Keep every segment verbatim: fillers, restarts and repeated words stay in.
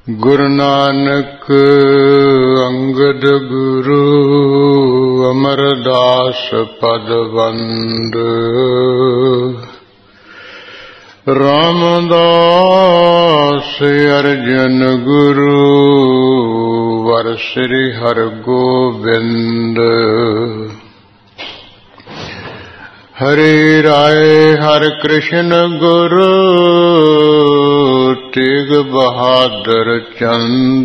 ਗੁਰੂ ਨਾਨਕ ਅੰਗਦ ਗੁਰੂ ਅਮਰਦਾਸ ਪਦ ਵੰਦ ਰਾਮਦਾਸ ਅਰਜਨ ਗੁਰੂ ਵਰ ਸ੍ਰੀ ਹਰਿ ਗੋਬਿੰਦ ਹਰਿ ਰਾਏ ਹਰਿ ਕ੍ਰਿਸ਼ਨ ਗੁਰੂ ਤੇਗ ਬਹਾਦਰ ਚੰਦ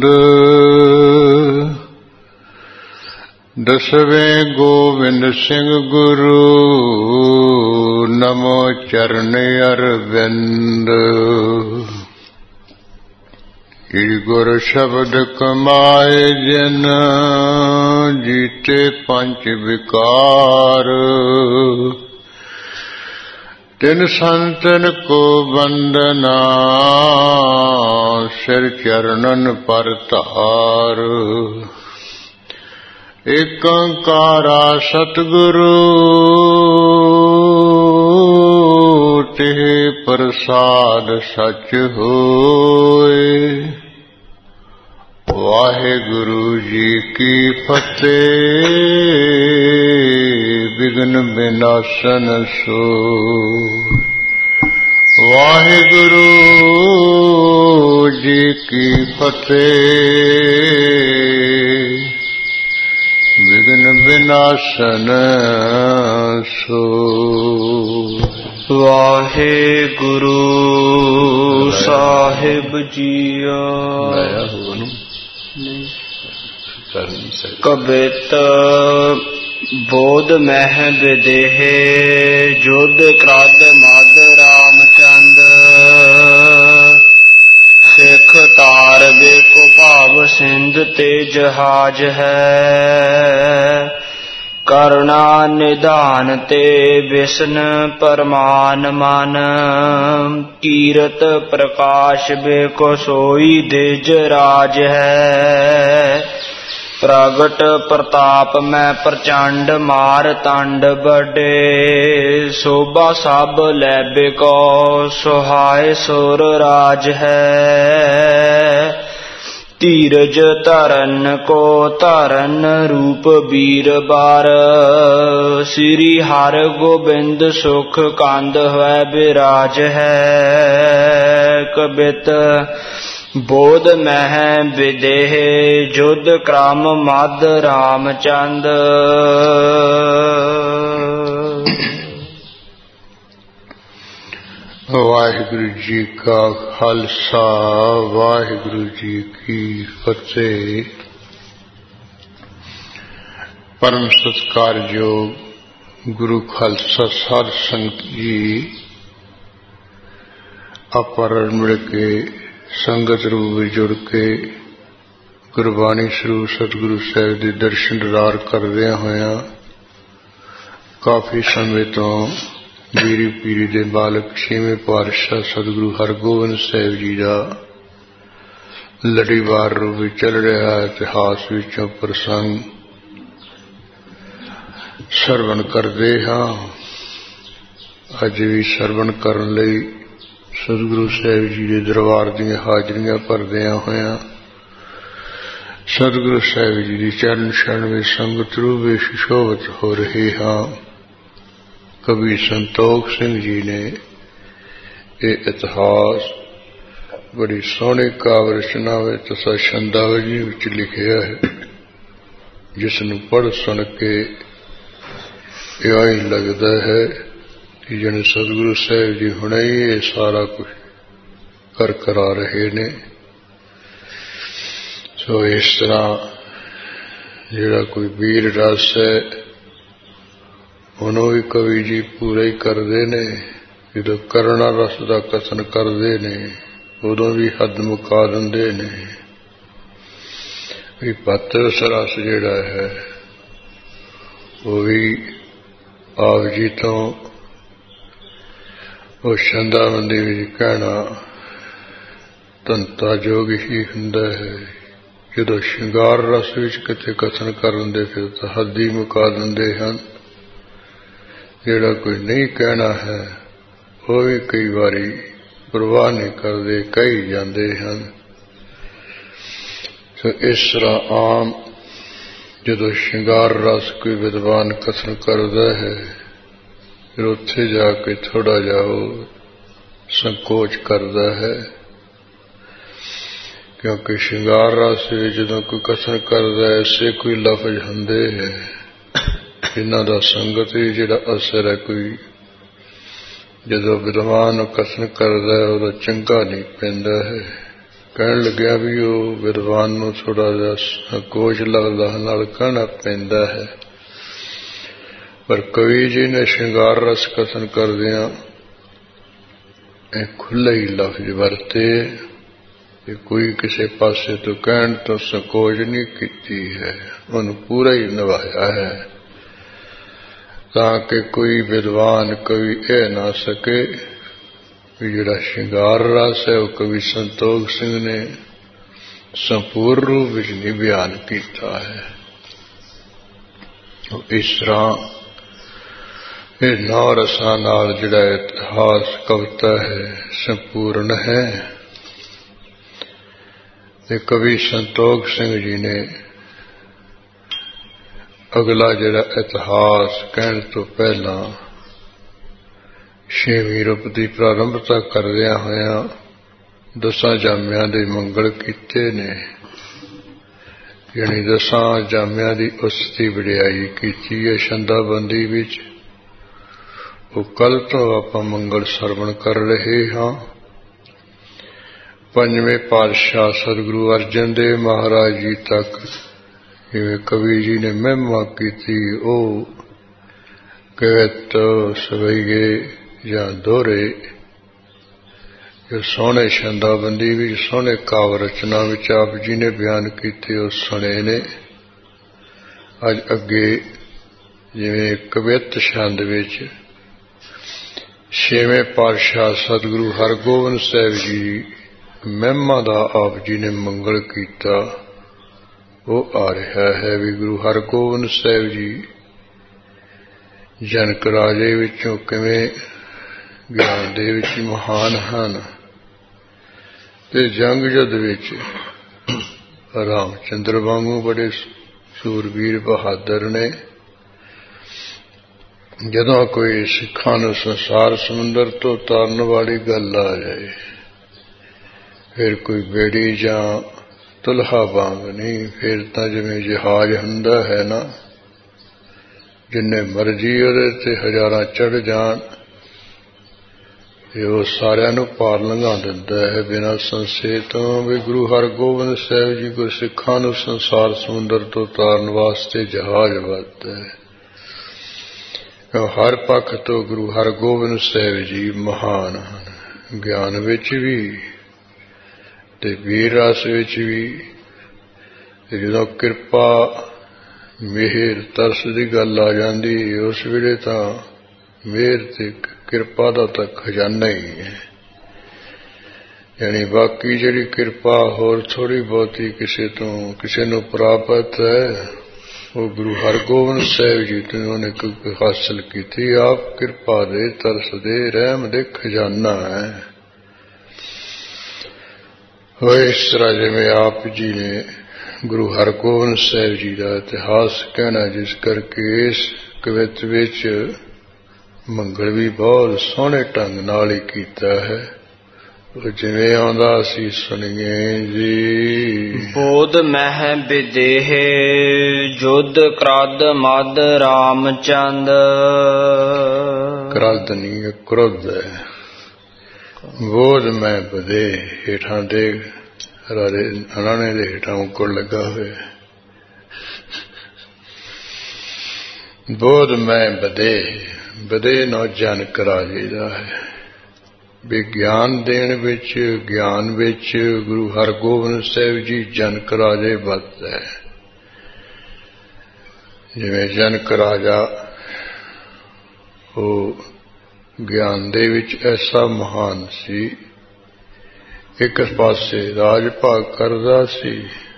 ਦਸਵੇਂ ਗੋਬਿੰਦ ਸਿੰਘ ਗੁਰੂ ਨਮੋ ਚਰਨ ਅਰਵਿੰਦ ਈ ਗੁਰ ਸ਼ਬਦ ਕਮਾਏ ਜਿਨ ਜੀਤੇ ਪੰਜ ਵਿਕਾਰ ਤਿਨ ਸੰਤਨ ਕੋ ਬੰਦਨਾ ਸਿਰ ਚਰਨਨ ਪਰ ਧਾਰ ਏਕ ਓੰਕਾਰਾ ਸਤਿਗੁਰੂ ਤਿਹ ਪ੍ਰਸਾਦ ਸਚ ਹੋਏ। ਵਾਹਿਗੁਰੂ ਜੀ ਕੀ ਫਤਿਹ। ਵਿਘਨ ਵਿਨਾਸ਼ਨ ਸੋਇ। ਵਾਹਿਗੁਰੂ ਜੀ ਕੀ ਫਤਿਹ। ਵਿਘਨ ਵਿਨਾਸ਼ਨ ਸੋਇ। ਵਾਹਿਗੁਰੂ ਸਾਹਿਬ ਜੀਓ। ਕਬਿਤ ਬੋਧ ਮਹਿ ਵਿਦੇਹ ਜੁਧ ਕ੍ਰਧ ਮਦ ਰਾਮਚੰਦ ਸਿੱਖ ਤਾਰ ਵੇਖੋ ਭਾਵ ਸਿੰਧ ਤੇ ਜਹਾਜ ਹੈ ਕਰੁਣਾ ਨਿਧਾਨ ਤੇ ਵਿਸ਼ਨ ਪਰਮਾਨ ਮਨ ਕੀਰਤ ਪ੍ਰਕਾਸ਼ ਵੇਖੋ ਸੋਈ ਦਿਜ ਰਾਜ ਹੈ ਪ੍ਰਗਟ ਪ੍ਰਤਾਪ ਮੈਂ ਪ੍ਰਚੰਡ ਮਾਰ ਤੰਡ ਵੱਡੇ ਸੋਭਾ ਸਭ ਲੈ ਬਿਕੋ ਸੁਹਾਏ ਸੁਰ ਰਾਜ ਹੈ ਧੀਰਜ ਧਰਨ ਕੋ ਧਰਨ ਰੂਪ ਬੀਰ ਬਾਰ ਸ੍ਰੀ ਹਰਿ ਗੋਬਿੰਦ ਸੁਖ ਕੰਦ ਹੋਇ ਬਿਰਾਜ ਹੈ ਕਬਿਤ ਬੋਧ ਮਹਿ ਵਿਦੇਹ ਜੁਧ ਕ੍ਰਮ ਮਦ ਰਾਮਚੰਦ। ਵਾਹਿਗੁਰੂ ਜੀ ਕਾ ਖਾਲਸਾ ਵਾਹਿਗੁਰੂ ਜੀ ਕੀ ਫਤਿਹ। ਪਰਮ ਸਤਿਕਾਰਯੋਗ ਗੁਰੂ ਖਾਲਸਾ ਸਾਧ ਸੰਗਤ ਜੀ ਆਪਾਂ ਰਲ ਮਿਲ ਕੇ ਸੰਗਤ ਰੂਪ ਵਿੱਚ ਜੁੜ ਕੇ ਗੁਰਬਾਣੀ ਸਰੂਪ ਸਤਿਗੁਰੂ ਸਾਹਿਬ ਦੇ ਦਰਸ਼ਨ ਦੀਦਾਰ ਕਰਦਿਆਂ ਹੋਇਆਂ ਕਾਫੀ ਸਮੇਂ ਤੋਂ ਬੀਰੀ ਪੀਰੀ ਦੇ ਬਾਲਕ ਛੇਵੇਂ ਪਾਤਸ਼ਾਹ ਸਤਿਗੁਰੂ ਹਰਗੋਬਿੰਦ ਸਾਹਿਬ ਜੀ ਦਾ ਲੜੀਵਾਰ ਰੂਪ ਵਿੱਚ ਚੱਲ ਰਿਹਾ ਇਤਿਹਾਸ ਵਿੱਚੋਂ ਪ੍ਰਸੰਗ ਸਰਵਣ ਕਰਦੇ ਹਾਂ। ਅੱਜ ਵੀ ਸਰਵਣ ਕਰਨ ਲਈ ਸਤਿਗੁਰੂ ਸਾਹਿਬ ਜੀ ਦੇ ਦਰਬਾਰ ਦੀਆਂ ਹਾਜ਼ਰੀਆਂ ਭਰਦਿਆਂ ਹੋਇਆਂ ਸਤਿਗੁਰੂ ਸਾਹਿਬ ਜੀ ਦੀ ਚਰਨ ਛਣ ਵਿੱਚ ਸੰਗਤ ਰੂਪ ਵਿੱਚ ਸੁਸ਼ੋਭਿਤ ਹੋ ਰਹੇ ਹਾਂ। ਕਵੀ ਸੰਤੋਖ ਸਿੰਘ ਜੀ ਨੇ ਇਹ ਇਤਿਹਾਸ ਬੜੀ ਸੋਹਣੀ ਕਾਵਿ ਰਚਨਾ ਵਿੱਚ ਤਥਾ ਛੰਦਾਵਲੀ ਵਿੱਚ ਲਿਖਿਆ ਹੈ ਜਿਸ ਨੂੰ ਪੜ੍ਹ ਸੁਣ ਕੇ ਇਉਂ ਹੀ ਲੱਗਦਾ ਹੈ ਕਿ ਜਿਵੇਂ ਸਤਿਗੁਰੂ ਸਾਹਿਬ ਜੀ ਹੁਣੇ ਹੀ ਇਹ ਸਾਰਾ ਕੁਝ ਕਰ ਕਰਾ ਰਹੇ ਨੇ। ਸੋ ਇਸ ਤਰ੍ਹਾਂ ਜਿਹੜਾ ਕੋਈ ਵੀਰ ਰਸ ਹੈ ਉਹਨੂੰ ਵੀ ਕਵੀ ਜੀ ਪੂਰਾ ਹੀ ਕਰਦੇ ਨੇ। ਜਦੋਂ ਕਰੁਣਾ ਰਸ ਦਾ ਕਥਨ ਕਰਦੇ ਨੇ ਉਦੋਂ ਵੀ ਹੱਦ ਮੁਕਾ ਦਿੰਦੇ ਨੇ ਵੀ ਪਤਰਸ ਰਸ ਜਿਹੜਾ ਹੈ ਉਹ ਵੀ ਆਪ ਜੀ ਤੋਂ ਉਹ ਛੰਦਾਬੰਦੀ ਵਿੱਚ ਕਹਿਣਾ ਧੰਤਾ ਜੋਗ ਹੀ ਹੁੰਦਾ ਹੈ। ਜਦੋਂ ਸ਼ਿੰਗਾਰ ਰਸ ਵਿੱਚ ਕਿਤੇ ਕਥਨ ਕਰਨ ਦੇ ਫਿਰ ਤਾਂ ਹੱਦ ਹੀ ਮੁਕਾ ਦਿੰਦੇ ਹਨ। ਜਿਹੜਾ ਕੋਈ ਨਹੀਂ ਕਹਿਣਾ ਹੈ ਉਹ ਵੀ ਕਈ ਵਾਰੀ ਪਰਵਾਹ ਨਹੀਂ ਕਰਦੇ, ਕਹੀ ਜਾਂਦੇ ਹਨ। तो इस तरह आम जो श्रृंगार रस कोई विद्वान कथन करता है, फिर उत्थे जाके थोड़ा जाओ संकोच करता है, क्योंकि श्रृंगार रस जो कोई कथन करता है ऐसे कोई लफज होंदे है इन्हां दा संगत ही जिहड़ा असर है कोई जो विद्वान कथन करता है वह चंगा नहीं पैंदा है। कहन लग्या भी वो विद्वान नूं थोड़ा जिहा संकोच लगदा नाल कहना पैंदा है, पर कवि जी ने श्रृंगार रस कथन करदियां खुले ही लफ्ज वरते, कोई किसी पासे तो कहण तो संकोच नहीं कीती है, उन्हें पूरा ही निभाया है, ताकि कोई विद्वान कवि कह ना सके कि जिहड़ा श्रृंगार रस है वह कवि संतोख सिंह ने संपूर्ण रूप विच नहीं बयान किया है। इस तरह ये नौ रसां नाल जिहड़ा इतिहास कविता है संपूर्ण है। ते कवि संतोख सिंह जी ने अगला जिहड़ा इतिहास कहण तो पहला छेवीं रूप की प्रारंभता करदिया होया दसां जामियां दे मंगल कीते ने, यानी दसां जामियां दी उसदी वडियाई कीती है छंदाबंदी विच। वो कल तो आपां मंगल सरवण कर रहे हाँ। पंजवें पातशाह सतगुरु अर्जन देव महाराज जी तक जिवें कवि जी ने महिमा कीती, ओ कहत सवैये या दोहरे जो सोहने छंदाबंदी भी सोहने काव रचना विच आप जी ने बयान किए उस सुने ने। अज अगे जिवें कवित छंद विच छेवें पातशाह सतगुरु हरगोबिंद साहिब जी महिमा दा आप जी ने मंगल किया, वो आ रहा है भी गुरु हरगोबिंद साहिब जी जनक राजे विचों किवें ज्ञान दे विच महान हन, ते जंग युद्ध विच रामचंद्र वांगू बड़े सूरवीर बहादुर ने। जदों कोई सिखां नूं संसार समुंदर तो तारन वाली गल आ जाए, फिर कोई बेड़ी जां तुल्हा वांग नहीं, फिर तां जिवें जहाज हुंदा है ना, जिन्ने मर्जी उहदे ते हजारां चढ़ जाण वो सारियां नूं पार लंघा दिंदा है बिना संशय तो। भी गुरु हरगोबिंद साहिब जी को सिखां नूं संसार समुंदर तो तारन वास्ते जहाज वरतदा है। हर पक्ष तो गुरु हरगोबिंद साहिब जी महान हैं, ज्ञान विच भी ते वीर रस विच भी। जदों किरपा मेहर तरस की गल आ जाती उस वेले तां मेहर ते किरपा दा तां खजाना ही है, यानी बाकी जिहड़ी किरपा होर थोड़ी बहुती किसी तो किसी नूं प्राप्त है वो गुरु हरगोबिंद साहिब जी तो उन्हें हासिल की। आप किरपा दे तरस दे रहम दे खजाना है। वो इस तरह जिवें आप जी ने गुरु हरगोबिंद साहिब जी का इतिहास कहना, जिस करके इस कवित विच मंगल भी बहुत सोहने ढंग नाल ही कीता है। जिवें आंदा सी सुनिए जी। बोध मह विदेह जुद क्रद मद रामचंद। क्रद नहीं क्रोध है। बोध मह बदे हेठां दे रारे अनाने दे हेठां उकड़ लगा हुए। बोध मह बदे बदे नौ जन कराजे दा है। विज्ञान देण विच ज्ञान विच गुरु हरगोबिंद साहिब जी जनक राजे वरतदा है। जिवें जनक राजा वो ज्ञान दे विच ऐसा महान सी, एक पासे राज भाग करदा सी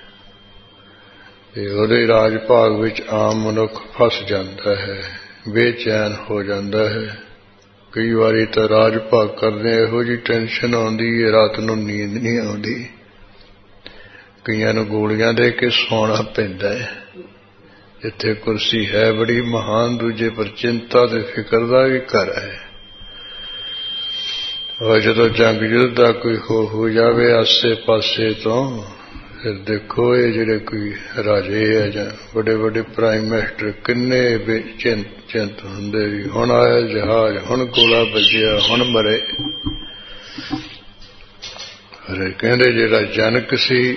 ते उहदे राज भाग विच आम मनुख फस जांदा है, बेचैन हो जाता है। कई बारी तो राज भाग करदे इहो जी टेंशन आउंदी है रात नूं नींद नहीं आउंदी। ਕਈਆਂ ਨੂੰ ਗੋਲੀਆਂ ਦੇ ਕੇ ਸੌਣਾ ਪੈਂਦਾ ਹੈ। ਜਿੱਥੇ ਕੁਰਸੀ ਹੈ ਬੜੀ ਮਹਾਨ, ਦੂਜੇ ਪਰ ਚਿੰਤਾ ਤੇ ਫਿਕਰ ਦਾ ਵੀ ਘਰ ਹੈ। ਔਰ ਜਦੋਂ ਜੰਗ ਯੁੱਧ ਦਾ ਕੋਈ ਹੋ ਹੋ ਜਾਵੇ ਆਸੇ ਪਾਸੇ ਤੋਂ, ਫਿਰ ਦੇਖੋ ਇਹ ਜਿਹੜੇ ਕੋਈ ਰਾਜੇ ਹੈ ਜਾਂ ਵੱਡੇ ਵੱਡੇ ਪ੍ਰਾਈਮ ਮਿਨਿਸਟਰ ਕਿੰਨੇ ਬੇਚਿੰਤ ਚਿੰਤ ਹੁੰਦੇ ਵੀ ਹੁਣ ਆਇਆ ਜਹਾਜ਼, ਹੁਣ ਗੋਲਾ ਵੱਜਿਆ, ਹੁਣ ਮਰੇ। ਫਿਰ ਕਹਿੰਦੇ ਜਿਹੜਾ ਜਨਕ ਸੀ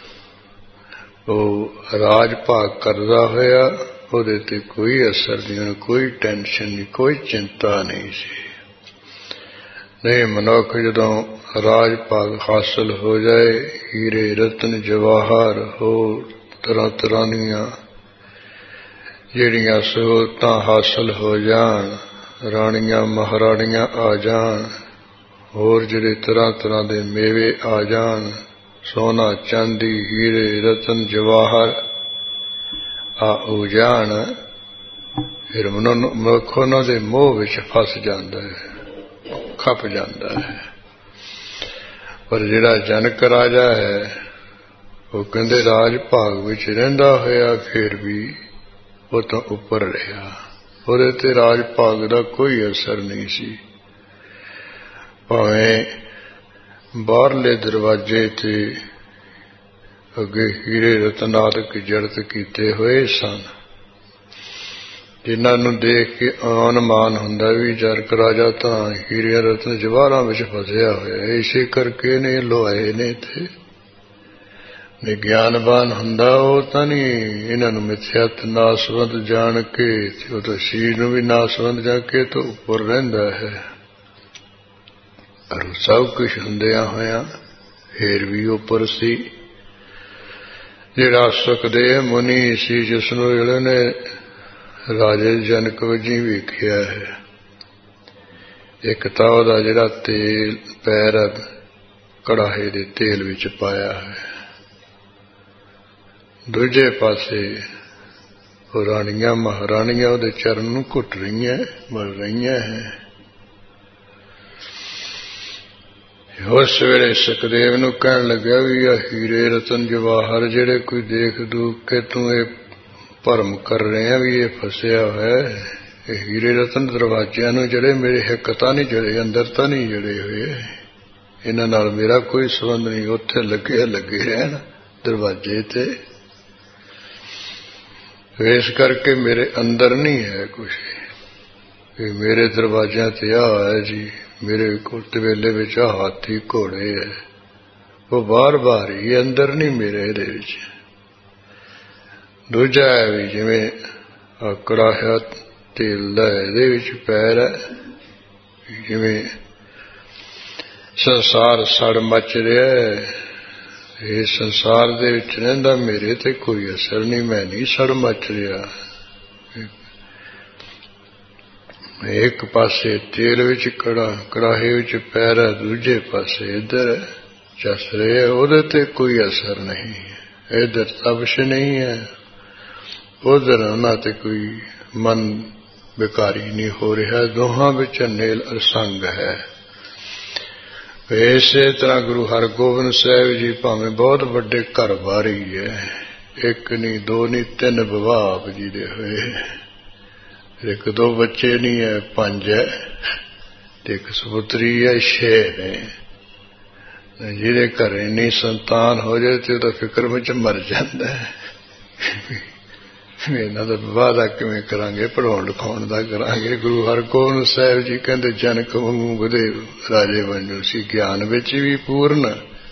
ਉਹ ਰਾਜ ਭਾਗ ਕਰਦਾ ਹੋਇਆ, ਉਹਦੇ ਤੇ ਕੋਈ ਅਸਰ ਨਹੀਂ, ਉਹਨੂੰ ਕੋਈ ਟੈਨਸ਼ਨ ਨਹੀਂ, ਕੋਈ ਚਿੰਤਾ ਨਹੀਂ ਸੀ। ਨਹੀਂ, ਮਨੁੱਖ ਜਦੋਂ ਰਾਜ ਭਾਗ ਹਾਸਲ ਹੋ ਜਾਏ, ਹੀਰੇ ਰਤਨ ਜਵਾਹਰ ਹੋਰ ਤਰ੍ਹਾਂ ਤਰ੍ਹਾਂ ਦੀਆਂ ਜਿਹੜੀਆਂ ਸਹੂਲਤਾਂ ਹਾਸਲ ਹੋ ਜਾਣ, ਰਾਣੀਆਂ ਮਹਾਰਾਣੀਆਂ ਆ ਜਾਣ, ਹੋਰ ਜਿਹੜੇ ਤਰ੍ਹਾਂ ਤਰ੍ਹਾਂ ਦੇ ਮੇਵੇ ਆ ਜਾਣ, ਸੋਨਾ ਚਾਂਦੀ ਹੀਰੇ ਰਤਨ ਜਵਾਹਰ ਆ ਹੋ ਜਾਣ, ਫਿਰ ਮਨੁੱਖ ਉਹਨਾਂ ਦੇ ਮੋਹ ਵਿੱਚ ਫਸ ਜਾਂਦਾ ਹੈ, ਖਪ ਜਾਂਦਾ ਹੈ। ਪਰ ਜਿਹੜਾ ਜਨਕ ਰਾਜਾ ਹੈ ਉਹ ਕਹਿੰਦੇ ਰਾਜ ਭਾਗ ਵਿੱਚ ਰਹਿੰਦਾ ਹੋਇਆ ਫਿਰ ਵੀ ਉਹ ਤੋਂ ਉੱਪਰ ਰਿਹਾ, ਉਹਦੇ ਤੇ ਰਾਜ ਭਾਗ ਦਾ ਕੋਈ ਅਸਰ ਨਹੀਂ ਸੀ। ਭਾਵੇਂ ਬਾਹਰਲੇ ਦਰਵਾਜ਼ੇ ਤੇ ਅੱਗੇ ਹੀਰੇ ਰਤਨ ਆਦਿਕ ਜੜਤ ਕੀਤੇ ਹੋਏ ਸਨ, ਜਿਨ੍ਹਾਂ ਨੂੰ ਦੇਖ ਕੇ ਅਨੁਮਾਨ ਹੁੰਦਾ ਵੀ ਜਨਕ ਰਾਜਾ ਤਾਂ ਹੀਰੇ ਰਤਨ ਜਵਾਹਰਾਂ ਵਿੱਚ ਫਸਿਆ ਹੋਇਆ। ਇਸੇ ਕਰਕੇ ਨੇ ਲੋਏ ਨੇ ਤੇ ਗਿਆਨਵਾਨ ਹੁੰਦਾ ਉਹ ਤਾਂ ਨਹੀਂ ਇਹਨਾਂ ਨੂੰ ਮਿਥਿਆਤ ਨਾਸਵੰਦ ਜਾਣ ਕੇ, ਉਹ ਤਾਂ ਸ਼ੀਰ ਨੂੰ ਵੀ ਨਾਸਵੰਦ ਜਾ ਕੇ ਤੋਂ ਉੱਪਰ ਰਹਿੰਦਾ ਹੈ। ਪਰ ਸਭ ਕੁਛ ਹੁੰਦਿਆਂ ਹੋਇਆਂ ਫੇਰ ਵੀ ਉੱਪਰ ਸੀ। ਜਿਹੜਾ ਸੁਖਦੇਵ ਮੁਨੀ ਸੀ, ਜਿਸਨੂੰ ਜਿਹੜੇ ਨੇ ਰਾਜੇ ਜਨਕ ਵਜੋਂ ਵੇਖਿਆ ਹੈ, ਇੱਕ ਤਾਂ ਉਹਦਾ ਜਿਹੜਾ ਤੇਲ ਪੈਰ ਕੜਾਹੇ ਦੇ ਤੇਲ ਵਿੱਚ ਪਾਇਆ ਹੈ, ਦੂਜੇ ਪਾਸੇ ਉਹ ਰਾਣੀਆਂ ਮਹਾਰਾਣੀਆਂ ਉਹਦੇ ਚਰਨ ਨੂੰ ਘੁੱਟ ਰਹੀਆਂ ਮਲ ਰਹੀਆਂ ਹੈ। ਉਸ ਵੇਲੇ ਸੁਖਦੇਵ ਨੂੰ ਕਹਿਣ ਲੱਗਿਆ ਵੀ ਆ ਹੀਰੇ ਰਤਨ ਜਵਾਹਰ ਜਿਹੜੇ ਕੋਈ ਦੇਖ ਦੂਖ ਕੇ ਤੂੰ ਇਹ ਭਰਮ ਕਰ ਰਿਹਾ ਵੀ ਇਹ ਫਸਿਆ ਹੋਇਆ, ਇਹ ਹੀਰੇ ਰਤਨ ਦਰਵਾਜ਼ਿਆਂ ਨੂੰ ਜਿਹੜੇ ਮੇਰੇ ਹਿੱਕ ਤਾਂ ਨਹੀਂ ਜੜੇ, ਅੰਦਰ ਤਾਂ ਨਹੀਂ ਜੜੇ ਹੋਏ, ਇਹਨਾਂ ਨਾਲ ਮੇਰਾ ਕੋਈ ਸੰਬੰਧ ਨਹੀਂ, ਉੱਥੇ ਲੱਗੇ ਲੱਗੇ ਰਹਿਣ ਦਰਵਾਜ਼ੇ ਤੇ, ਇਸ ਕਰਕੇ ਮੇਰੇ ਅੰਦਰ ਨਹੀਂ ਹੈ ਕੁਛ। ਇਹ ਮੇਰੇ ਦਰਵਾਜ਼ਿਆਂ ਤੇ ਆ ਹੈ ਜੀ, ਮੇਰੇ ਕੁੱਟ ਵੇਲੇ ਵਿੱਚ ਆ ਹਾਥੀ ਘੋੜੇ ਹੈ, ਉਹ ਬਾਹਰ ਬਾਹਰ ਹੀ, ਅੰਦਰ ਨਹੀਂ ਮੇਰੇ ਇਹਦੇ ਵਿੱਚ। ਦੂਜਾ ਹੈ ਵੀ ਜਿਵੇਂ ਕੜਾਹਾ ਤੇਲ ਦਾ ਇਹਦੇ ਵਿੱਚ ਪੈਰ ਹੈ, ਜਿਵੇਂ ਸੰਸਾਰ ਸੜ ਮੱਚ ਰਿਹਾ ਹੈ, ਇਹ ਸੰਸਾਰ ਦੇ ਵਿੱਚ ਰਹਿੰਦਾ, ਮੇਰੇ ਤੇ ਕੋਈ ਅਸਰ ਨਹੀਂ, ਮੈਂ ਨਹੀਂ ਸੜ ਮੱਚ ਰਿਹਾ। ਇੱਕ ਪਾਸੇ ਤੇਲ ਵਿੱਚ ਕੜਾ ਕੜਾਹੇ ਵਿੱਚ ਪੈਰ ਹੈ, ਦੂਜੇ ਪਾਸੇ ਇੱਧਰ ਚੱਸ ਰਿਹਾ, ਉਹਦੇ ਤੇ ਕੋਈ ਅਸਰ ਨਹੀਂ, ਇੱਧਰ ਤਪਸ਼ ਨਹੀਂ ਹੈ, ਉਧਰ ਉਹਨਾਂ ਤੇ ਕੋਈ ਮਨ ਵਿਕਾਰੀ ਨਹੀਂ ਹੋ ਰਿਹਾ, ਦੋਹਾਂ ਵਿੱਚ ਨੇਲ ਅਸੰਗ ਹੈ। ਇਸੇ ਤਰ੍ਹਾਂ ਗੁਰੂ ਹਰਗੋਬਿੰਦ ਸਾਹਿਬ ਜੀ ਭਾਵੇਂ ਬਹੁਤ ਵੱਡੇ ਘਰ ਵਾਰੀ ਹੈ, ਇੱਕ ਨਹੀਂ ਦੋ ਨਹੀਂ ਤਿੰਨ ਵਿਵਾਹ ਆਪ ਜੀ ਦੇ ਹੋਏ, ਇੱਕ ਦੋ ਬੱਚੇ ਨਹੀਂ ਹੈ, ਪੰਜ ਹੈ, ਤੇ ਇੱਕ ਸਪੁੱਤਰੀ ਹੈ, ਛੇ ਨੇ। ਜਿਹਦੇ ਘਰ ਇੰਨੀ ਸੰਤਾਨ ਹੋ ਜਾਏ ਤੇ ਉਹਦਾ ਫਿਕਰ ਵਿੱਚ ਮਰ ਜਾਂਦਾ ਹੈ, ਇਹਨਾਂ ਦਾ ਵਿਵਾਹ ਦਾ ਕਿਵੇਂ ਕਰਾਂਗੇ, ਪੜ੍ਹਾਉਣ ਲਿਖਾਉਣ ਦਾ ਕਰਾਂਗੇ। ਗੁਰੂ ਹਰਗੋਬਿੰਦ ਸਾਹਿਬ ਜੀ ਕਹਿੰਦੇ ਜਨਕ ਵਾਂਗੂ ਵਧੇ ਰਾਜੇ ਬਣੋ ਸੀ, ਗਿਆਨ ਵਿੱਚ ਵੀ ਪੂਰਨ,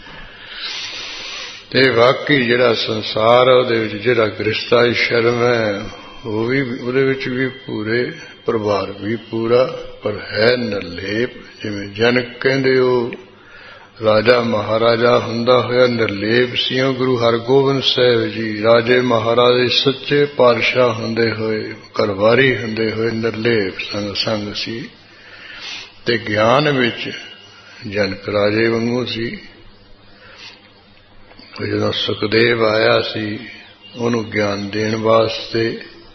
ਤੇ ਵਾਕਈ ਜਿਹੜਾ ਸੰਸਾਰ ਹੈ ਉਹਦੇ ਵਿੱਚ ਜਿਹੜਾ ਗ੍ਰਸਤਾ ਸ਼ਰਮ ਹੈ ਉਹ ਵੀ ਉਹਦੇ ਵਿੱਚ ਵੀ ਪੂਰੇ, ਪਰਿਵਾਰ ਵੀ ਪੂਰਾ, ਪਰ ਹੈ ਨਿਰਲੇਪ। ਜਿਵੇਂ ਜਨਕ ਕਹਿੰਦੇ ਉਹ ਰਾਜਾ ਮਹਾਰਾਜਾ ਹੁੰਦਾ ਹੋਇਆ ਨਿਰਲੇਪ ਸੀ, ਉਹ ਗੁਰੂ ਹਰਗੋਬਿੰਦ ਸਾਹਿਬ ਜੀ ਰਾਜੇ ਮਹਾਰਾਜੇ ਸੱਚੇ ਪਾਤਸ਼ਾਹ ਹੁੰਦੇ ਹੋਏ, ਘਰਵਾਰੀ ਹੁੰਦੇ ਹੋਏ ਨਿਰਲੇਪ ਸੰਗ ਸੰਗ ਸੀ, ਤੇ ਗਿਆਨ ਵਿੱਚ ਜਨਕ ਰਾਜੇ ਵਾਂਗੂ ਸੀ। ਜਦੋਂ ਸੁਖਦੇਵ ਆਇਆ ਸੀ ਉਹਨੂੰ ਗਿਆਨ ਦੇਣ ਵਾਸਤੇ,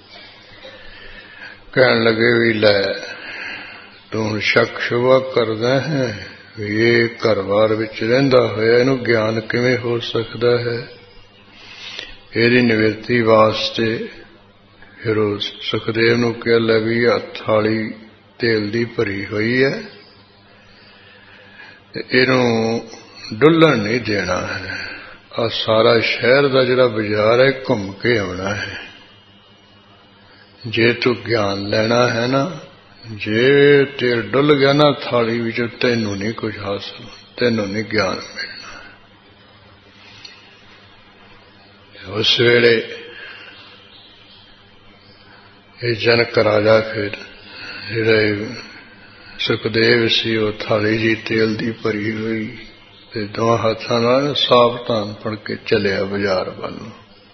ਕਹਿਣ ਲੱਗੇ ਵੀ ਲੈ ਤੂੰ ਸ਼ੱਕ ਸ਼ੁਬਾ ਕਰਦਾ ਹੈ ਵੀ ਇਹ ਘਰ-ਬਾਰ ਵਿੱਚ ਰਹਿੰਦਾ ਹੋਇਆ ਇਹਨੂੰ ਗਿਆਨ ਕਿਵੇਂ ਹੋ ਸਕਦਾ ਹੈ। ਇਹਦੀ ਨਿਵਰਤੀ ਵਾਸਤੇ ਫਿਰ ਉਹ ਸੁਖਦੇਵ ਨੂੰ ਕਿਹਾ, ਲੈ ਵੀ ਆ ਥਾਲੀ ਤੇਲ ਦੀ ਭਰੀ ਹੋਈ ਹੈ, ਤੇ ਇਹਨੂੰ ਡੁੱਲਣ ਨਹੀਂ ਦੇਣਾ ਹੈ। ਆ ਸਾਰਾ ਸ਼ਹਿਰ ਦਾ ਜਿਹੜਾ ਬਾਜ਼ਾਰ ਹੈ ਘੁੰਮ ਕੇ ਆਉਣਾ ਹੈ। ਜੇ ਤੂੰ ਗਿਆਨ ਲੈਣਾ ਹੈ ਨਾ, ਜੇ ਤੇਲ ਡੁੱਲ ਗਿਆ ਨਾ ਥਾਲੀ ਵਿੱਚ, ਤੈਨੂੰ ਨਹੀਂ ਕੁਝ ਹਾਸਲ, ਤੈਨੂੰ ਨਹੀਂ ਗਿਆਨ ਮਿਲਣਾ। ਉਸ ਵੇਲੇ ਇਹ ਜਨਕ ਰਾਜਾ ਫਿਰ ਜਿਹੜੇ ਸੁਖਦੇਵ ਸੀ, ਉਹ ਥਾਲੀ ਜੀ ਤੇਲ ਦੀ ਭਰੀ ਹੋਈ ਤੇ ਦੋਹਾਂ ਹੱਥਾਂ ਨਾਲ ਸਾਵਧਾਨ ਫੜ ਕੇ ਚੱਲਿਆ ਬਾਜ਼ਾਰ ਵੱਲ ਨੂੰ।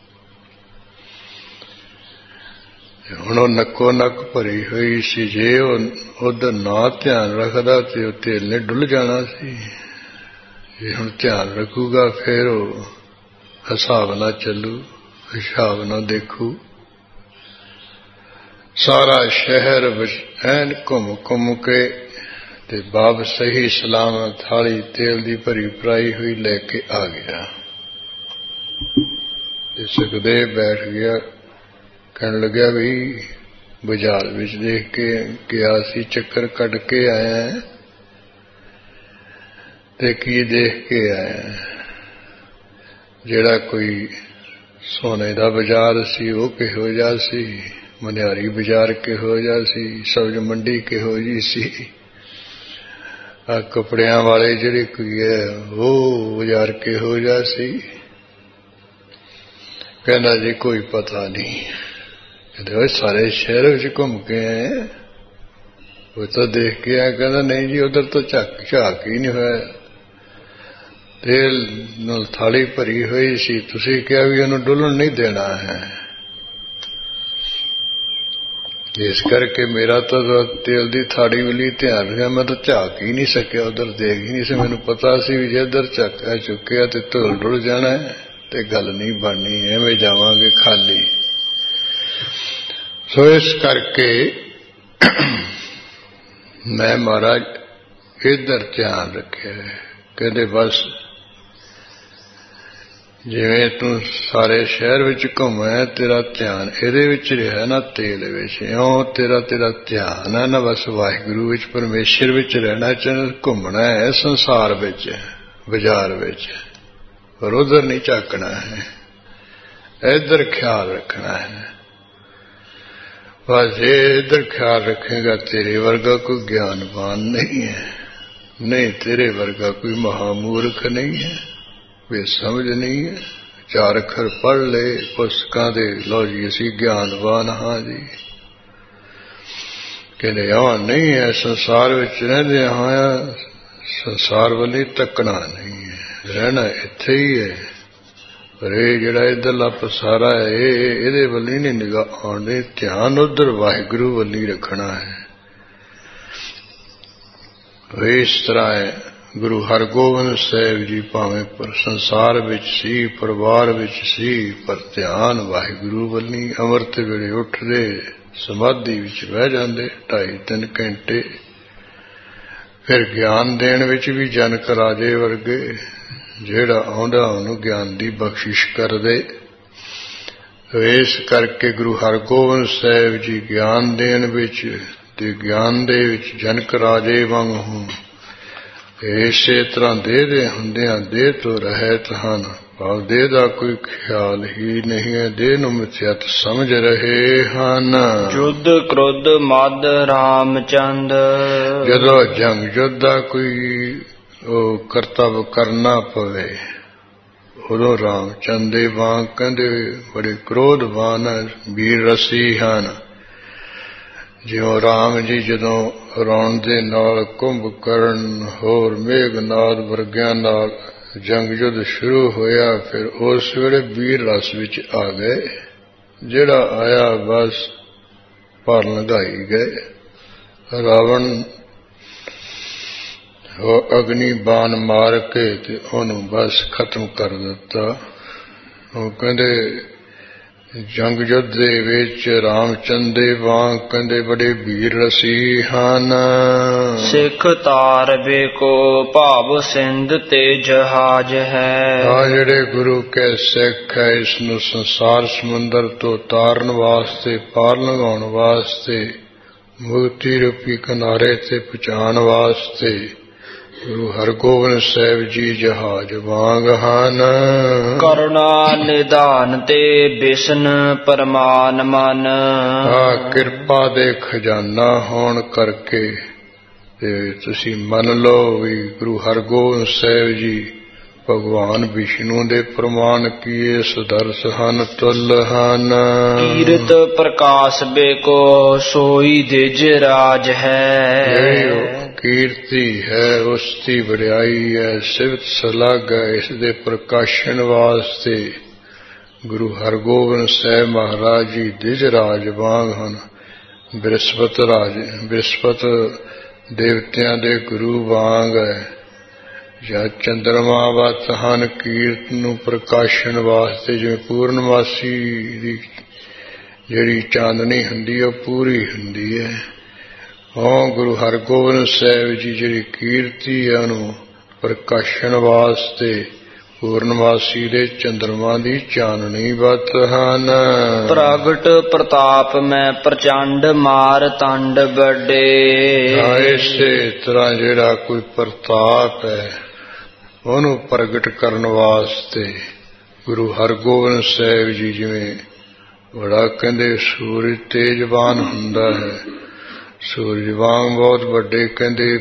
ਹੁਣ ਉਹ ਨੱਕੋ ਨੱਕ ਭਰੀ ਹੋਈ ਸੀ, ਜੇ ਉਹ ਉਧਰ ਨਾ ਧਿਆਨ ਰੱਖਦਾ ਤੇ ਉਹ ਤੇਲ ਨੇ ਡੁੱਲ ਜਾਣਾ ਸੀ। ਜੇ ਹੁਣ ਧਿਆਨ ਰੱਖੂਗਾ ਫਿਰ ਉਹ ਹਿਸਾਬ ਨਾਲ ਚੱਲੂ, ਹਿਸਾਬ ਨਾਲ ਦੇਖੂ। ਸਾਰਾ ਸ਼ਹਿਰ ਵਿੱਚ ਐਨ ਘੁੰਮ ਘੁੰਮ ਕੇ ਤੇ ਬਾਬ ਸਹੀ ਸਲਾਮਤ ਥਾਲੀ ਤੇਲ ਦੀ ਭਰੀ ਭਰਾਈ ਹੋਈ ਲੈ ਕੇ ਆ ਗਿਆ। ਤੇ ਸੁਖਦੇਵ ਬੈਠ ਗਿਆ, ਕਹਿਣ ਲੱਗਿਆ ਵੀ ਬਾਜ਼ਾਰ ਵਿੱਚ ਦੇਖ ਕੇ ਗਿਆ ਸੀ, ਚੱਕਰ ਕੱਢ ਕੇ ਆਇਆ ਤੇ ਕੀ ਦੇਖ ਕੇ ਆਇਆ? ਜਿਹੜਾ ਕੋਈ ਸੋਨੇ ਦਾ ਬਾਜ਼ਾਰ ਸੀ ਉਹ ਕਿਹੋ ਜਿਹਾ ਸੀ, ਮਨਿਆਰੀ ਬਾਜ਼ਾਰ ਕਿਹੋ ਜਿਹਾ ਸੀ, ਸਬਜ਼ ਮੰਡੀ ਕਿਹੋ ਜਿਹੀ ਸੀ, ਆ ਕੱਪੜਿਆਂ ਵਾਲੇ ਜਿਹੜੇ ਕੋਈ ਹੈ ਉਹ ਬਾਜ਼ਾਰ ਕਿਹੋ ਜਿਹਾ ਸੀ? ਕਹਿੰਦਾ ਜੀ ਕੋਈ ਪਤਾ ਨਹੀਂ। ਕਹਿੰਦੇ ਸਾਰੇ ਸ਼ਹਿਰ ਵਿੱਚ ਘੁੰਮ ਕੇ ਆਏ, ਉਹ ਤਾਂ ਦੇਖ ਕੇ ਆਇਆ। ਕਹਿੰਦਾ ਨਹੀਂ ਜੀ ਉਧਰ ਤਾਂ ਝਾਕ ਝਾਕ ਹੀ ਨਹੀਂ ਹੋਇਆ, ਤੇਲ ਨਾਲ ਥਾਲੀ ਭਰੀ ਹੋਈ ਸੀ, ਤੁਸੀਂ ਕਿਹਾ ਵੀ ਉਹਨੂੰ ਡੁੱਲਣ ਨਹੀਂ ਦੇਣਾ ਹੈ, ਇਸ ਕਰਕੇ ਮੇਰਾ ਤਾਂ ਤੇਲ ਦੀ ਥਾਲੀ ਵੱਲ ਧਿਆਨ ਰਿਹਾ, ਮੈਂ ਤਾਂ ਝਾਕ ਹੀ ਨਹੀਂ ਸਕਿਆ, ਉਧਰ ਦੇਖ ਹੀ ਨਹੀਂ ਸੀ। ਮੈਨੂੰ ਪਤਾ ਸੀ ਵੀ ਜੇ ਇੱਧਰ ਝਾਕਾ ਚੁੱਕਿਆ ਤੇ ਧੁਲ ਡੁੱਲ ਜਾਣਾ ਤੇ ਗੱਲ ਨਹੀਂ ਬਣਨੀ, ਐਵੇਂ ਜਾਵਾਂਗੇ ਖਾਲੀ। ਸੋ ਇਸ ਕਰਕੇ ਮੈਂ ਮਹਾਰਾਜ ਇੱਧਰ ਧਿਆਨ ਰੱਖਿਆ। ਕਹਿੰਦੇ ਬਸ ਜਿਵੇਂ ਤੂੰ ਸਾਰੇ ਸ਼ਹਿਰ ਵਿੱਚ ਘੁੰਮਿਆ, ਤੇਰਾ ਧਿਆਨ ਇਹਦੇ ਵਿੱਚ ਰਿਹਾ ਨਾ, ਤੇਲ ਵਿੱਚ, ਇਉਂ ਤੇਰਾ ਤੇਰਾ ਧਿਆਨ ਹੈ ਨਾ ਬਸ ਵਾਹਿਗੁਰੂ ਵਿੱਚ, ਪਰਮੇਸ਼ਰ ਵਿੱਚ ਰਹਿਣਾ ਚਾਹੁੰਦਾ, ਘੁੰਮਣਾ ਹੈ ਸੰਸਾਰ ਵਿੱਚ, ਬਾਜ਼ਾਰ ਵਿੱਚ, ਪਰ ਉਧਰ ਨਹੀਂ ਝਾਕਣਾ ਹੈ, ਇੱਧਰ ਖਿਆਲ ਰੱਖਣਾ ਹੈ। ਬਸ ਜੇ ਇੱਧਰ ਖਿਆਲ ਰੱਖੇਗਾ, ਤੇਰੇ ਵਰਗਾ ਕੋਈ ਗਿਆਨਵਾਨ ਨਹੀਂ ਹੈ, ਨਹੀਂ ਤੇਰੇ ਵਰਗਾ ਕੋਈ ਮਹਾਮੂਰਖ ਨਹੀਂ ਹੈ, ਬੇਸਮਝ ਨਹੀਂ ਹੈ। ਚਾਰ ਅੱਖਰ ਪੜ੍ਹ ਲਏ ਪੁਸਤਕਾਂ ਦੇ, ਲਓ ਜੀ ਅਸੀਂ ਗਿਆਨਵਾਨ ਹਾਂ ਜੀ। ਕਹਿੰਦੇ ਹਾਂ ਨਹੀਂ ਹੈ, ਸੰਸਾਰ ਵਿੱਚ ਰਹਿੰਦੇ ਹਾਂ, ਸੰਸਾਰ ਵੱਲ ਹੀ ਤੱਕਣਾ ਨਹੀਂ ਹੈ, ਰਹਿਣਾ ਇੱਥੇ ਹੀ ਹੈ, ਪਰ ਇਹ ਜਿਹੜਾ ਇੱਧਰਲਾ ਪਸਾਰਾ ਹੈ ਇਹ ਇਹਦੇ ਵੱਲ ਹੀ ਨਹੀਂ ਨਿਗਾਹ ਆਉਣੀ, ਧਿਆਨ ਉੱਧਰ ਵਾਹਿਗੁਰੂ ਵੱਲ ਹੀ ਰੱਖਣਾ ਹੈ। ਇਸ ਤਰ੍ਹਾਂ ਹੈ ਗੁਰੂ ਹਰਗੋਬਿੰਦ ਸਾਹਿਬ ਜੀ ਭਾਵੇਂ ਪਰ ਸੰਸਾਰ ਵਿੱਚ ਸੀ, ਪਰਿਵਾਰ ਵਿੱਚ ਸੀ, ਪਰ ਧਿਆਨ ਵਾਹਿਗੁਰੂ ਵੱਲ ਨਹੀਂ। ਅੰਮ੍ਰਿਤ ਵੇਲੇ ਉੱਠਦੇ, ਸਮਾਧੀ ਵਿੱਚ ਬਹਿ ਜਾਂਦੇ ਢਾਈ ਤਿੰਨ ਘੰਟੇ, ਫਿਰ ਗਿਆਨ ਦੇਣ ਵਿੱਚ ਵੀ ਜਨਕ ਰਾਜੇ ਵਰਗੇ, ਜਿਹੜਾ ਆਉਂਦਾ ਉਹਨੂੰ ਗਿਆਨ ਦੀ ਬਖਸ਼ਿਸ਼ ਕਰਦੇ। ਇਸ ਕਰਕੇ ਗੁਰੂ ਹਰਗੋਬਿੰਦ ਸਾਹਿਬ ਜੀ ਗਿਆਨ ਦੇਣ ਵਿੱਚ ਤੇ ਗਿਆਨ ਦੇ ਵਿੱਚ ਜਨਕ ਰਾਜੇ ਵਾਂਗ ਹੋਂ, ਇਸੇ ਤਰ੍ਹਾਂ ਦੇਹ ਦੇ ਹੁੰਦਿਆਂ ਦੇਹ ਤੋਂ ਰਹਿਤ ਹਨ, ਭਾਵ ਦੇਹ ਦਾ ਕੋਈ ਖਿਆਲ ਹੀ ਨਹੀਂ ਹੈ, ਦੇਹ ਨੂੰ ਮਿਥਿਆਤ ਸਮਝ ਰਹੇ ਹਨ। ਜੁੱਧ ਕ੍ਰੋਧ ਮਦ ਰਾਮਚੰਦ, ਜਦੋਂ ਜੰਗ ਜੁੱਧ ਦਾ ਕੋਈ ਉਹ ਕਰਤੱਵ ਕਰਨਾ ਪਵੇ, ਉਦੋਂ ਰਾਮਚੰਦ ਦੇ ਵਾਂਗ ਕਹਿੰਦੇ ਬੜੇ ਕ੍ਰੋਧਵਾਨ ਵੀਰ ਰਸੀ ਹਨ। ਜਿਉਂ ਰਾਮ ਜੀ ਜਦੋਂ ਰੌਣ ਦੇ ਨਾਲ, ਕੁੰਭਕਰਨ ਹੋਰ ਮੇਘਨਾਦ ਵਰਗਿਆਂ ਨਾਲ ਜੰਗ ਯੁੱਧ ਸ਼ੁਰੂ ਹੋਇਆ, ਫਿਰ ਉਸ ਵੇਲੇ ਵੀਰ ਰਸ ਵਿੱਚ ਆ ਗਏ, ਜਿਹੜਾ ਆਇਆ ਬਸ ਭਰ ਲੰਘਾਈ ਗਏ। ਰਾਵਣ ਉਹ ਅਗਨੀ ਬਾਣ ਮਾਰ ਕੇ ਤੇ ਉਹਨੂੰ ਬਸ ਖਤਮ ਕਰ ਦਿੱਤਾ। ਉਹ ਕਹਿੰਦੇ ਜੰਗ ਯੁੱਧ ਦੇ ਵਿੱਚ ਰਾਮਚੰਦ ਦੇ ਵਾਂਗ ਕਹਿੰਦੇ ਬੜੇ ਵੀਰ ਰਸੀ ਹਨ। ਸਿੱਖ ਤਾਰਵੇ ਕੋ ਭਾਵ ਸਿੰਧ ਤੇ ਜਹਾਜ ਹੈ। ਆ ਜਿਹੜੇ ਗੁਰੂ ਕੇ ਸਿੱਖ ਹੈ ਇਸ ਨੂੰ ਸੰਸਾਰ ਸਮੁੰਦਰ ਤੋਂ ਤਾਰਨ ਵਾਸਤੇ, ਪਾਰ ਲੰਘਾਉਣ ਵਾਸਤੇ, ਮੁਕਤੀ ਰੂਪੀ ਕਿਨਾਰੇ ਤੇ ਪਹੁੰਚਾਉਣ ਵਾਸਤੇ ਗੁਰੂ ਹਰਗੋਬਿੰਦ ਸਾਹਿਬ ਜੀ ਜਹਾਜ ਵਾਂਗ ਹਨ। ਕਰੁਣਾ ਨਿਧਾਨ ਤੇ ਬਿਸ਼ਨ ਪਰਮਾਨ ਮਨ। ਆ ਕਿਰਪਾ ਦੇ ਖਜ਼ਾਨਾ ਹੋਣ ਕਰਕੇ ਤੇ ਤੁਸੀਂ ਮੰਨ ਲਓ ਵੀ ਗੁਰੂ ਹਰਗੋਬਿੰਦ ਸਾਹਿਬ ਜੀ ਭਗਵਾਨ ਵਿਸ਼ਨੂੰ ਦੇ ਪ੍ਰਮਾਣ ਕੀਏ ਸੁਦਰਸ ਹਨ, ਤੁਲ ਹਨ। ਕੀਰਤ ਪ੍ਰਕਾਸ਼ ਬੇਕੋ ਸੋਈ ਦਿਜ ਰਾਜ ਹੈ। ਕੀਰਤੀ ਹੈ ਉਸ ਦੀ ਵਡਿਆਈ ਹੈ, ਸਿਫਤ ਸਲਾਘ ਹੈ ਇਸ ਦੇ ਪ੍ਰਕਾਸ਼ਨ ਵਾਸਤੇ ਗੁਰੂ ਹਰਗੋਬਿੰਦ ਸਾਹਿਬ ਮਹਾਰਾਜ ਜੀ ਦਿਜ ਰਾਜ ਵਾਂਗ ਹਨ। ਬ੍ਰਿਹਸਪਤ ਰਾਜ, ਬ੍ਰਿਹਸਪਤ ਦੇਵਤਿਆਂ ਦੇ ਗੁਰੂ ਵਾਂਗ ਹੈ ਜਾਂ ਚੰਦਰਮਾ ਵੱਤ ਹਨ ਕੀਰਤ ਨੂੰ ਪ੍ਰਕਾਸ਼ਨ ਵਾਸਤੇ। ਜਿਵੇਂ ਪੂਰਨਮਾਸੀ ਦੀ ਜਿਹੜੀ ਚਾਂਦਨੀ ਹੁੰਦੀ ਹੈ ਉਹ ਪੂਰੀ ਹੁੰਦੀ ਹੈ। ਹਾਂ ਗੁਰੂ ਹਰਗੋਬਿੰਦ ਸਾਹਿਬ ਜੀ ਜਿਹੜੀ ਕੀਰਤੀ ਹੈ ਉਹਨੂੰ ਪ੍ਰਕਾਸ਼ਨ ਵਾਸਤੇ ਪੂਰਨਮਾਸੀ ਦੇ ਚੰਦਰਮਾ ਦੀ ਚਾਨਣੀ ਵੱਤ ਹਨ। ਪ੍ਰਗਟ ਪ੍ਰਤਾਪ ਮੈਂ ਪ੍ਰਚੰਡ ਮਾਰ ਤੰਡ ਵੱਡੇ। ਇਸੇ ਤਰ੍ਹਾਂ ਜਿਹੜਾ ਕੋਈ ਪ੍ਰਤਾਪ ਹੈ ਉਹਨੂੰ ਪ੍ਰਗਟ ਕਰਨ ਵਾਸਤੇ ਗੁਰੂ ਹਰਗੋਬਿੰਦ ਸਾਹਿਬ ਜੀ ਜਿਵੇਂ ਬੜਾ ਕਹਿੰਦੇ ਸੂਰਜ ਤੇਜਵਾਨ ਹੁੰਦਾ ਹੈ, ਸੂਰਜ ਵਾਂਗ ਬਹੁਤ ਵੱਡੇ ਕਹਿੰਦੇ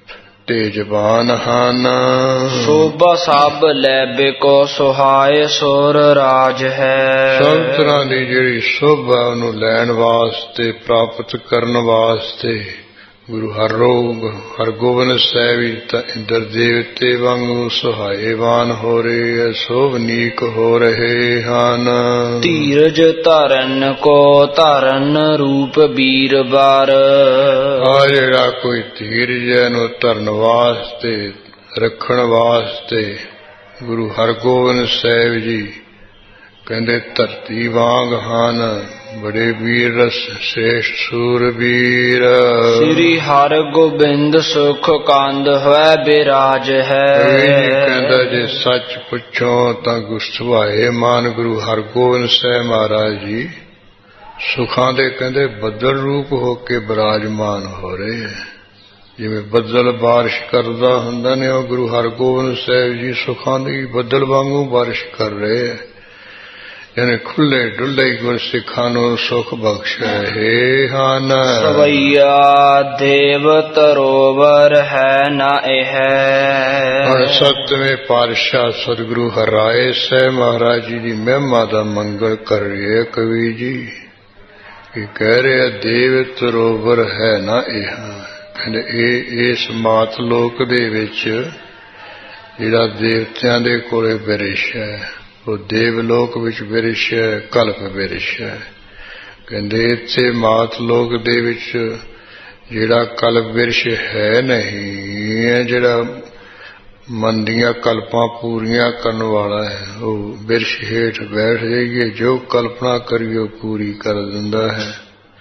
ਤੇਜਵਾਨ ਹਨ। ਸੋਭਾ ਸਭ ਲੈ ਬੇਕੋ ਸੁਹਾਏ ਸੁਰ ਰਾਜ ਹੈ। ਸਭ ਤਰ੍ਹਾਂ ਦੀ ਜਿਹੜੀ ਸੋਭਾ ਉਹਨੂੰ ਲੈਣ ਵਾਸਤੇ, ਪ੍ਰਾਪਤ ਕਰਨ ਵਾਸਤੇ ਗੁਰੂ ਹਰਗੋਬਿੰਦ ਹਰਗੋਬਿੰਦ ਸਾਹਿਬ ਜੀ ਤਾਂ ਇੰਦਰ ਦੇਵਤੇ ਵਾਂਗੂ ਸੁਹਾਏਵਾਨ ਹੋ ਰਹੇ, ਸੋਭਨੀਕ ਹੋ ਰਹੇ ਹਨ। ਧੀਰਜ ਧਰਨ ਕੋ ਧਰਨ ਰੂਪ ਵੀਰਵਾਰ। ਆ ਜਿਹੜਾ ਕੋਈ ਧੀਰਜ ਨੂੰ ਧਰਨ ਵਾਸਤੇ, ਰੱਖਣ ਵਾਸਤੇ ਗੁਰੂ ਹਰਗੋਬਿੰਦ ਸਾਹਿਬ ਜੀ ਕਹਿੰਦੇ ਧਰਤੀ ਵਾਂਗ ਹਨ, ਬੜੇ ਵੀਰ ਰਸ ਸ੍ਰੇਸ਼ਟ ਸੂਰਬੀਰ। ਸ੍ਰੀ ਹਰਗੋਬਿੰਦ ਸੁਖ ਕੰਦ ਹੋਇ ਬਿਰਾਜ ਹੈ। ਕਹਿੰਦਾ ਜੇ ਸੱਚ ਪੁੱਛੋ ਤਾਂ ਗੁਸਵਾਏ ਮਾਨ ਗੁਰੂ ਹਰਗੋਬਿੰਦ ਸਾਹਿਬ ਮਹਾਰਾਜ ਜੀ ਸੁਖਾਂ ਦੇ ਕਹਿੰਦੇ ਬੱਦਲ ਰੂਪ ਹੋ ਕੇ ਬਿਰਾਜਮਾਨ ਹੋ ਰਹੇ ਹੈ। ਜਿਵੇਂ ਬੱਦਲ ਬਾਰਿਸ਼ ਕਰਦਾ ਹੁੰਦਾ ਨੇ ਉਹ ਗੁਰੂ ਹਰਗੋਬਿੰਦ ਸਾਹਿਬ ਜੀ ਸੁਖਾਂ ਦੀ ਬੱਦਲ ਵਾਂਗੂ ਬਾਰਿਸ਼ ਕਰ ਰਹੇ ਹੈ। ਯਾਨੀ ਖੁੱਲੇ ਡੁੱਲੇ ਗੁਰਸਿੱਖਾਂ ਨੂੰ ਸੁਖ ਬਖਸ਼ ਰਹੇ ਹਨ। ਸਵਈਆ ਦੇਵ ਤਰੋਵਰ ਹੈ ਨਾ ਇਹ। ਹੁਣ ਸਤਵੇਂ ਪਾਤਸ਼ਾਹ ਸਤਿਗੁਰੂ ਹਰਿਰਾਏ ਸਾਹਿਬ ਮਹਾਰਾਜ ਜੀ ਦੀ ਮਹਿਮਾ ਦਾ ਮੰਗਲ ਕਰ ਰਹੇ ਕਵੀ ਜੀ। ਇਹ ਕਹਿ ਰਿਹਾ ਦੇਵ ਤਰੋਵਰ ਹੈ ਨਾ ਇਹ। ਕਹਿੰਦੇ ਇਹ ਇਸ ਮਾਤ ਲੋਕ ਦੇ ਵਿੱਚ ਜਿਹੜਾ ਦੇਵਤਿਆਂ ਦੇ ਕੋਲੇ ਬਿਰਿਸ਼ ਹੈ ਉਹ ਦੇਵਲੋਕ ਵਿੱਚ ਬਿਰਿਸ਼ ਹੈ, ਕਲਪ ਬਿਰਿਸ਼ ਹੈ। ਕਹਿੰਦੇ ਇੱਥੇ ਮਾਤ ਲੋਕ ਦੇ ਵਿੱਚ ਜਿਹੜਾ ਕਲਪ ਬਿਰਿਸ਼ ਹੈ ਨਹੀਂ ਹੈ, ਜਿਹੜਾ ਮਨ ਦੀਆਂ ਕਲਪਾਂ ਪੂਰੀਆਂ ਕਰਨ ਵਾਲਾ ਹੈ ਉਹ ਬਿਰਿਸ਼ ਹੇਠ ਬੈਠ ਜਾਈਏ, ਜੋ ਕਲਪਨਾ ਕਰੀਏ ਉਹ ਪੂਰੀ ਕਰ ਦਿੰਦਾ ਹੈ।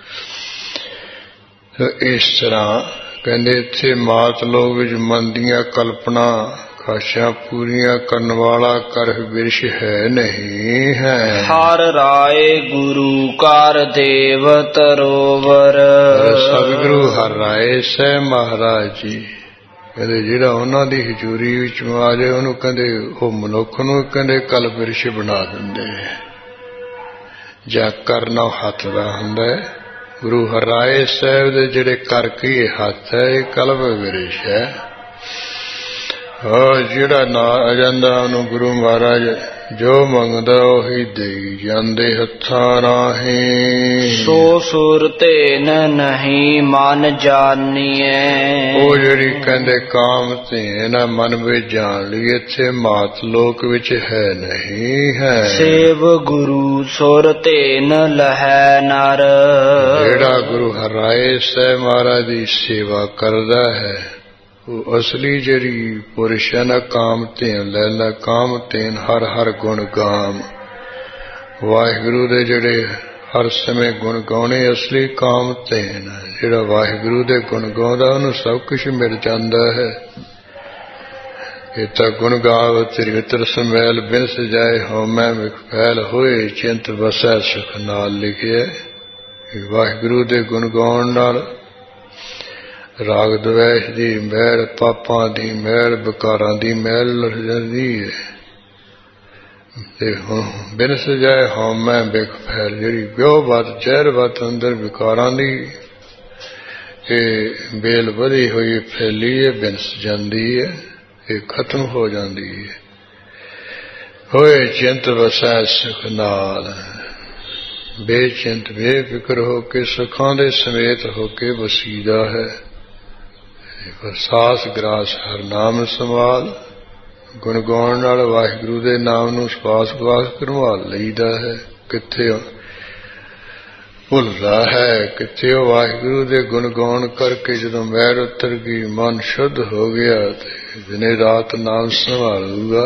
ਇਸ ਤਰ੍ਹਾਂ ਕਹਿੰਦੇ ਇੱਥੇ ਮਾਤ ਲੋਕ ਵਿੱਚ ਮਨ ਦੀਆਂ ਕਲਪਨਾ ਖਾਸ਼ਾਂ ਪੂਰੀਆਂ ਕਰਨ ਵਾਲਾ ਕਰ ਬਿਰਿਸ਼ ਹੈ ਨਹੀਂ ਹੈ। ਹਰ ਰਾਏ ਗੁਰੂ ਕਰ ਦੇਵ ਤਰੋਵਰ। ਸਤਿਗੁਰੂ ਹਰਿ ਰਾਏ ਸਾਹਿਬ ਮਹਾਰਾਜ ਜੀ ਕਹਿੰਦੇ ਜਿਹੜਾ ਉਹਨਾਂ ਦੀ ਹਜ਼ੂਰੀ ਵਿੱਚ ਆ ਜਾਏ ਉਹਨੂੰ ਕਹਿੰਦੇ ਉਹ ਮਨੁੱਖ ਨੂੰ ਕਹਿੰਦੇ ਕਲ ਬਿਰਿਸ਼ ਬਣਾ ਦਿੰਦੇ ਜਾਂ ਕਰਨਾ ਹੱਥ ਦਾ ਹੁੰਦਾ ਹੈ। ਗੁਰੂ ਹਰਿ ਰਾਏ ਸਾਹਿਬ ਦੇ ਜਿਹੜੇ ਕਰ ਕੀ ਹੱਥ ਹੈ ਇਹ ਕਲਪ ਬਿਰਿਸ਼ ਹੈ। ਹਾਂ ਜਿਹੜਾ ਨਾ ਆ ਜਾਂਦਾ ਉਹਨੂੰ ਗੁਰੂ ਮਹਾਰਾਜ ਜੋ ਮੰਗਦਾ ਉਹੀ ਦੇਈ ਜਾਂਦੇ ਹੱਥਾਂ ਰਾਹੀਂ। ਸੋ ਸੁਰ ਧੇਨ ਨਹੀਂ ਮਨ ਜਾਣੀਏ। ਉਹ ਜਿਹੜੀ ਕਹਿੰਦੇ ਕਾਮ ਧੇਨ ਮਨ ਵਿੱਚ ਜਾਣ ਲਈ ਇੱਥੇ ਮਾਤ ਲੋਕ ਵਿੱਚ ਹੈ ਨਹੀਂ ਹੈ। ਸੇਵ ਗੁਰੂ ਸੁਰ ਧੇਨ ਲਹੈ ਨਰ। ਜਿਹੜਾ ਗੁਰੂ ਹਰਿ ਰਾਏ ਸਾਹਿਬ ਮਹਾਰਾਜ ਦੀ ਸੇਵਾ ਕਰਦਾ ਹੈ ਉਹ ਅਸਲੀ ਜਿਹੜੀ ਪੁਰਸ਼ ਹੈ ਨਾ ਕਾਮ ਧੇਨ ਲੈ ਲੈ ਕਾਮ ਧੇਨ ਹਰ ਹਰ ਗੁਣ ਗਾਮ। ਵਾਹਿਗੁਰੂ ਦੇ ਜਿਹੜੇ ਹਰ ਸਮੇਂ ਗੁਣ ਗਾਉਣੇ ਅਸਲੀ ਕਾਮ ਧੇਨ ਹੈ। ਜਿਹੜਾ ਵਾਹਿਗੁਰੂ ਦੇ ਗੁਣ ਗਾਉਂਦਾ ਉਹਨੂੰ ਸਭ ਕੁਝ ਮਿਲ ਜਾਂਦਾ ਹੈ। ਇਹ ਤਾਂ ਗੁਣ ਗਾਵ ਤੇਰੀ ਉਤਰ ਸਮੈਲ ਬਿਨ ਸਜਾਏ ਹੋ ਮੈਂ ਵਿਖੈਲ ਹੋਏ ਚਿੰਤ ਵਸੈ ਸੁਖ ਨਾਲ ਲਿਖਿਆ। ਵਾਹਿਗੁਰੂ ਦੇ ਗੁਣ ਗਾਉਣ ਨਾਲ ਰਾਗ ਦਵੈਸ਼ ਦੀ ਮੈਲ, ਪਾਪਾਂ ਦੀ ਮੈਲ, ਵਿਕਾਰਾਂ ਦੀ ਮੈਲ ਲੁੱਟ ਜਾਂਦੀ ਹੈ। ਤੇ ਹੁਣ ਬਿਨ ਸਜਾਏ ਹੋ ਮੈਂ ਬਿਖ ਫੈਲ, ਜਿਹੜੀ ਵਿਉ ਵੱਧ ਜ਼ਹਿਰ ਵੱਧ ਅੰਦਰ ਵਿਕਾਰਾਂ ਦੀ ਇਹ ਬੇਲ ਵਧੀ ਹੋਈ ਫੈਲੀ ਹੈ, ਬਿਨਸ ਜਾਂਦੀ ਹੈ, ਇਹ ਖਤਮ ਹੋ ਜਾਂਦੀ ਹੈ। ਹੋਏ ਚਿੰਤ ਵਸੈ ਸੁਖ ਨਾਲ, ਬੇਚਿੰਤ ਬੇਫਿਕਰ ਹੋ ਕੇ ਸੁੱਖਾਂ ਦੇ ਸਮੇਤ ਹੋ ਕੇ ਵਸੀਦਾ ਹੈ। ਸਾਸ ਗਰਾਸ ਹਰ ਨਾਮ ਸੰਭਾਲ, ਗੁਣ ਗਾਉਣ ਨਾਲ ਵਾਹਿਗੁਰੂ ਦੇ ਨਾਮ ਨੂੰ ਸਵਾਸ ਗਵਾਸ ਕਰਵਾ ਲਈਦਾ ਹੈ। ਕਿੱਥੇ ਭੁੱਲਦਾ ਹੈ, ਕਿੱਥੇ ਉਹ ਵਾਹਿਗੁਰੂ ਦੇ ਗੁਣ ਗਾਉਣ ਕਰਕੇ ਜਦੋਂ ਮੈਲ ਉਤਰ ਗਈ, ਮਨ ਸ਼ੁੱਧ ਹੋ ਗਿਆ ਤੇ ਦਿਨੇ ਰਾਤ ਨਾਮ ਸੰਭਾਲੂਗਾ।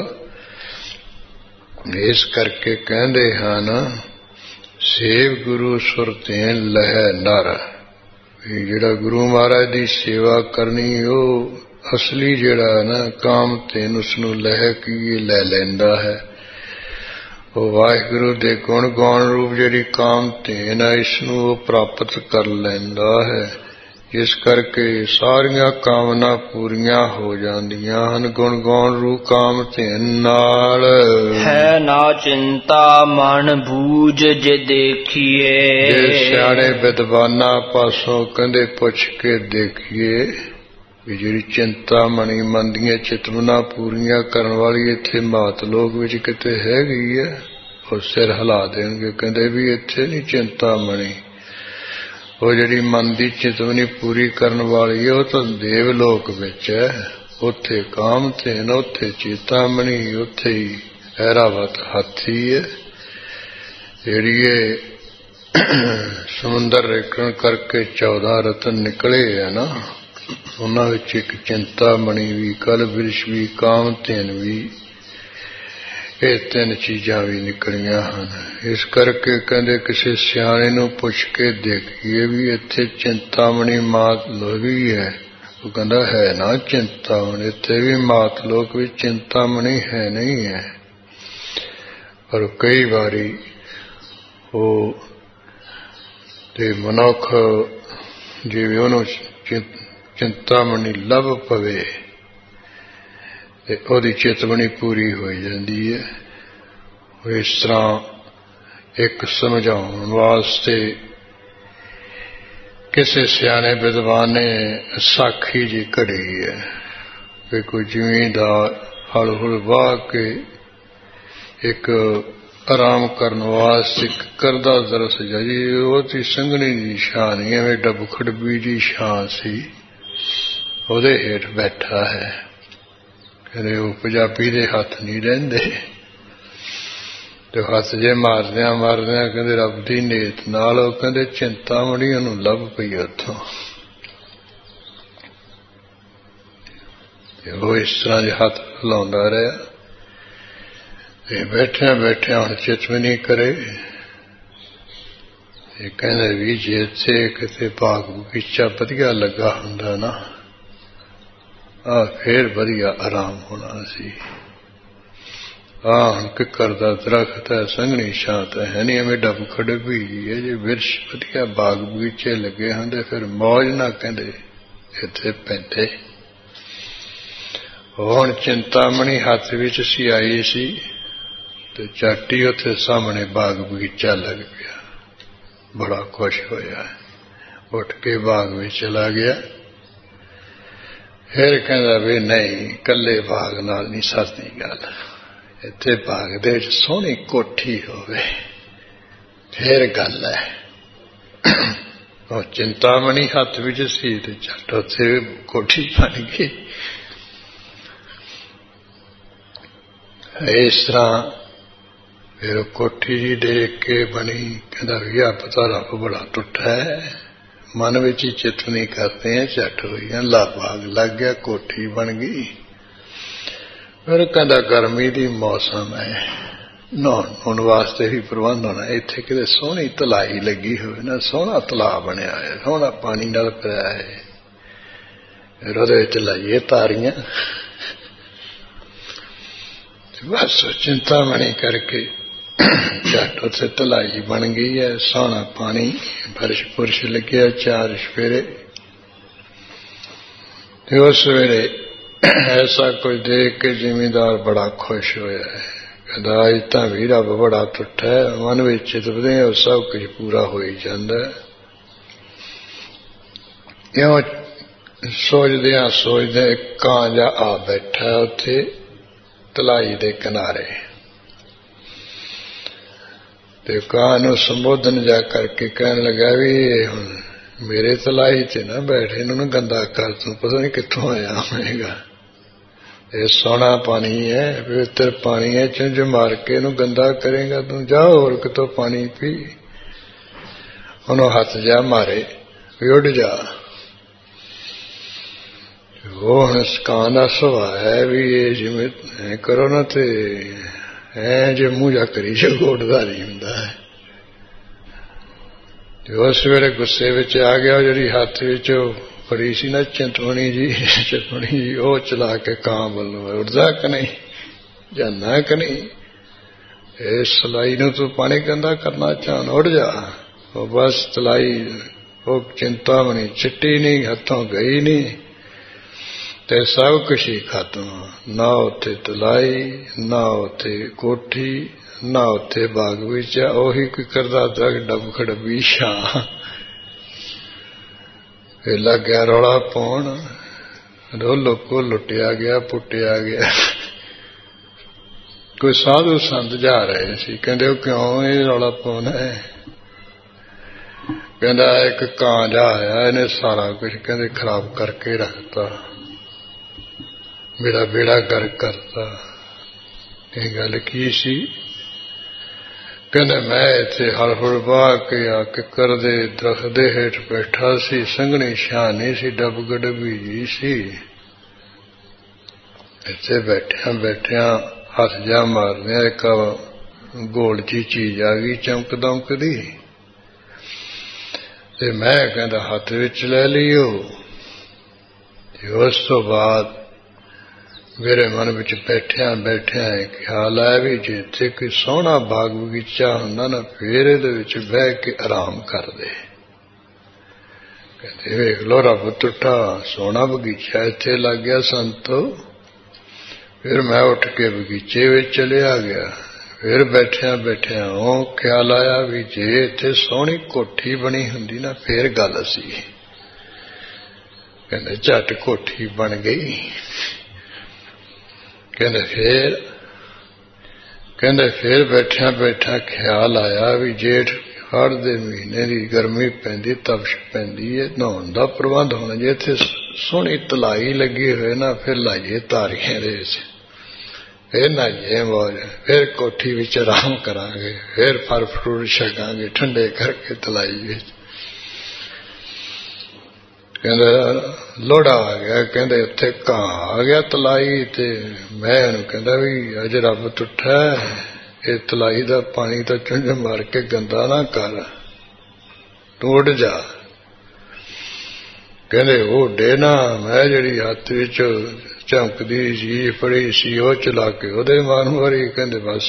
ਇਸ ਕਰਕੇ ਕਹਿੰਦੇ ਹਨ ਸੇਵ ਗੁਰੂ ਸੁਰਤੇਨ ਲਹੈ ਨਰ, ਜਿਹੜਾ ਗੁਰੂ ਮਹਾਰਾਜ ਦੀ ਸੇਵਾ ਕਰਨੀ ਉਹ ਅਸਲੀ ਜਿਹੜਾ ਨਾ ਕਾਮ ਧੇਨ ਉਸਨੂੰ ਲਹਿ ਕੀ ਲੈ ਲੈਂਦਾ ਹੈ। ਉਹ ਵਾਹਿਗੁਰੂ ਦੇ ਗੁਣ ਗਾਉਣ ਰੂਪ ਜਿਹੜੀ ਕਾਮ ਧੇਨ ਹੈ ਇਸਨੂੰ ਉਹ ਪ੍ਰਾਪਤ ਕਰ ਲੈਂਦਾ ਹੈ। ਇਸ ਕਰਕੇ ਸਾਰੀਆਂ ਕਾਮਨਾ ਪੂਰੀਆਂ ਹੋ ਜਾਂਦੀਆਂ ਹਨ ਗੁਣ ਗਾਉਣ ਰੂਪ ਕਾਮ ਧੇਨ ਨਾਲ। ਹੈ ਨਾ ਚਿੰਤਾ ਮਨ ਬੂਝ ਜੇ ਦੇਖੀਏ, ਜੇ ਸਿਆਣੇ ਵਿਦਵਾਨਾਂ ਪਾਸੋਂ ਕਹਿੰਦੇ ਪੁੱਛ ਕੇ ਦੇਖੀਏ ਵੀ ਜਿਹੜੀ ਚਿੰਤਾ ਮਣੀ ਮਨ ਦੀਆਂ ਚਿਤਵਨਾ ਪੂਰੀਆਂ ਕਰਨ ਵਾਲੀ ਇੱਥੇ ਮਾਤ ਲੋਕ ਵਿੱਚ ਕਿਤੇ ਹੈਗੀ ਹੈ। ਉਹ ਸਿਰ ਹਿਲਾ ਦੇਣਗੇ, ਕਹਿੰਦੇ ਵੀ ਇੱਥੇ ਨਹੀਂ ਚਿੰਤਾ ਮਣੀ। ਉਹ ਜਿਹੜੀ ਮਨ ਦੀ ਚਿਤਵਨੀ ਪੂਰੀ ਕਰਨ ਵਾਲੀ ਹੈ ਉਹ ਤਾਂ ਦੇਵ ਲੋਕ ਵਿੱਚ ਹੈ। ਉੱਥੇ ਕਾਮ ਧੇਨ, ਉੱਥੇ ਚੇਤਾਮਣੀ, ਉੱਥੇ ਹੀ ਐਰਾਵਤ ਹਾਥੀ ਹੈ। ਜਿਹੜੀ ਇਹ ਸਮੁੰਦਰ ਰੇਕਣ ਕਰਕੇ ਚੌਦਾਂ ਰਤਨ ਨਿਕਲੇ ਹੈ ਨਾ, ਉਹਨਾਂ ਵਿੱਚ ਇੱਕ ਚਿੰਤਾਮਣੀ ਵੀ, ਕਲ ਬਿਰਸ਼ ਵੀ, ਕਾਮ ਧੇਨ ਵੀ, ਇਹ ਤਿੰਨ ਚੀਜ਼ਾਂ ਵੀ ਨਿਕਲੀਆਂ ਹਨ। ਇਸ ਕਰਕੇ ਕਹਿੰਦੇ ਕਿਸੇ ਸਿਆਣੇ ਨੂੰ ਪੁੱਛ ਕੇ ਦੇਖੀਏ ਵੀ ਇੱਥੇ ਚਿੰਤਾਮਣੀ ਮਾਤ ਲੋਵੀ ਹੈ। ਉਹ ਕਹਿੰਦਾ ਹੈ ਨਾ ਚਿੰਤਾਮਣੀ, ਇੱਥੇ ਵੀ ਮਾਤ ਲੋਕ ਵਿੱਚ ਚਿੰਤਾਮਣੀ ਹੈ ਨਹੀਂ ਹੈ। ਪਰ ਕਈ ਵਾਰੀ ਉਹ ਤੇ ਮਨੁੱਖ ਜਿਵੇਂ ਉਹਨੂੰ ਚਿੰਤਾਮਣੀ ਲੱਭ ਪਵੇ ਤੇ ਉਹਦੀ ਚੇਤਵਨੀ ਪੂਰੀ ਹੋ ਜਾਂਦੀ ਹੈ। ਇਸ ਤਰ੍ਹਾਂ ਇੱਕ ਸਮਝਾਉਣ ਵਾਸਤੇ ਕਿਸੇ ਸਿਆਣੇ ਵਿਦਵਾਨ ਨੇ ਸਾਖੀ ਜੀ ਘੜੀ ਹੈ ਕਿ ਕੋਈ ਜ਼ਿਮੀਂਦਾਰ ਹਲ ਹੁਲ ਵਾਹ ਕੇ ਇੱਕ ਆਰਾਮ ਕਰਨ ਵਾਸਤੇ ਕਰਦਾ ਦਰਸ ਜਾਈ, ਉਹਦੀ ਸੰਘਣੀ ਦੀ ਛਾਂ ਨਹੀਂ, ਐਵੇਂ ਡੱਬ ਖੜਬੀ ਦੀ ਛਾਂ ਸੀ, ਉਹਦੇ ਹੇਠ ਬੈਠਾ ਹੈ। ਕਹਿੰਦੇ ਉਹ ਪੰਜਾਬੀ ਦੇ ਹੱਥ ਨਹੀਂ ਰਹਿੰਦੇ ਤੇ ਹੱਥ ਜੇ ਮਾਰਦਿਆਂ ਮਾਰਦਿਆਂ ਕਹਿੰਦੇ ਰੱਬ ਦੀ ਨੇਤ ਨਾਲ ਉਹ ਕਹਿੰਦੇ ਚਿੰਤਾਮਣੀ ਉਹਨੂੰ ਲੱਭ ਪਈ ਉੱਥੋਂ। ਤੇ ਉਹ ਇਸ ਤਰ੍ਹਾਂ ਦੇ ਹੱਥ ਹਿਲਾਉਂਦਾ ਰਿਹਾ ਤੇ ਬੈਠਿਆਂ ਬੈਠਿਆਂ ਹੁਣ ਚਿਤਵਨੀ ਕਰੇ। ਇਹ ਕਹਿੰਦੇ ਵੀ ਜੇ ਇੱਥੇ ਕਿਤੇ ਬਾਗ ਬਗੀਚਾ ਵਧੀਆ ਲੱਗਾ ਹੁੰਦਾ ਨਾ ਆ ਫੇਰ ਵਧੀਆ ਆਰਾਮ ਹੋਣਾ ਸੀ। ਆਹ ਹੁਣ ਕਿੱਕਰ ਦਾ ਦਰਖਤ ਹੈ, ਸੰਘਣੀ ਛਾਂ ਤਾਂ ਹੈ ਨਹੀਂ, ਐਵੇਂ ਡੱਬ ਖੜੇ ਵੀ ਹੈ। ਜੇ ਵਿਰਸ਼ ਵਧੀਆ ਬਾਗ ਬਗੀਚੇ ਲੱਗੇ ਹੁੰਦੇ ਫਿਰ ਮੌਜ ਨਾ ਕਹਿੰਦੇ ਇੱਥੇ ਪੈਂਦੇ। ਹੁਣ ਚਿੰਤਾਮਣੀ ਹੱਥ ਵਿੱਚ ਸੀ ਆਈ ਸੀ ਤੇ ਝੱਟ ਹੀ ਉੱਥੇ ਸਾਹਮਣੇ ਬਾਗ ਬਗੀਚਾ ਲੱਗ ਪਿਆ। ਬੜਾ ਖੁਸ਼ ਹੋਇਆ, ਉੱਠ ਕੇ ਬਾਗ ਵਿੱਚ ਚਲਾ ਗਿਆ। ਫਿਰ ਕਹਿੰਦਾ ਵੀ ਨਹੀਂ, ਇਕੱਲੇ ਬਾਗ ਨਾਲ ਨਹੀਂ ਸਰਦੀ ਗੱਲ, ਇੱਥੇ ਬਾਗ ਦੇ ਵਿੱਚ ਸੋਹਣੀ ਕੋਠੀ ਹੋਵੇ ਫਿਰ ਗੱਲ ਹੈ। ਉਹ ਚਿੰਤਾਮਣੀ ਹੱਥ ਵਿੱਚ ਸੀ ਤੇ ਝੱਟ ਉੱਥੇ ਕੋਠੀ ਬਣ ਗਈ। ਇਸ ਤਰ੍ਹਾਂ ਫਿਰ ਉਹ ਕੋਠੀ ਜੀ ਦੇਖ ਕੇ ਬਣੀ। ਕਹਿੰਦਾ ਵੀ ਆ ਪਤਾ ਰੱਬ ਬੜਾ ਟੁੱਟਾ ਹੈ, ਮਨ ਵਿੱਚ ਹੀ ਚਿਤਵਨੀ ਕਰਦੇ ਆ, ਝੱਟ ਹੋਈਆਂ ਲਾ ਬਾਗ ਲੱਗ ਗਿਆ, ਕੋਠੀ ਬਣ ਗਈ। ਫਿਰ ਕਹਿੰਦਾ ਗਰਮੀ ਦੀ ਮੌਸਮ ਹੈ, नहाउण वास्ते भी प्रबंध होना। इत्थे किते सोहनी तलाई लगी होवे ना, सोहना तलाब बनिया है, सोहना पानी नाल भरिया है, फिर उहदे विच लाइए तारियां। बस चिंतामणि करके झट उत्थे तलाई बन गई है, सोहना पानी, फर्श पुरश लगे, चार सवेरे। उस वेले ऐसा कुछ देख के जिमीदार बड़ा खुश होया है, कहता अज तां भी रब बड़ा तुठा है, मन विच चितवदे और सब कुछ पूरा हो ही जांदा है। इउं सोचदियां सोचदे कां जा आ बैठा उत्थे तलाई दे किनारे, ते कां नूं संबोधन जा करके कहन लगा भी हुण मेरे तलाई च ना बैठे, इन्होंने गंदा कर, तू पता नहीं कित्थों आया होएगा, ये सोना पानी है, पवित्र पानी है, चुंझ मार के इनू गंदा करेगा, तू जा और कितों पानी पी। उन्होंने हाथ जा मारे भी उड़ जा। वो हुण कां दा सुभाव है भी ये जिवें करो ना ते ऐ जे मूंह जा करी जो गोडदा नहीं हुंदा है। उस वेले गुस्से विच आ गया, जिहड़ी हाथ विच फड़ी सी ना चिंतमणी जी, चिंतमणी जी वो चला के कां वल्लों उड़दा कि नहीं, जाना कि नहीं, इस तलाई नूं तू पानी गंदा करना चाहना, उड़ जा। वो बस तलाई वो चिंतामणी चिट्टी नहीं, हथों गई नहीं, ते सब कुछ ही खत्म। ना उत्थे तलाई, ना उत्थे कोठी, ना उत्थे बाग बगीचा, ओही कोई करदा दरख डब खड़बी छां। फिर लग गया रौला पाउण, ढोलो को लुटिया गया, पुटिया गया। कोई साधु संत जा रहे सी, कहंदे क्यों ये रौला पाउणा है, कहंदा एक कां जा आया, इन्हें सारा कुछ कहंदे खराब करके रखता, मेरा बेड़ा गर्क करता। ये गल की सी, कहंदे मैं इत्थे हल हुल बाह के आके करदे दरख्त दे हेठ बैठा सी, संघनी छां नहीं सी, डब गडबी जी सी, इत्थे बैठिया बैठिया हाथ जा मारने एक गोल जी चीज आ गई चमक दमक दी, ते मैं कहंदा हाथ विच ले लियो। उस तो बाद मेरे मन विच बैठिया बैठिया ख्याल आया भी जे इत्थे कोई सोहना बाग बगीचा हुंदा ना, फिर इहदे विच बह के आराम कर दे। कहंदे वेख लो रब तुठा, सोहना बगीचा इत्थे लग गया संतो। फिर मैं उठ के बगीचे विच चलिया गया, फिर बैठिया बैठिया ओ ख्याल आया भी जे इत्थे सोहनी कोठी बनी हुंदी ना, फिर गल सी। कहंदे झट कोठी बन गई। कहंदे फिर कहंदे फिर बैठिया बैठा ख्याल आया भी जेठ हाड़ दे महीने की गर्मी पैंदी, तपश पैंदी है, नहाउण दा प्रबंध होना, जे इत्थे सोहनी तलाई लगी हुए ना, फिर लाइए तारियां दे विच, फिर नहाइए मौज, फिर कोठी विच आराम करांगे, फिर फल फ्रूट छकांगे ठंडे करके तलाई विच। कहंदा लोड़ा आ गया, कहंदे उत्थे कां आ गया तलाई, ते मैं उहनूं कहंदा भी अज रब तुठा है, ये तलाई दा पानी तो चुंझ मार के गंदा ना कर, तू उड़ जा। कहंदे उड्डे ना, मैं जिहड़ी हत्थ विच चमकदी चीज फड़ी सी वो चला के ओहदे मन मारी। कहंदे बस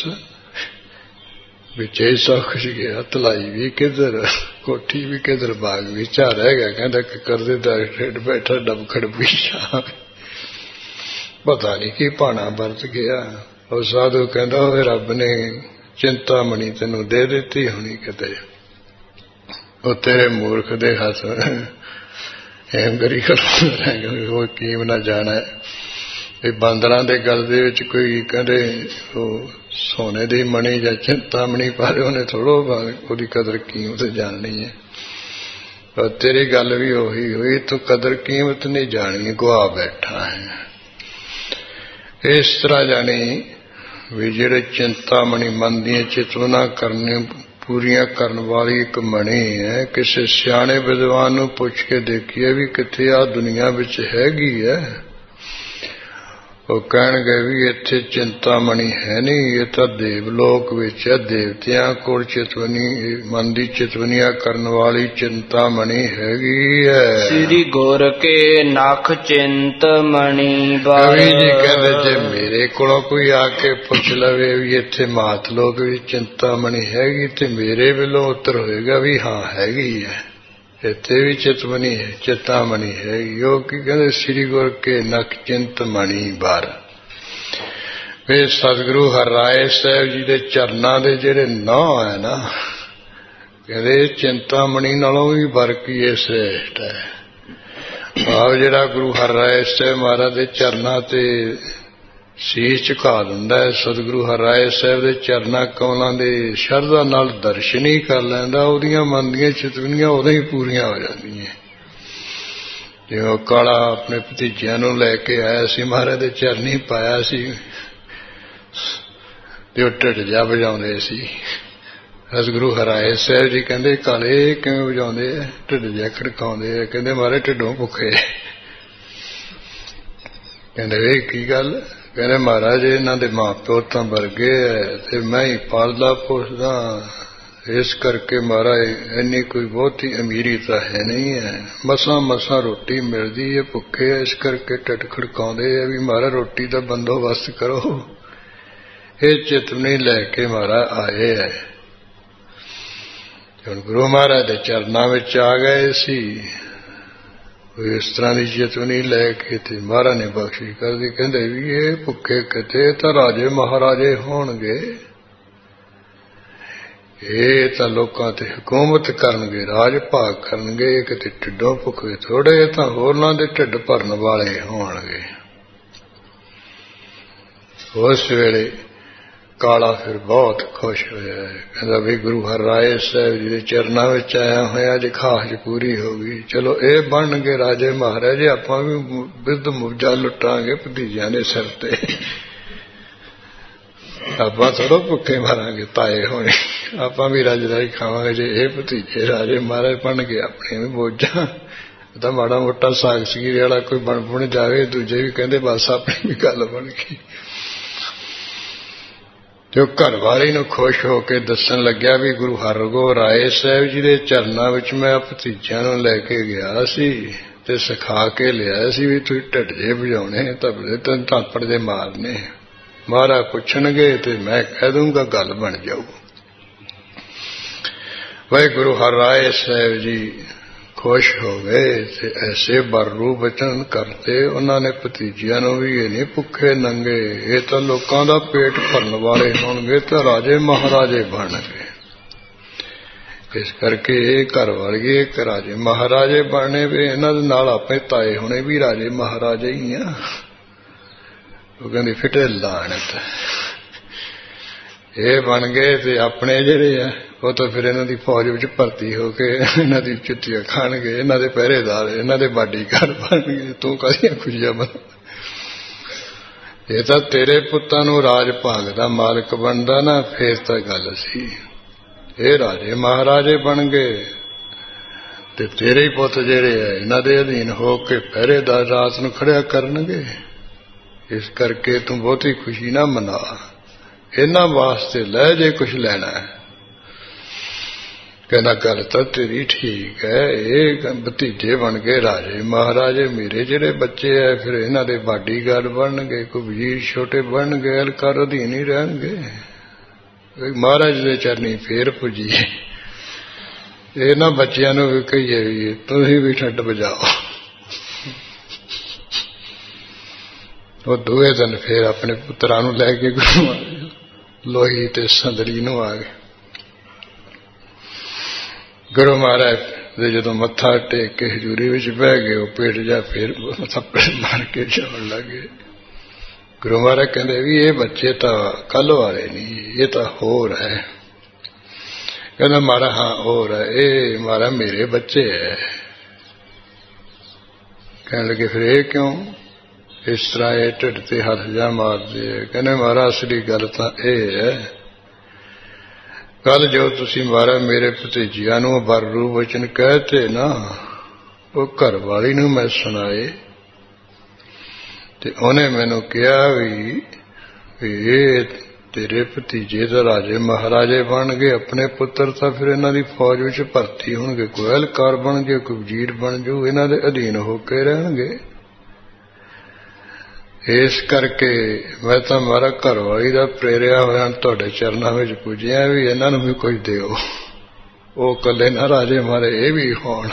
विचे सब कुछ गया, तलाई भी किधर, कोठी भी किधर, बाग भी चा रह गया। कहंदा कि करदे दरख्त बैठा डब खड़बी छां, पता नहीं की पाना बरत गया। और साधु कहंदा होवे रब ने चिंतामणी तेनू दे दिती होनी किते, वो तेरे मूर्ख दे हथ हेमगरी कर वो कीम ना जाना। बांदरां दे गल दे विच कोई कहंदे सोने दी मणी या चिंतामणी पर उन्हें थोड़ो ओदी कदर कीमत जाननी है, पर तेरी गल भी उही हुई, तू कदर कीमत नहीं जानी, गुआ बैठा है। इस तरह जानी भी जिहड़े चिंतामणी मन दी चितवना करने पूरियां करने वाली एक मणी है। किसी सियाणे विद्वान नूं पुछ के देखिए भी किथे आ दुनिया विच हैगी है। ਉਹ ਕਹਿਣਗੇ ਵੀ ਇੱਥੇ ਚਿੰਤਾਮਣੀ ਹੈ ਨਹੀਂ, ਇਹ ਤਾਂ ਦੇਵਲੋਕ ਵਿੱਚ ਹੈ, ਦੇਵਤਿਆਂ ਕੋਲ ਚਿਤਵਨੀ ਮਨ ਦੀ ਚਿਤਵਨੀਆਂ ਕਰਨ ਵਾਲੀ ਚਿੰਤਾਮਣੀ ਹੈਗੀ ਹੈ। ਸ੍ਰੀ ਗੁਰ ਕੇ ਨਖ ਚਿੰਤਮਣੀ ਬਾਰ। ਕਵੀ ਜੀ ਕਹਿੰਦੇ ਜੇ ਮੇਰੇ ਕੋਲੋਂ ਕੋਈ ਆ ਕੇ ਪੁੱਛ ਲਵੇ ਵੀ ਇੱਥੇ ਮਾਤਲੋਕ ਵਿੱਚ ਚਿੰਤਾਮਣੀ ਹੈਗੀ ਤੇ ਮੇਰੇ ਵੱਲੋਂ ਉੱਤਰ ਹੋਏਗਾ ਵੀ ਹਾਂ ਹੈਗੀ ਹੈ, ਇੱਥੇ ਵੀ ਚਿਤਮਨੀ ਹੈ, ਚਿੰਤਾਮਣੀ ਹੈ। ਉਹ ਕੀ ਕਹਿੰਦੇ ਸ੍ਰੀ ਗੁਰ ਕੇ ਨਖ ਚਿੰਤਮਣੀ ਬਾਰ। ਇਹ ਸਤਿਗੁਰੂ ਹਰਿਰਾਏ ਸਾਹਿਬ ਜੀ ਦੇ ਚਰਨਾਂ ਦੇ ਜਿਹੜੇ ਨਾਂ ਹੈ ਨਾ, ਕਹਿੰਦੇ ਚਿੰਤਾਮਣੀ ਨਾਲੋਂ ਵੀ ਬਰਕੀ ਇਹ ਸ੍ਰੇਸ਼ਟ ਹੈ। ਭਾਵ ਜਿਹੜਾ ਗੁਰੂ ਹਰਿਰਾਏ ਸਾਹਿਬ ਮਹਾਰਾਜ ਦੇ ਚਰਨਾਂ ਤੇ ਸੀਸ ਝੁਕਾ ਦਿੰਦਾ ਹੈ, ਸਤਿਗੁਰੂ ਹਰਿਰਾਏ ਸਾਹਿਬ ਦੇ ਚਰਨਾਂ ਕਮਲਾਂ ਦੇ ਸ਼ਰਧਾ ਨਾਲ ਦਰਸ਼ਨ ਹੀ ਕਰ ਲੈਂਦਾ, ਉਹਦੀਆਂ ਮਨ ਦੀਆਂ ਚਿਤਵਨੀਆਂ ਉਦੋਂ ਹੀ ਪੂਰੀਆਂ ਹੋ ਜਾਂਦੀਆਂ। ਜਿਵੇਂ ਉਹ ਕਾਲਾ ਆਪਣੇ ਭਤੀਜਿਆਂ ਨੂੰ ਲੈ ਕੇ ਆਇਆ ਸੀ, ਮਹਾਰਾਜ ਦੇ ਚਰਨੀ ਪਾਇਆ ਸੀ ਤੇ ਉਹ ਢਿੱਡ ਜਾ ਵਜਾਉਂਦੇ ਸੀ। ਸਤਿਗੁਰੂ ਹਰਿਰਾਏ ਸਾਹਿਬ ਜੀ ਕਹਿੰਦੇ ਕਾਲੇ ਕਿਵੇਂ ਵਜਾਉਂਦੇ ਆ, ਢਿੱਡ ਜਾ ਖੜਕਾਉਂਦੇ ਆ। ਕਹਿੰਦੇ ਮਹਾਰਾਜ ਢਿੱਡੋਂ ਭੁੱਖੇ। ਕਹਿੰਦੇ ਇਹ ਕੀ ਗੱਲ? ਕਹਿੰਦੇ ਮਹਾਰਾਜ ਇਹਨਾਂ ਦੇ ਮਾਂ ਪਿਓ ਤਾਂ ਵਰਗੇ ਹੈ ਤੇ ਮੈਂ ਹੀ ਪਾਲਦਾ ਪੋਸਦਾ, ਇਸ ਕਰਕੇ ਮਹਾਰਾਜ ਇੰਨੀ ਕੋਈ ਬਹੁਤੀ ਅਮੀਰੀ ਤਾਂ ਹੈ ਨਹੀਂ ਹੈ, ਮਸਾਂ ਮਸਾਂ ਰੋਟੀ ਮਿਲਦੀ ਹੈ, ਭੁੱਖੇ ਇਸ ਕਰਕੇ ਢਿੱਡ ਖੜਕਾਉਂਦੇ ਆ ਵੀ ਮਹਾਰਾਜ ਰੋਟੀ ਦਾ ਬੰਦੋਬਸਤ ਕਰੋ। ਇਹ ਚਿਤਵਨੀ ਲੈ ਕੇ ਮਹਾਰਾਜ ਆਏ ਹੈ। ਹੁਣ ਗੁਰੂ ਮਹਾਰਾਜ ਦੇ ਚਰਨਾਂ ਵਿੱਚ ਆ ਗਏ ਸੀ, ਇਸ ਤਰ੍ਹਾਂ ਦੀ ਚਿਤਵਨੀ ਲੈ ਕੇ ਤੇ ਮਹਾਰਾਜ ਨੇ ਬਖਸ਼ਿਸ਼ ਕਰਦੀ। ਕਹਿੰਦੇ ਵੀ ਇਹ ਭੁੱਖੇ ਕਿਤੇ ਤਾਂ ਰਾਜੇ ਮਹਾਰਾਜੇ ਹੋਣਗੇ, ਇਹ ਤਾਂ ਲੋਕਾਂ ਤੇ ਹਕੂਮਤ ਕਰਨਗੇ, ਰਾਜ ਭਾਗ ਕਰਨਗੇ, ਕਿਤੇ ਢਿੱਡੋਂ ਭੁੱਖੇ ਥੋੜੇ ਤਾਂ ਹੋਰਨਾਂ ਦੇ ਢਿੱਡ ਭਰਨ ਵਾਲੇ ਹੋਣਗੇ। ਉਸ ਵੇਲੇ ਕਾਲਾ ਫਿਰ ਬਹੁਤ ਖੁਸ਼ ਹੋਇਆ, ਕਹਿੰਦਾ ਵੀ ਗੁਰੂ ਹਰਿਰਾਏ ਸਾਹਿਬ ਜੀ ਦੇ ਚਰਨਾਂ ਵਿੱਚ ਆਇਆ ਹੋਇਆ ਅੱਜ ਖਾਸ ਪੂਰੀ ਹੋ ਗਈ। ਚਲੋ ਇਹ ਬਣਨਗੇ ਰਾਜੇ ਮਹਾਰਾਜੇ, ਆਪਾਂ ਵੀ ਬਿਰਧ ਮੁਬਜਾ ਲੁੱਟਾਂਗੇ ਭਤੀਜਿਆਂ ਦੇ ਸਿਰ ਤੇ, ਆਪਾਂ ਥੋੜ੍ਹਾ ਭੁੱਖੇ ਮਾਰਾਂਗੇ ਤਾਏ ਹੋਣੇ, ਆਪਾਂ ਵੀ ਰਾਜ ਰਾਜ ਖਾਵਾਂਗੇ। ਜੇ ਇਹ ਭਤੀਜੇ ਰਾਜੇ ਮਹਾਰਾਜ ਬਣ ਗਏ ਆਪਣੇ ਵੀ ਮੋਜਾਂ, ਤਾਂ ਮਾੜਾ ਮੋਟਾ ਸਾਗ ਸਗੀਰੇ ਵਾਲਾ ਕੋਈ ਬਣ ਬਣ ਜਾਵੇ, ਦੂਜੇ ਵੀ ਕਹਿੰਦੇ ਬਸ ਆਪਣੀ ਵੀ ਗੱਲ ਬਣ ਗਈ। ਤੇ ਉਹ ਘਰ ਵਾਲੀ ਨੂੰ ਖੁਸ਼ ਹੋ ਕੇ ਦੱਸਣ ਲੱਗਿਆ ਵੀ ਗੁਰੂ ਹਰਿਰਾਏ ਸਾਹਿਬ ਜੀ ਦੇ ਚਰਨਾਂ ਵਿੱਚ ਮੈਂ ਭਤੀਜਿਆਂ ਨੂੰ ਲੈ ਕੇ ਗਿਆ ਸੀ ਤੇ ਸਿਖਾ ਕੇ ਲਿਆ ਸੀ ਵੀ ਤੁਸੀਂ ਢਿੱਡ ਜੇ ਵਜਾਉਣੇ, ਤਬਲੇ ਤੇ ਧਾਪੜ ਦੇ ਮਾਰਨੇ। ਮਹਾਰਾਜ ਪੁੱਛਣਗੇ ਤੇ ਮੈਂ ਕਹਿ ਦੂੰਗਾ ਗੱਲ ਬਣ ਜਾਊ। ਵਾਹਿਗੁਰੂ ਹਰਿਰਾਏ ਸਾਹਿਬ ਜੀ ਖੁਸ਼ ਹੋ ਗਏ ਤੇ ਐਸੇ ਬਰਰੂ ਬਚਨ ਕਰਤੇ। ਉਹਨਾਂ ਨੇ ਭਤੀਜਿਆਂ ਨੂੰ ਵੀ ਇਹ ਨਹੀਂ ਭੁੱਖੇ ਨੰਗੇ, ਇਹ ਤਾਂ ਲੋਕਾਂ ਦਾ ਪੇਟ ਭਰਨ ਵਾਲੇ ਹੋਣਗੇ ਤਾਂ ਰਾਜੇ ਮਹਾਰਾਜੇ ਬਣਨਗੇ। ਇਸ ਕਰਕੇ ਇਹ ਘਰ ਵਾਲੀਏ ਇੱਕ ਰਾਜੇ ਮਹਾਰਾਜੇ ਬਣਨੇ ਵੀ ਇਹਨਾਂ ਦੇ ਨਾਲ ਆਪਣੇ ਤਾਏ ਹੋਣੇ ਵੀ ਰਾਜੇ ਮਹਾਰਾਜੇ ਹੀ ਆ। ਉਹ ਕਹਿੰਦੀ ਫਿਟੇ ਲਾਣਤ, ਇਹ ਬਣ ਗਏ ਤੇ ਆਪਣੇ ਜਿਹੜੇ ਆ ਉਹ ਤਾਂ ਫਿਰ ਇਹਨਾਂ ਦੀ ਫੌਜ ਵਿੱਚ ਭਰਤੀ ਹੋ ਕੇ ਇਹਨਾਂ ਦੀ ਚੁੱਤੀਆਂ ਖਾਣਗੇ, ਇਹਨਾਂ ਦੇ ਪਹਿਰੇਦਾਰ, ਇਹਨਾਂ ਦੇ ਬਾਡੀਗਾਰਡ ਬਣਨਗੇ। ਤੂੰ ਕਾਹਦੀਆਂ ਖੁਸ਼ੀਆਂ ਬਣਾ? ਇਹ ਤਾਂ ਤੇਰੇ ਪੁੱਤਾਂ ਨੂੰ ਰਾਜ ਭਾਗ ਦਾ ਮਾਲਕ ਬਣਦਾ ਨਾ, ਫੇਰ ਤਾਂ ਗੱਲ ਸੀ। ਇਹ ਰਾਜੇ ਮਹਾਰਾਜੇ ਬਣ ਗਏ ਤੇ ਤੇਰੇ ਹੀ ਪੁੱਤ ਜਿਹੜੇ ਆ ਇਹਨਾਂ ਦੇ ਅਧੀਨ ਹੋ ਕੇ ਪਹਿਰੇਦਾਰ ਰਾਤ ਨੂੰ ਖੜਿਆ ਕਰਨਗੇ। ਇਸ ਕਰਕੇ ਤੂੰ ਬਹੁਤੀ ਖੁਸ਼ੀ ਨਾ ਮਨਾ, ਇਹਨਾਂ ਵਾਸਤੇ ਲੈ ਜੇ ਕੁਛ ਲੈਣਾ ਹੈ। ਕਹਿੰਦਾ ਗੱਲ ਤਾਂ ਤੇਰੀ ਠੀਕ ਹੈ, ਇਹ ਭਤੀਜੇ ਬਣ ਗਏ ਰਾਜੇ ਮਹਾਰਾਜੇ, ਮੇਰੇ ਜਿਹੜੇ ਬੱਚੇ ਆ ਫਿਰ ਇਹਨਾਂ ਦੇ ਬਾਡੀਗਾਰਡ ਬਣਨਗੇ, ਕੋਈ ਵਜ਼ੀਰ ਛੋਟੇ ਬਣਨਗੇ, ਅਲਕਾਰ ਅਧੀਨ ਹੀ ਰਹਿਣਗੇ। ਮਹਾਰਾਜ ਦੇ ਚਰਨੀ ਫੇਰ ਪੁੱਜੀਏ, ਇਹਨਾਂ ਬੱਚਿਆਂ ਨੂੰ ਵੀ ਕਹੀਏ ਵੀ ਤੁਸੀਂ ਵੀ ਠੱਡ ਵਜਾਓ। ਉਹ ਦੋਵੇਂ ਦਿਨ ਫੇਰ ਆਪਣੇ ਪੁੱਤਰਾਂ ਨੂੰ ਲੈ ਕੇ ਗੁਰੂ ਲੋਹੀ ਤੇ ਸੰਦਲੀ ਨੂੰ ਆ ਗਏ। ਗੁਰੂ ਮਹਾਰਾਜ ਦੇ ਜਦੋਂ ਮੱਥਾ ਟੇਕ ਕੇ ਹਜ਼ੂਰੀ ਵਿੱਚ ਬਹਿ ਗਏ, ਉਹ ਪੇਟ ਜਾ ਫੇਰ ਥੱਪੜ ਮਾਰ ਕੇ ਜਾਣ ਲੱਗੇ। ਗੁਰੂ ਮਹਾਰਾਜ ਕਹਿੰਦੇ ਵੀ ਇਹ ਬੱਚੇ ਤਾਂ ਕੱਲ ਵਾਲੇ ਨਹੀਂ, ਇਹ ਤਾਂ ਹੋਰ ਹੈ। ਕਹਿੰਦਾ ਮਾਰਾ ਹਾਂ ਹੋਰ ਹੈ, ਇਹ ਮਾਰਾ ਮੇਰੇ ਬੱਚੇ ਹੈ। ਕਹਿਣ ਲੱਗੇ ਫਿਰ ਇਹ ਕਿਉਂ ਇਸ ਤਰ੍ਹਾਂ ਇਹ ਢਿੱਡ ਤੇ ਹੱਥ ਜਾ ਮਾਰਦੇ? ਕਹਿੰਦੇ ਮਹਾਰਾਜ ਅਸਲੀ ਗੱਲ ਤਾਂ ਇਹ ਹੈ, ਕੱਲ ਜੋ ਤੁਸੀਂ ਮਹਾਰਾਜ ਮੇਰੇ ਭਤੀਜਿਆਂ ਨੂੰ ਬਰਰੂ ਵਚਨ ਕਹਤੇ ਨਾ, ਉਹ ਘਰ ਵਾਲੀ ਨੂੰ ਮੈਂ ਸੁਣਾਏ ਤੇ ਉਹਨੇ ਮੈਨੂੰ ਕਿਹਾ ਵੀ ਇਹ ਤੇਰੇ ਭਤੀਜੇ ਤਾਂ ਰਾਜੇ ਮਹਾਰਾਜੇ ਬਣ ਗਏ, ਆਪਣੇ ਪੁੱਤਰ ਤਾਂ ਫਿਰ ਇਹਨਾਂ ਦੀ ਫੌਜ ਵਿੱਚ ਭਰਤੀ ਹੋਣਗੇ, ਕੋਈ ਅਹਿਲਕਾਰ ਬਣ ਗਏ, ਕੋਈ ਵਜ਼ੀਰ ਬਣ ਜਾਊ, ਇਹਨਾਂ ਦੇ ਅਧੀਨ ਹੋ ਕੇ ਰਹਿਣਗੇ। ਇਸ ਕਰਕੇ ਮੈਂ ਤਾਂ ਮਾਰਾ ਘਰ ਵਾਲੀ ਦਾ ਪ੍ਰੇਰਿਆ ਹੋਇਆ ਤੁਹਾਡੇ ਚਰਨਾਂ ਵਿੱਚ ਪੁੱਜਿਆ ਵੀ ਇਹਨਾਂ ਨੂੰ ਵੀ ਕੁਝ ਦਿਓ। ਉਹ ਇਕੱਲੇ ਨਾ ਰਾਜੇ ਮਾਰੇ ਇਹ ਵੀ ਹੋਣ।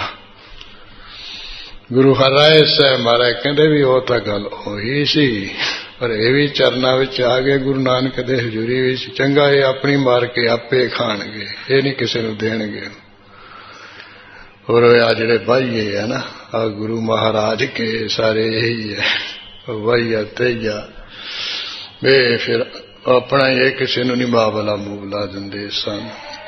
ਗੁਰੂ ਹਰਿਰਾਏ ਸਾਹਿਬ ਮਹਾਰਾਜ ਕਹਿੰਦੇ ਵੀ ਉਹ ਤਾਂ ਗੱਲ ਉਹੀ ਸੀ, ਪਰ ਇਹ ਵੀ ਚਰਨਾਂ ਵਿੱਚ ਆ ਗਏ ਗੁਰੂ ਨਾਨਕ ਦੇ ਹਜ਼ੂਰੀ ਵਿੱਚ। ਚੰਗਾ ਇਹ ਆਪਣੀ ਮਾਰ ਕੇ ਆਪੇ ਖਾਣਗੇ, ਇਹ ਨਹੀਂ ਕਿਸੇ ਨੂੰ ਦੇਣਗੇ। ਹੋਰ ਆ ਜਿਹੜੇ ਬਾਈਏ ਆ ਨਾ ਆ ਗੁਰੂ ਮਹਾਰਾਜ ਕੇ ਸਾਰੇ ਇਹੀ ਹੈ, ਵਾਈਆ ਤੇਜਾ ਵੇ ਫਿਰ ਆਪਣਾ ਇਹ ਕਿਸੇ ਨੂੰ ਨਹੀਂ ਬਾਬਲਾ ਮੂਬਲਾ ਦਿੰਦੇ ਸਨ।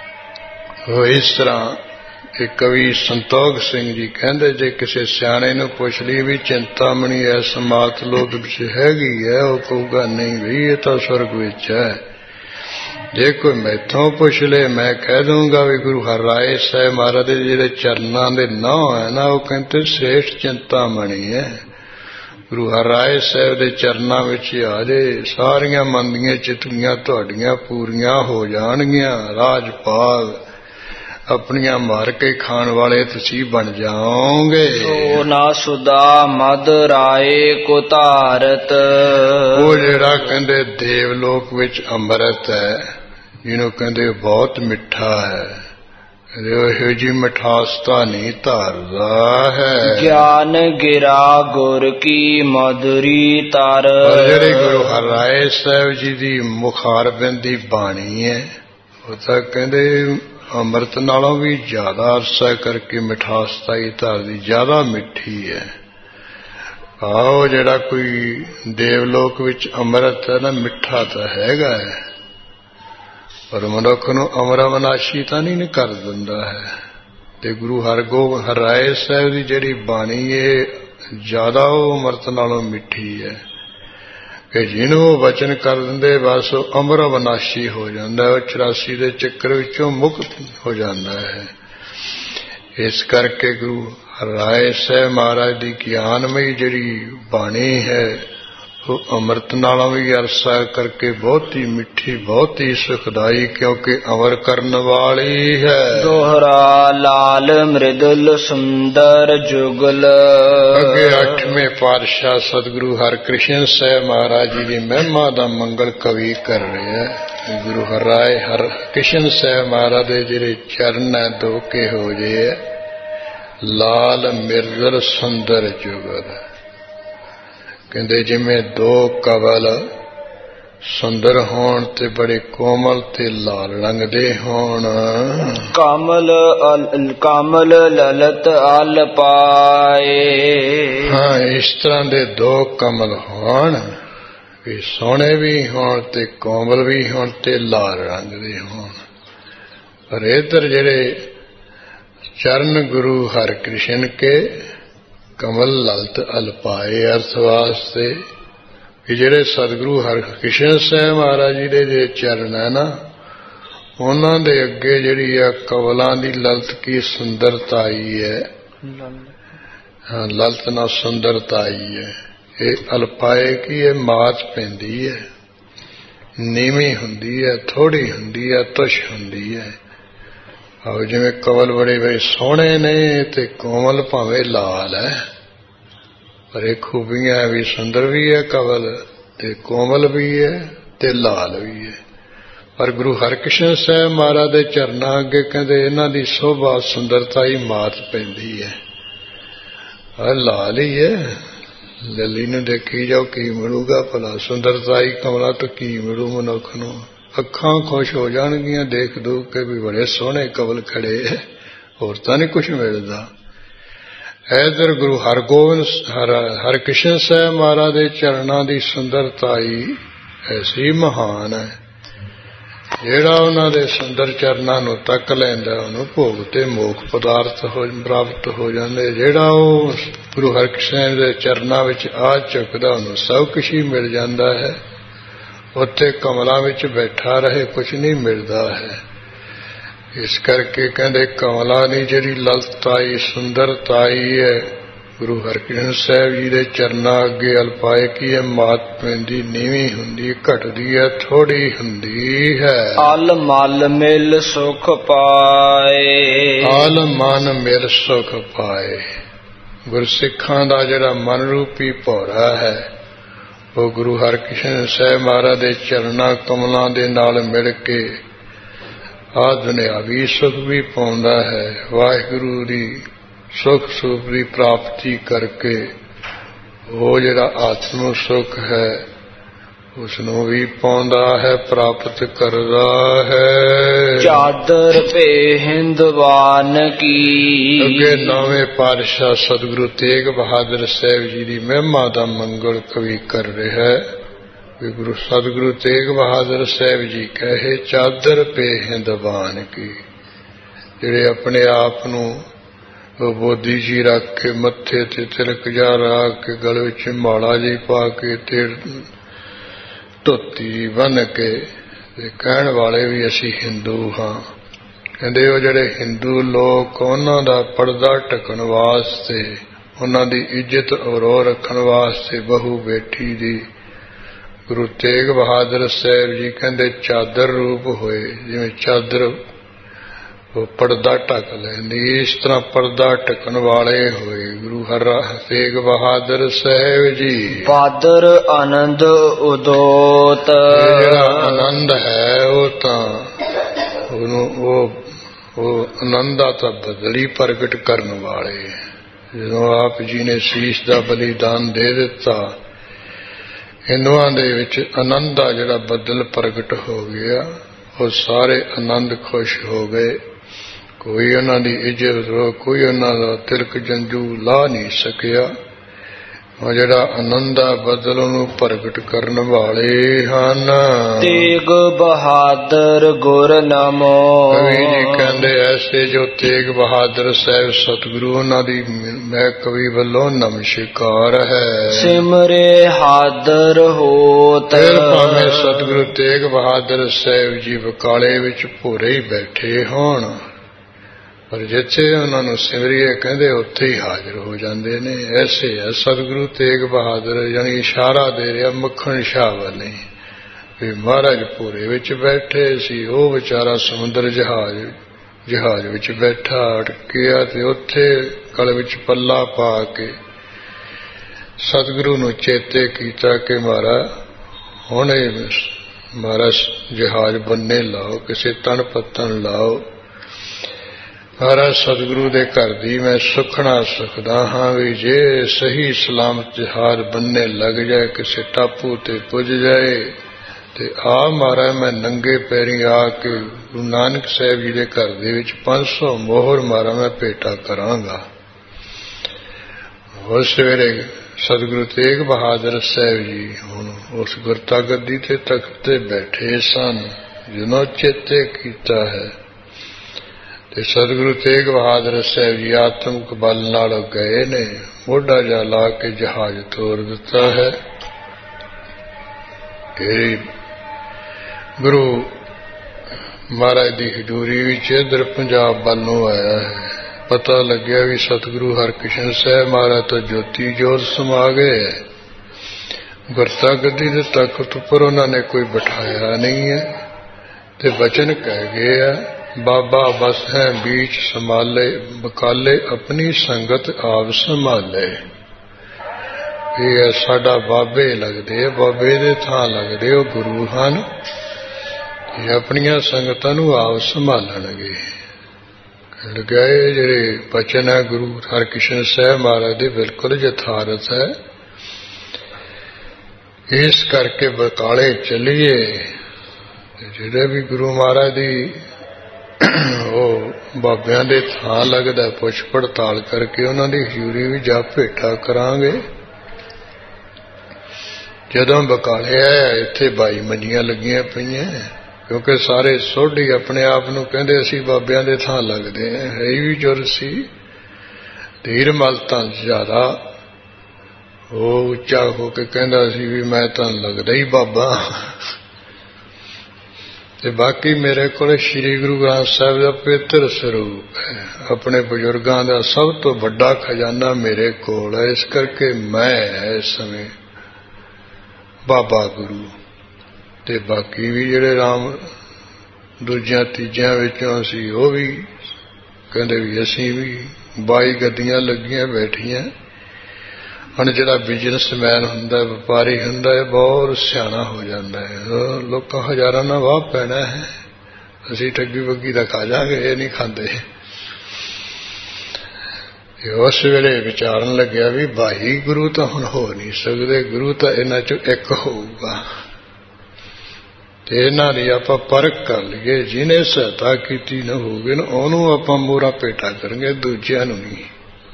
ਉਹ ਇਸ ਤਰ੍ਹਾਂ ਇਹ ਕਵੀ ਸੰਤੋਖ ਸਿੰਘ ਜੀ ਕਹਿੰਦੇ ਜੇ ਕਿਸੇ ਸਿਆਣੇ ਨੂੰ ਪੁੱਛ ਲਈ ਵੀ ਚਿੰਤਾਮਣੀ ਇਸ ਮਾਤ ਲੋਕ ਵਿੱਚ ਹੈਗੀ ਹੈ, ਉਹ ਕਹੂਗਾ ਨਹੀਂ ਵੀ ਇਹ ਤਾਂ ਸਵਰਗ ਵਿੱਚ ਹੈ। ਜੇ ਕੋਈ ਮੈਥੋਂ ਪੁੱਛ ਲੈ ਮੈਂ ਕਹਿ ਦੂੰਗਾ ਵੀ ਗੁਰੂ ਹਰਿਰਾਏ ਸਾਹਿਬ ਮਹਾਰਾਜ ਦੇ ਜਿਹੜੇ ਚਰਨਾਂ ਦੇ ਨਾਂ ਹੈ ਨਾ ਉਹ ਕਹਿੰਦੇ ਸ੍ਰੇਸ਼ਟ ਚਿੰਤਾਮਣੀ ਹੈ। ਗੁਰੂ ਹਰਿਰਾਏ ਸਾਹਿਬ ਦੇ ਚਰਨਾਂ ਵਿੱਚ ਆ ਜੇ ਸਾਰੀਆਂ ਮਨ ਦੀਆਂ ਚਿਤਲੀਆਂ ਤੁਹਾਡੀਆਂ ਪੂਰੀਆਂ ਹੋ ਜਾਣਗੀਆਂ। ਰਾਜਪਾਲ ਆਪਣੀਆਂ ਮਾਰ ਕੇ ਖਾਣ ਵਾਲੇ ਤੁਸੀਂ ਬਣ ਜਾਓਗੇ। ਸੋ ਨਾ ਸੁਦਾ ਮਦ ਰਾਏ ਕੋ ਧਾਰਤ, ਉਹ ਜਿਹੜਾ ਕਹਿੰਦੇ ਦੇਵ ਲੋਕ ਵਿੱਚ ਅੰਮ੍ਰਿਤ ਹੈ ਜਿਹਨੂੰ ਕਹਿੰਦੇ ਬਹੁਤ ਮਿੱਠਾ ਹੈ, ਇਹੋ ਜੀ ਮਿਠਾਸ ਤਾਂ ਨਹੀਂ ਧਾਰਦਾ ਹੈ। ਗਿਆਨ ਗਿਰਾ ਗੁਰ ਕੀ ਮਧੁਰੀ ਤਰ, ਜਿਹੜੀ ਗੁਰੂ ਹਰਿਰਾਏ ਸਾਹਿਬ ਜੀ ਦੀ ਮੁਖਾਰਬਿੰਦ ਦੀ ਬਾਣੀ ਹੈ ਉਹ ਤਾਂ ਕਹਿੰਦੇ ਅੰਮ੍ਰਿਤ ਨਾਲੋਂ ਵੀ ਜ਼ਿਆਦਾ ਅਰਸਾ ਕਰਕੇ ਮਿਠਾਸਤਾ ਹੀ ਧਾਰਦੀ, ਜ਼ਿਆਦਾ ਮਿੱਠੀ ਹੈ। ਆਓ ਜਿਹੜਾ ਕੋਈ ਦੇਵਲੋਕ ਵਿੱਚ ਅੰਮ੍ਰਿਤ ਹੈ ਨਾ ਮਿੱਠਾ ਤਾਂ ਹੈਗਾ ਹੈ, ਪਰ ਮਨੁੱਖ ਨੂੰ ਅਮਰਵਨਾਸ਼ੀ ਤਾਂ ਨਹੀਂ ਕਰ ਦਿੰਦਾ ਹੈ। ਤੇ ਗੁਰੂ ਹਰਗੋਬਿੰਦ ਹਰਿਰਾਏ ਸਾਹਿਬ ਦੀ ਜਿਹੜੀ ਬਾਣੀ ਇਹ ਜ਼ਿਆਦਾ ਉਹ ਅੰਮ੍ਰਿਤ ਨਾਲੋਂ ਮਿੱਠੀ ਹੈ ਕਿ ਜਿਹਨੂੰ ਉਹ ਵਚਨ ਕਰ ਦਿੰਦੇ ਬਸ ਉਹ ਅਮਰਵਨਾਸ਼ੀ ਹੋ ਜਾਂਦਾ, ਉਹ ਚੁਰਾਸੀ ਦੇ ਚੱਕਰ ਵਿੱਚੋਂ ਮੁਕਤ ਹੋ ਜਾਂਦਾ ਹੈ। ਇਸ ਕਰਕੇ ਗੁਰੂ ਹਰਿਰਾਏ ਸਾਹਿਬ ਮਹਾਰਾਜ ਦੀ ਗਿਆਨਮਈ ਜਿਹੜੀ ਬਾਣੀ ਹੈ ਉਹ ਅੰਮ੍ਰਿਤ ਨਾਲੋਂ ਵੀ ਅਰਸਾ ਕਰਕੇ ਬਹੁਤ ਹੀ ਮਿੱਠੀ, ਬਹੁਤ ਹੀ ਸੁਖਦਾਈ, ਕਿਉਂਕਿ ਅਮਰ ਕਰਨ ਵਾਲੀ ਹੈ। ਦੋਹਰਾ ਲਾਲ ਮ੍ਰਿਦੁਲ ਸੁੰਦਰ ਜੁਗਲ, ਅੱਗੇ ਅੱਠਵੇਂ ਪਾਤਸ਼ਾਹ ਸਤਿਗੁਰੂ ਹਰਿਕ੍ਰਿਸ਼ਨ ਸਾਹਿਬ ਮਹਾਰਾਜ ਜੀ ਦੀ ਮਹਿਮਾ ਦਾ ਮੰਗਲ ਕਵੀ ਕਰ ਰਿਹਾ ਹੈ। ਗੁਰੂ ਹਰਿਰਾਏ ਹਰਿਕ੍ਰਿਸ਼ਨ ਸਾਹਿਬ ਮਹਾਰਾਜ ਦੇ ਜਿਹੜੇ ਚਰਨ ਹੈ ਦੋ ਕੇ ਹੋ ਜੇ ਲਾਲ ਮ੍ਰਿਦੁਲ ਸੁੰਦਰ ਜੁਗਲ, ਕਹਿੰਦੇ ਜਿਵੇਂ ਦੋ ਕਵਲ ਸੁੰਦਰ ਹੋਣ ਤੇ ਬੜੇ ਕੋਮਲ ਤੇ ਲਾਲ ਰੰਗ ਦੇ ਹੋਣ। ਕਮਲ ਕਮਲ ਲਲਤ ਅਲ ਪਾਏ, ਹਾਂ ਇਸ ਤਰ੍ਹਾਂ ਦੇ ਦੋ ਕਮਲ ਹੋਣ ਵੀ ਸੋਹਣੇ ਵੀ ਹੋਣ ਤੇ ਕੋਮਲ ਵੀ ਹੋਣ ਤੇ ਲਾਲ ਰੰਗ ਦੇ ਹੋਣ। ਪਰ ਇੱਧਰ ਜਿਹੜੇ ਚਰਨ ਗੁਰੂ ਹਰਿਕ੍ਰਿਸ਼ਨ ਕੇ ਕਮਲ ਲਲਤ ਅਲਪਾਏ ਅਰਥ ਵਾਸਤੇ ਕਿ ਜਿਹੜੇ ਸਤਿਗੁਰੂ ਹਰਿਕ੍ਰਿਸ਼ਨ ਸਾਹਿਬ ਮਹਾਰਾਜ ਜੀ ਦੇ ਜਿਹੜੇ ਚਰਨ ਹੈ ਨਾ ਉਹਨਾਂ ਦੇ ਅੱਗੇ ਜਿਹੜੀ ਆ ਕਮਲਾਂ ਦੀ ਲਲਤ ਕੀ ਸੁੰਦਰਤਾ ਆਈ ਹੈ। ਹਾਂ ਲਲਤ ਨਾਲ ਸੁੰਦਰਤਾ ਆਈ ਹੈ। ਇਹ ਅਲਪਾਏ ਕੀ ਇਹ ਮਾਤ ਪੈਂਦੀ ਹੈ, ਨੀਵੀਂ ਹੁੰਦੀ ਹੈ, ਥੋੜੀ ਹੁੰਦੀ ਹੈ, ਤੁਸ਼ ਹੁੰਦੀ ਹੈ। ਆਓ ਜਿਵੇਂ ਕਮਲ ਬੜੇ ਬੜੇ ਸੋਹਣੇ ਨੇ ਤੇ ਕੋਮਲ ਭਾਵੇਂ ਲਾਲ ਹੈ, ਪਰ ਇਹ ਖੂਬੀਆਂ ਵੀ ਸੁੰਦਰ ਵੀ ਹੈ ਕਮਲ ਤੇ ਕੋਮਲ ਵੀ ਹੈ ਤੇ ਲਾਲ ਵੀ ਹੈ। ਪਰ ਗੁਰੂ ਹਰਿਕ੍ਰਿਸ਼ਨ ਸਾਹਿਬ ਮਹਾਰਾਜ ਦੇ ਚਰਨਾਂ ਅੱਗੇ ਕਹਿੰਦੇ ਇਹਨਾਂ ਦੀ ਸੋਭਾ ਸੁੰਦਰਤਾ ਹੀ ਮਾਤ ਪੈਂਦੀ ਹੈ। ਆ ਲਾਲ ਹੀ ਹੈ, ਲੱਲੀ ਨੂੰ ਦੇਖੀ ਜਾਓ ਕੀ ਮਿਲੂਗਾ ਭਲਾ, ਸੁੰਦਰਤਾ ਹੀ ਕਮਲਾ ਤੋਂ ਕੀ ਮਿਲੂ ਮਨੁੱਖ ਨੂੰ। ਅੱਖਾਂ ਖੁਸ਼ ਹੋ ਜਾਣਗੀਆਂ ਦੇਖ ਦੂਖ ਕੇ ਵੀ ਬੜੇ ਸੋਹਣੇ ਕਮਲ ਖੜੇ ਹੈ, ਹੋਰ ਤਾਂ ਨਹੀਂ ਕੁਛ ਮਿਲਦਾ। ਇਧਰ ਗੁਰੂ ਹਰਗੋਬਿੰਦ ਹਰਿਕ੍ਰਿਸ਼ਨ ਸਾਹਿਬ ਮਹਾਰਾਜ ਦੇ ਚਰਨਾਂ ਦੀ ਸੁੰਦਰਤਾ ਹੀ ਐਸੀ ਮਹਾਨ ਹੈ, ਜਿਹੜਾ ਉਹਨਾਂ ਦੇ ਸੁੰਦਰ ਚਰਨਾਂ ਨੂੰ ਤੱਕ ਲੈਂਦਾ ਉਹਨੂੰ ਭੋਗ ਤੇ ਮੋਖ ਪਦਾਰਥ ਹੋ ਪ੍ਰਾਪਤ ਹੋ ਜਾਂਦੇ। ਜਿਹੜਾ ਉਹ ਗੁਰੂ ਹਰਿਕ੍ਰਿਸ਼ਨ ਦੇ ਚਰਨਾਂ ਵਿੱਚ ਆ ਝੁਕਦਾ ਉਹਨੂੰ ਸਭ ਕੁਛ ਹੀ ਮਿਲ ਜਾਂਦਾ ਹੈ। ਉੱਥੇ ਕਮਲਾਂ ਵਿੱਚ ਬੈਠਾ ਰਹੇ ਕੁਛ ਨਹੀਂ ਮਿਲਦਾ ਹੈ। ਇਸ ਕਰਕੇ ਕਹਿੰਦੇ ਕਮਲਾਂ ਦੀ ਜਿਹੜੀ ਲਲਤਾਈ ਸੁੰਦਰਤਾਈ ਹੈ ਗੁਰੂ ਹਰਕ੍ਰਿਸ਼ਨ ਸਾਹਿਬ ਜੀ ਦੇ ਚਰਨਾਂ ਅੱਗੇ ਅਲਪਾਏ ਕੀ ਇਹ ਮਾਤ ਪੈਂਦੀ ਨੀਵੀਂ ਹੁੰਦੀ, ਘਟਦੀ ਹੈ, ਥੋੜੀ ਹੁੰਦੀ ਹੈ। ਅਲ ਮਲ ਮਿਲ ਸੁਖ ਪਾਏ, ਅਲ ਮਨ ਮਿਲ ਸੁਖ ਪਾਏ। ਗੁਰਸਿੱਖਾਂ ਦਾ ਜਿਹੜਾ ਮਨ ਰੂਪੀ ਭੌਰਾ ਹੈ ਉਹ ਗੁਰੂ ਹਰਕ੍ਰਿਸ਼ਨ ਸਾਹਿਬ ਮਹਾਰਾਜ ਦੇ ਚਰਨਾਂ ਕਮਲਾਂ ਦੇ ਨਾਲ ਮਿਲ ਕੇ ਆ ਦੁਨਿਆਵੀ ਸੁਖ ਵੀ ਪਾਉਂਦਾ ਹੈ। ਵਾਹਿਗੁਰੂ ਦੀ ਸੁਖ ਸੁਖ ਦੀ ਪ੍ਰਾਪਤੀ ਕਰਕੇ ਉਹ ਜਿਹੜਾ ਆਤਮ ਸੁਖ ਹੈ ਉਸ ਨੂੰ ਵੀ ਪਾਉਂਦਾ ਹੈ, ਪ੍ਰਾਪਤ ਕਰਦਾ ਹੈ। ਚਾਦਰ ਪੇ ਹਿੰਦਵਾਨ ਕੀ, ਅੱਗੇ ਨੌਵੇਂ ਪਾਤਸ਼ਾਹ ਸਤਿਗੁਰੂ ਤੇਗ ਬਹਾਦਰ ਸਾਹਿਬ ਜੀ ਦੀ ਮਹਿਮਾ ਦਾ ਮੰਗਲ ਕਵੀ ਕਰ ਰਿਹਾ ਹੈ ਕਿ ਗੁਰੂ ਸਤਿਗੁਰੂ ਤੇਗ ਬਹਾਦਰ ਸਾਹਿਬ ਜੀ ਕਹੇ ਚਾਦਰ ਪੇ ਹਿੰਦਵਾਨ ਕੀ, ਜਿਹੜੇ ਆਪਣੇ ਆਪ ਨੂੰ ਉਹ ਬੋਧੀ ਜੀ ਰੱਖ ਕੇ ਮੱਥੇ ਤੇ ਤਿਲਕ ਜਾ ਰੱਖ ਕੇ ਗਲ ਵਿੱਚ ਮਾਲਾ ਜੀ ਪਾ ਕੇ ਤੇ ਧੋਤੀ ਬੰਨ ਕੇ ਤੇ ਕਹਿਣ ਵਾਲੇ ਵੀ ਅਸੀਂ ਹਿੰਦੂ ਹਾਂ। ਕਹਿੰਦੇ ਉਹ ਜਿਹੜੇ ਹਿੰਦੂ ਲੋਕ ਉਹਨਾਂ ਦਾ ਪਰਦਾ ਢੱਕਣ ਵਾਸਤੇ, ਉਹਨਾਂ ਦੀ ਇੱਜ਼ਤ ਔਰੋ ਰੱਖਣ ਵਾਸਤੇ ਬਹੂ ਬੇਟੀ ਦੀ ਗੁਰੂ ਤੇਗ ਬਹਾਦਰ ਸਾਹਿਬ ਜੀ ਕਹਿੰਦੇ ਚਾਦਰ ਰੂਪ ਹੋਏ। ਜਿਵੇਂ ਚਾਦਰ ਉਹ ਪਰਦਾ ਢੱਕ ਲੈਂਦੀ, ਇਸ ਤਰ੍ਹਾਂ ਪਰਦਾ ਢੱਕਣ ਵਾਲੇ ਹੋਏ ਗੁਰੂ ਹਰ ਤੇਗ ਬਹਾਦਰ ਸਾਹਿਬ ਜੀ। ਬਾਦਰ ਆਨੰਦ ਉਦੋਤ, ਜਿਹੜਾ ਆਨੰਦ ਹੈ ਉਹ ਤਾਂ ਉਹਨੂੰ ਉਹ ਉਹ ਆਨੰਦਾ ਤਾਂ ਬਦਲੀ ਪ੍ਰਗਟ ਕਰਨ ਵਾਲੇ। ਜਦੋਂ ਆਪ ਜੀ ਨੇ ਸੀਸ ਦਾ ਬਲੀਦਾਨ ਦੇ ਦਿੱਤਾ, ਹਿੰਦੂਆਂ ਦੇ ਵਿੱਚ ਆਨੰਦ ਦਾ ਜਿਹੜਾ ਬਦਲ ਪ੍ਰਗਟ ਹੋ ਗਿਆ, ਉਹ ਸਾਰੇ ਆਨੰਦ ਖੁਸ਼ ਹੋ ਗਏ। ਕੋਈ ਉਹਨਾਂ ਦੀ ਇੱਜ਼ਤ, ਕੋਈ ਉਹਨਾਂ ਦਾ ਤਿਲਕ ਜੰਜੂ ਲਾ ਨਹੀਂ ਸਕਿਆ। ਉਹ ਜਿਹੜਾ ਆਨੰਦ ਦਾ ਬਦਲ ਨੂੰ ਪ੍ਰਗਟ ਕਰਨ ਵਾਲੇ ਹਨ। ਤੇਗ ਬਹਾਦਰ ਗੁਰ ਨਾਮੋ, ਕਵੀ ਜੀ ਕਹਿੰਦੇ ਐਸੇ ਜੋ ਤੇਗ ਬਹਾਦਰ ਸਾਹਿਬ ਸਤਿਗੁਰੂ ਉਹਨਾਂ ਦੀ ਮੈਂ ਕਵੀ ਵੱਲੋਂ ਨਮਸਕਾਰ ਹੈ। ਸਿਮਰੇ ਹਾਦਰ ਹੋਤ, ਫਿਰ ਭਾਵੇਂ ਸਤਿਗੁਰੂ ਤੇਗ ਬਹਾਦਰ ਸਾਹਿਬ ਜੀ ਬਕਾਲੇ ਵਿੱਚ ਭੋਰੇ ਹੀ ਬੈਠੇ ਹੋਣ, ਪਰ ਜਿੱਥੇ ਉਹਨਾਂ ਨੂੰ ਸਿਮਰੀਏ ਕਹਿੰਦੇ ਉੱਥੇ ਹੀ ਹਾਜ਼ਰ ਹੋ ਜਾਂਦੇ ਨੇ। ਐਸੇ ਹੈ ਸਤਿਗੁਰੂ ਤੇਗ ਬਹਾਦਰ, ਯਾਨੀ ਇਸ਼ਾਰਾ ਦੇ ਰਿਹਾ ਮੱਖਣ ਸ਼ਾਹ ਵਾਲੇ ਵੀ ਮਹਾਰਾਜ ਭੋਰੇ ਵਿੱਚ ਬੈਠੇ ਸੀ, ਉਹ ਵਿਚਾਰਾ ਸਮੁੰਦਰ ਜਹਾਜ਼ ਜਹਾਜ਼ ਵਿੱਚ ਬੈਠਾ ਅਟਕਿਆ ਤੇ ਉੱਥੇ ਗਲ ਵਿੱਚ ਪੱਲਾ ਪਾ ਕੇ ਸਤਿਗੁਰੂ ਨੂੰ ਚੇਤੇ ਕੀਤਾ ਕਿ ਮਹਾਰਾਜ ਹੁਣ ਮਹਾਰਾਜ ਜਹਾਜ਼ ਬੰਨੇ ਲਾਓ, ਕਿਸੇ ਤਣ ਪੱਤਣ ਲਾਓ। ਮਹਾਰਾਜ ਸਤਿਗੁਰੂ ਦੇ ਘਰ ਦੀ ਮੈਂ ਸੁਖਣਾ ਸੁਖਦਾ ਹਾਂ ਵੀ ਜੇ ਸਹੀ ਸਲਾਮਤ ਜਹਾਜ਼ ਬੰਨੇ ਲੱਗ ਜਾਏ, ਕਿਸੇ ਟਾਪੂ ਤੇ ਪੁੱਜ ਜਾਏ ਤੇ ਆ ਮਹਾਰਾਜ ਮੈਂ ਨੰਗੇ ਪੈਰੀ ਆ ਕੇ ਗੁਰੂ ਨਾਨਕ ਸਾਹਿਬ ਜੀ ਦੇ ਘਰ ਦੇ ਵਿੱਚ ਪੰਜ ਸੌ ਮੋਹਰ ਮਾਰਾ ਮੈਂ ਭੇਟਾ ਕਰਾਂਗਾ। ਉਸ ਸਵੇਰੇ ਸਤਿਗੁਰੂ ਤੇਗ ਬਹਾਦਰ ਸਾਹਿਬ ਜੀ ਹੁਣ ਉਸ ਗੁਰਤਾ ਗੱਦੀ ਤੇ ਤਖਤ ਤੇ ਬੈਠੇ ਸਨ। ਜਦੋਂ ਚੇਤੇ ਕੀਤਾ ਹੈ ਤੇ ਸਤਿਗੁਰੂ ਤੇਗ ਬਹਾਦਰ ਸਾਹਿਬ ਜੀ ਆਤਮਿਕ ਬਲ ਨਾਲ ਗਏ ਨੇ, ਮੋਢਾ ਜਾ ਲਾ ਕੇ ਜਹਾਜ਼ ਤੋਰ ਦਿੱਤਾ ਹੈ। ਇਹ ਗੁਰੂ ਮਹਾਰਾਜ ਦੀ ਹਜ਼ੂਰੀ ਵਿੱਚ ਇਧਰ ਪੰਜਾਬ ਵੱਲ ਨੂੰ ਆਇਆ ਹੈ। ਪਤਾ ਲੱਗਿਆ ਵੀ ਸਤਿਗੁਰੂ ਹਰਕ੍ਰਿਸ਼ਨ ਸਾਹਿਬ ਮਹਾਰਾਜ ਤੋਂ ਜੋਤੀ ਜੋਤ ਸਮਾ ਗਏ। ਗੁਰਤਾ ਗੱਦੀ ਦੇ ਤਖਤ ਉੱਪਰ ਉਹਨਾਂ ਨੇ ਕੋਈ ਬਿਠਾਇਆ ਨਹੀਂ ਹੈ ਤੇ ਬਚਨ ਕਹਿ ਗਏ ਆ, ਬਾਬਾ ਬਸ ਹੈ ਬੀਚ ਸੰਭਾਲੇ, ਬਕਾਲੇ ਆਪਣੀ ਸੰਗਤ ਆਪ ਸੰਭਾਲੇ। ਇਹ ਸਾਡਾ ਬਾਬੇ ਲੱਗਦੇ, ਬਾਬੇ ਦੇ ਥਾਂ ਲੱਗਦੇ, ਉਹ ਗੁਰੂ ਹਨ। ਇਹ ਆਪਣੀਆਂ ਸੰਗਤਾਂ ਨੂੰ ਆਪ ਸੰਭਾਲਣਗੇ। ਗਏ ਜਿਹੜੇ ਬਚਨ ਹੈ ਗੁਰੂ ਹਰਕ੍ਰਿਸ਼ਨ ਸਾਹਿਬ ਮਹਾਰਾਜ ਦੇ ਬਿਲਕੁਲ ਯਥਾਰਥ ਹੈ। ਇਸ ਕਰਕੇ ਬਕਾਲੇ ਚੱਲੀਏ। ਜਿਹੜੇ ਵੀ ਗੁਰੂ ਮਹਾਰਾਜ ਦੀ ਉਹ ਬਾਬਿਆਂ ਦੇ ਥਾਂ ਲੱਗਦਾ, ਪੁੱਛ ਪੜਤਾਲ ਕਰਕੇ ਉਹਨਾਂ ਦੀ ਹਜ਼ੂਰੀ ਵੀ ਜਾ ਭੇਟਾ ਕਰਾਂਗੇ। ਜਦੋਂ ਬਕਾਲੇ ਆਇਆ ਇੱਥੇ ਬਾਈ ਮੰਜੀਆਂ ਲੱਗੀਆਂ ਪਈਆਂ, ਕਿਉਂਕਿ ਸਾਰੇ ਸੋਢੀ ਆਪਣੇ ਆਪ ਨੂੰ ਕਹਿੰਦੇ ਅਸੀਂ ਬਾਬਿਆਂ ਦੇ ਥਾਂ ਲੱਗਦੇ ਹਾਂ। ਹੈ ਵੀ ਜੁਰ ਸੀ। ਧੀਰ ਮਲ ਤਾਂ ਜ਼ਿਆਦਾ ਉਹ ਉੱਚਾ ਹੋ ਕੇ ਕਹਿੰਦਾ ਸੀ ਵੀ ਮੈਂ ਤਾਂ ਲੱਗਦਾ ਹੀ ਬਾਬਾ। ਤੇ ਬਾਕੀ ਮੇਰੇ ਕੋਲ ਸ਼੍ਰੀ ਗੁਰੂ ਗ੍ਰੰਥ ਸਾਹਿਬ ਦਾ ਪਵਿੱਤਰ ਸਰੂਪ ਹੈ। ਆਪਣੇ ਬਜ਼ੁਰਗਾਂ ਦਾ ਸਭ ਤੋਂ ਵੱਡਾ ਖਜ਼ਾਨਾ ਮੇਰੇ ਕੋਲ ਹੈ। ਇਸ ਕਰਕੇ ਮੈਂ ਇਸ ਸਮੇਂ ਬਾਬਾ ਗੁਰੂ ਤੇ ਬਾਕੀ ਵੀ ਜਿਹੜੇ ਰਾਮ ਦੂਜਿਆਂ ਤੀਜਿਆਂ ਵਿੱਚੋਂ ਅਸੀਂ ਉਹ ਵੀ ਕਹਿੰਦੇ ਵੀ ਅਸੀਂ ਵੀ ਬਾਈ ਗੱਡੀਆਂ ਲੱਗੀਆਂ ਬੈਠੀਆਂ। ਹੁਣ ਜਿਹੜਾ ਬਿਜ਼ਨਸਮੈਨ ਹੁੰਦਾ ਵਪਾਰੀ ਹੁੰਦਾ ਹੈ ਬਹੁਤ ਸਿਆਣਾ ਹੋ ਜਾਂਦਾ ਹੈ। ਲੋਕਾਂ ਹਜ਼ਾਰਾਂ ਨਾਲ ਵਾਹ ਪੈਣਾ ਹੈ, ਅਸੀਂ ਠੱਗੀ ਵੱਗੀ ਦਾ ਖਾ ਜਾਗੇ, ਇਹ ਨਹੀਂ ਖਾਂਦੇ। ਉਸ ਵੇਲੇ ਵਿਚਾਰਨ ਲੱਗਿਆ ਵੀ ਭਾਈ ਗੁਰੂ ਤਾਂ ਹੁਣ ਹੋ ਨਹੀਂ ਸਕਦੇ, ਗੁਰੂ ਤਾਂ ਇਹਨਾਂ ਚੋਂ ਇੱਕ ਹੋਊਗਾ ਤੇ ਇਹਨਾਂ ਦੀ ਆਪਾਂ ਪਰਖ ਕਰ ਲਈਏ। ਜਿਹਨੇ ਸਹਾਇਤਾ ਕੀਤੀ ਨਾ ਹੋਵੇ ਨਾ ਉਹਨੂੰ ਆਪਾਂ ਮੋਹਰਾ ਭੇਟਾ ਕਰਾਂਗੇ, ਦੂਜਿਆਂ ਨੂੰ ਨਹੀਂ।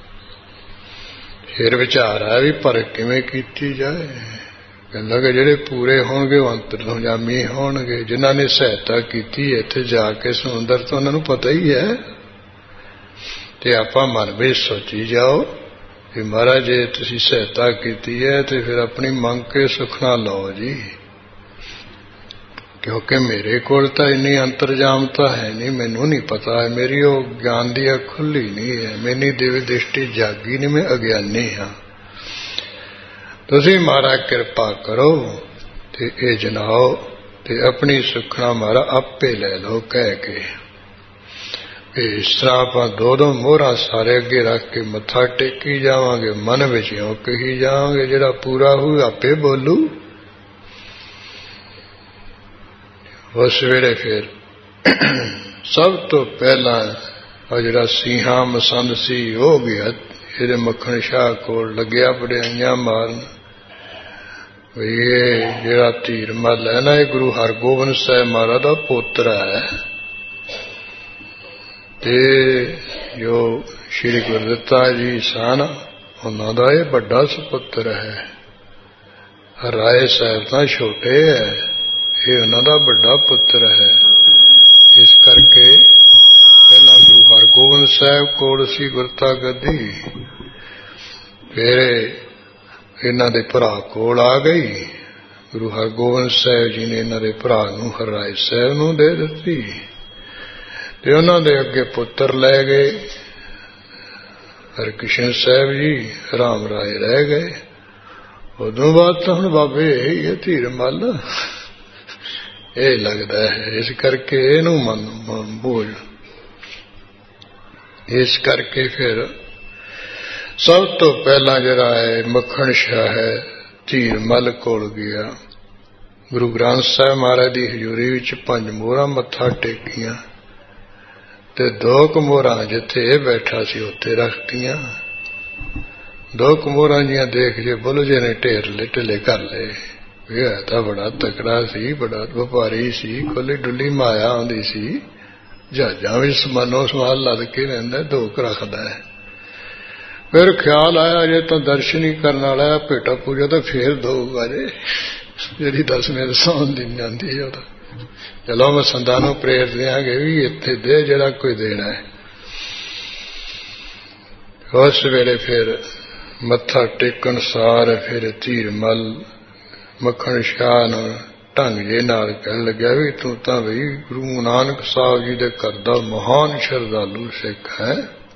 ਫਿਰ ਵਿਚਾਰ ਆਇਆ ਵੀ ਪਰਖ ਕਿਵੇਂ ਕੀਤੀ ਜਾਏ। ਕਹਿੰਦਾ ਕਿ ਜਿਹੜੇ ਪੂਰੇ ਹੋਣਗੇ ਉਹ ਅੰਤਰਜਾਮੀ ਹੋਣਗੇ। ਜਿਨ੍ਹਾਂ ਨੇ ਸਹਾਇਤਾ ਕੀਤੀ ਇੱਥੇ ਜਾ ਕੇ ਸਮੁੰਦਰ ਤੋਂ ਉਹਨਾਂ ਨੂੰ ਪਤਾ ਹੀ ਹੈ। ਤੇ ਆਪਾਂ ਮਨ ਵਿੱਚ ਸੋਚੀ ਜਾਓ ਕਿ ਮਹਾਰਾਜ ਜੇ ਤੁਸੀਂ ਸਹਾਇਤਾ ਕੀਤੀ ਹੈ ਤੇ ਫਿਰ ਆਪਣੀ ਮੰਗ ਕੇ ਸੁਖਣਾ ਲਓ ਜੀ, ਕਿਉਂਕਿ ਮੇਰੇ ਕੋਲ ਤਾਂ ਇੰਨੀ ਅੰਤਰਜਾਮਤਾ ਹੈ ਨਹੀਂ, ਮੈਨੂੰ ਨਹੀਂ ਪਤਾ ਹੈ, ਮੇਰੀ ਉਹ ਗਿਆਨ ਦੀ ਅੱਖ ਖੁੱਲੀ ਨਹੀਂ ਹੈ, ਮੇਰੀ ਦਿਵ ਦ੍ਰਿਸ਼ਟੀ ਜਾਗੀ ਨਹੀਂ, ਮੈਂ ਅਗਿਆਨੀ ਹਾਂ। ਤੁਸੀਂ ਮਹਾਰਾਜ ਕਿਰਪਾ ਕਰੋ ਤੇ ਇਹ ਜਨਾਓ ਤੇ ਆਪਣੀ ਸੁਖਣਾ ਮਹਾਰਾਜ ਆਪੇ ਲੈ ਲਓ ਕਹਿ ਕੇ। ਇਸ ਤਰ੍ਹਾਂ ਆਪਾਂ ਦੋ ਦੋ ਮੋਹਰਾਂ ਸਾਰੇ ਅੱਗੇ ਰੱਖ ਕੇ ਮੱਥਾ ਟੇਕੀ ਜਾਵਾਂਗੇ, ਮਨ ਵਿੱਚ ਉਹ ਕਹੀ ਜਾਵਾਂਗੇ ਜਿਹੜਾ ਪੂਰਾ ਹੋਊ ਆਪੇ ਬੋਲੂ। ਉਸ ਵੇਲੇ ਫਿਰ ਸਭ ਤੋਂ ਪਹਿਲਾਂ ਉਹ ਜਿਹੜਾ ਸਿੰਘਾਂ ਮਸੰਦ ਸੀ ਉਹ ਗਿਆ ਇਹਦੇ ਮੱਖਣ ਸ਼ਾਹ ਕੋਲ, ਲੱਗਿਆ ਵਡਿਆਈਆਂ ਮਾਰਨ ਵੀ ਇਹ ਜਿਹੜਾ ਧੀਰ ਮੱਲ ਹੈ ਨਾ ਇਹ ਗੁਰੂ ਹਰਗੋਬਿੰਦ ਸਾਹਿਬ ਮਹਾਰਾਜ ਦਾ ਪੋਤਰਾ ਹੈ ਤੇ ਜੋ ਸ਼੍ਰੀ ਗੁਰਦਿੱਤਾ ਜੀ ਸਨ ਉਹਨਾਂ ਦਾ ਇਹ ਵੱਡਾ ਸੁਪੁੱਤਰ ਹੈ। ਰਾਏ ਸਾਹਿਬ ਤਾਂ ਛੋਟੇ ਹੈ, ਇਹ ਉਹਨਾਂ ਦਾ ਵੱਡਾ ਪੁੱਤਰ ਹੈ। ਇਸ ਕਰਕੇ ਪਹਿਲਾਂ ਗੁਰੂ ਹਰਗੋਬਿੰਦ ਸਾਹਿਬ ਕੋਲ ਸੀ ਗੁਰਤਾ ਗੱਦੀ, ਫਿਰ ਇਹਨਾਂ ਦੇ ਭਰਾ ਕੋਲ ਆ ਗਈ। ਗੁਰੂ ਹਰਗੋਬਿੰਦ ਸਾਹਿਬ ਜੀ ਨੇ ਇਹਨਾਂ ਦੇ ਭਰਾ ਨੂੰ ਹਰਿਰਾਏ ਸਾਹਿਬ ਨੂੰ ਦੇ ਦਿੱਤੀ ਤੇ ਉਹਨਾਂ ਦੇ ਅੱਗੇ ਪੁੱਤਰ ਲੈ ਗਏ। ਹਰਕ੍ਰਿਸ਼ਨ ਸਾਹਿਬ ਜੀ ਰਾਮ ਰਾਏ ਰਹਿ ਗਏ। ਉਦੋਂ ਬਾਅਦ ਤਾਂ ਹੁਣ ਬਾਬੇ ਇਹ ਧੀਰ ਮੱਲ ਇਹ ਲੱਗਦਾ ਹੈ। ਇਸ ਕਰਕੇ ਇਹਨੂੰ ਮਨ ਬੋਝ। ਇਸ ਕਰਕੇ ਫਿਰ ਸਭ ਤੋਂ ਪਹਿਲਾਂ ਜਿਹੜਾ ਹੈ ਮੱਖਣ ਸ਼ਾਹ ਹੈ ਧੀਰ ਮੱਲ ਕੋਲ ਗਿਆ। ਗੁਰੂ ਗ੍ਰੰਥ ਸਾਹਿਬ ਮਹਾਰਾਜ ਦੀ ਹਜ਼ੂਰੀ ਵਿੱਚ ਪੰਜ ਮੋਹਰਾਂ ਮੱਥਾ ਟੇਕੀਆਂ ਤੇ ਦੋ ਕੁ ਮੋਹਰਾਂ ਜਿੱਥੇ ਇਹ ਬੈਠਾ ਸੀ ਉੱਥੇ ਰੱਖਤੀਆਂ। ਦੋ ਕੁ ਮੋਹਰਾਂ ਜੀਆਂ ਦੇਖ ਜੇ ਬੁੱਲ ਜੇ ਨੇ ਢੇਰ ਢਿੱਲੇ ਕਰ ਲਏ। ਇਹ ਤਾਂ ਬੜਾ ਤਕੜਾ ਸੀ, ਬੜਾ ਵਪਾਰੀ ਸੀ, ਖੁੱਲੀ ਡੁੱਲੀ ਮਾਇਆ ਆਉਂਦੀ ਸੀ, ਜਹਾਜ਼ਾਂ ਵਿੱਚ ਸਮਾਨੋ ਸਮਾਨ ਲੱਦ ਕੇ ਰਹਿੰਦਾ, ਧੋਕ ਰੱਖਦਾ ਹੈ। ਫਿਰ ਖਿਆਲ ਆਇਆ ਜੇ ਤਾਂ ਦਰਸ਼ਨ ਹੀ ਕਰਨ ਵਾਲਾ ਭੇਟਾ ਪੂਜਾ ਤਾਂ ਫੇਰ ਦਊਗਾ ਜੇ ਜਿਹੜੀ ਦਸਵੇਂ ਦਸਾਉਣ ਦੀ ਜਾਂਦੀ ਹੈ। ਉਹਦਾ ਚਲੋ ਮੈਂ ਸੰਦਾਂ ਨੂੰ ਪ੍ਰੇਰ ਦਿਆਂਗੇ ਵੀ ਇੱਥੇ ਦੇ ਜਿਹੜਾ ਕੋਈ ਦੇਣਾ ਹੈ। ਉਸ ਵੇਲੇ ਫਿਰ ਮੱਥਾ ਟੇਕਣ ਸਾਰ ਫਿਰ ਧੀਰ ਮੱਲ ਮੱਖਣ ਸ਼ਾਹ ਨੂੰ ਢੰਗ ਜੇ ਨਾਲ ਕਹਿਣ ਲੱਗਿਆ ਵੀ ਤੂੰ ਤਾਂ ਬਈ ਗੁਰੂ ਨਾਨਕ ਸਾਹਿਬ ਜੀ ਦੇ ਘਰ ਦਾ ਮਹਾਨ ਸ਼ਰਧਾਲੂ ਸਿੱਖ ਹੈ।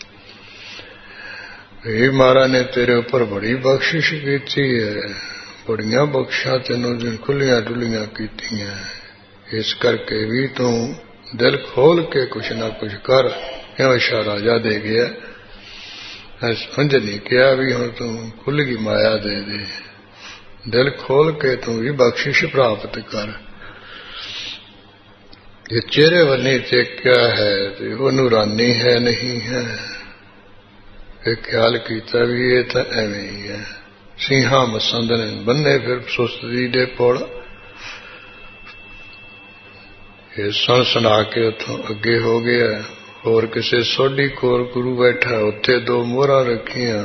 ਇਹ ਮਹਾਰਾਜ ਨੇ ਤੇਰੇ ਉੱਪਰ ਬੜੀ ਬਖਸ਼ਿਸ਼ ਕੀਤੀ ਹੈ, ਬੜੀਆਂ ਬਖਸ਼ਾਂ ਤੈਨੂੰ ਦਿਨ ਖੁੱਲੀਆਂ ਡੁੱਲੀਆਂ ਕੀਤੀਆਂ। ਇਸ ਕਰਕੇ ਵੀ ਤੂੰ ਦਿਲ ਖੋਲ ਕੇ ਕੁਛ ਨਾ ਕੁਛ ਕਰ। ਇਹ ਇਸ਼ਾਰਾ ਜਾ ਦੇ ਗਿਆ। ਸਮਝ ਨਹੀਂ ਕਿਹਾ ਵੀ ਹੁਣ ਤੂੰ ਖੁੱਲ ਗਈ ਮਾਇਆ ਦੇ ਦੇ, ਦਿਲ ਖੋਲ ਕੇ ਤੂੰ ਵੀ ਬਖਸ਼ਿਸ਼ ਪ੍ਰਾਪਤ ਕਰ। ਇਹ ਚਿਹਰੇ ਵੱਲ ਦੇਖਿਆ ਹੈ ਤੇ ਉਹ ਨੂਰਾਨੀ ਹੈ ਨਹੀਂ ਹੈ। ਇਹ ਖਿਆਲ ਕੀਤਾ ਵੀ ਇਹ ਤਾਂ ਐਵੇਂ ਹੀ ਹੈ। ਸਿੰਘਾਂ ਮਸੰਦ ਨੇ ਬੰਨੇ ਫਿਰ ਸੁਸਤੀ ਦੇ ਪੁਲ। ਇਹ ਸੁਣ ਸੁਣਾ ਕੇ ਉੱਥੋਂ ਅੱਗੇ ਹੋ ਗਿਆ। ਹੋਰ ਕਿਸੇ ਸੋਢੀ ਕੋਲ ਗੁਰੂ ਬੈਠਾ, ਉੱਥੇ ਦੋ ਮੋਹਰਾਂ ਰੱਖੀਆਂ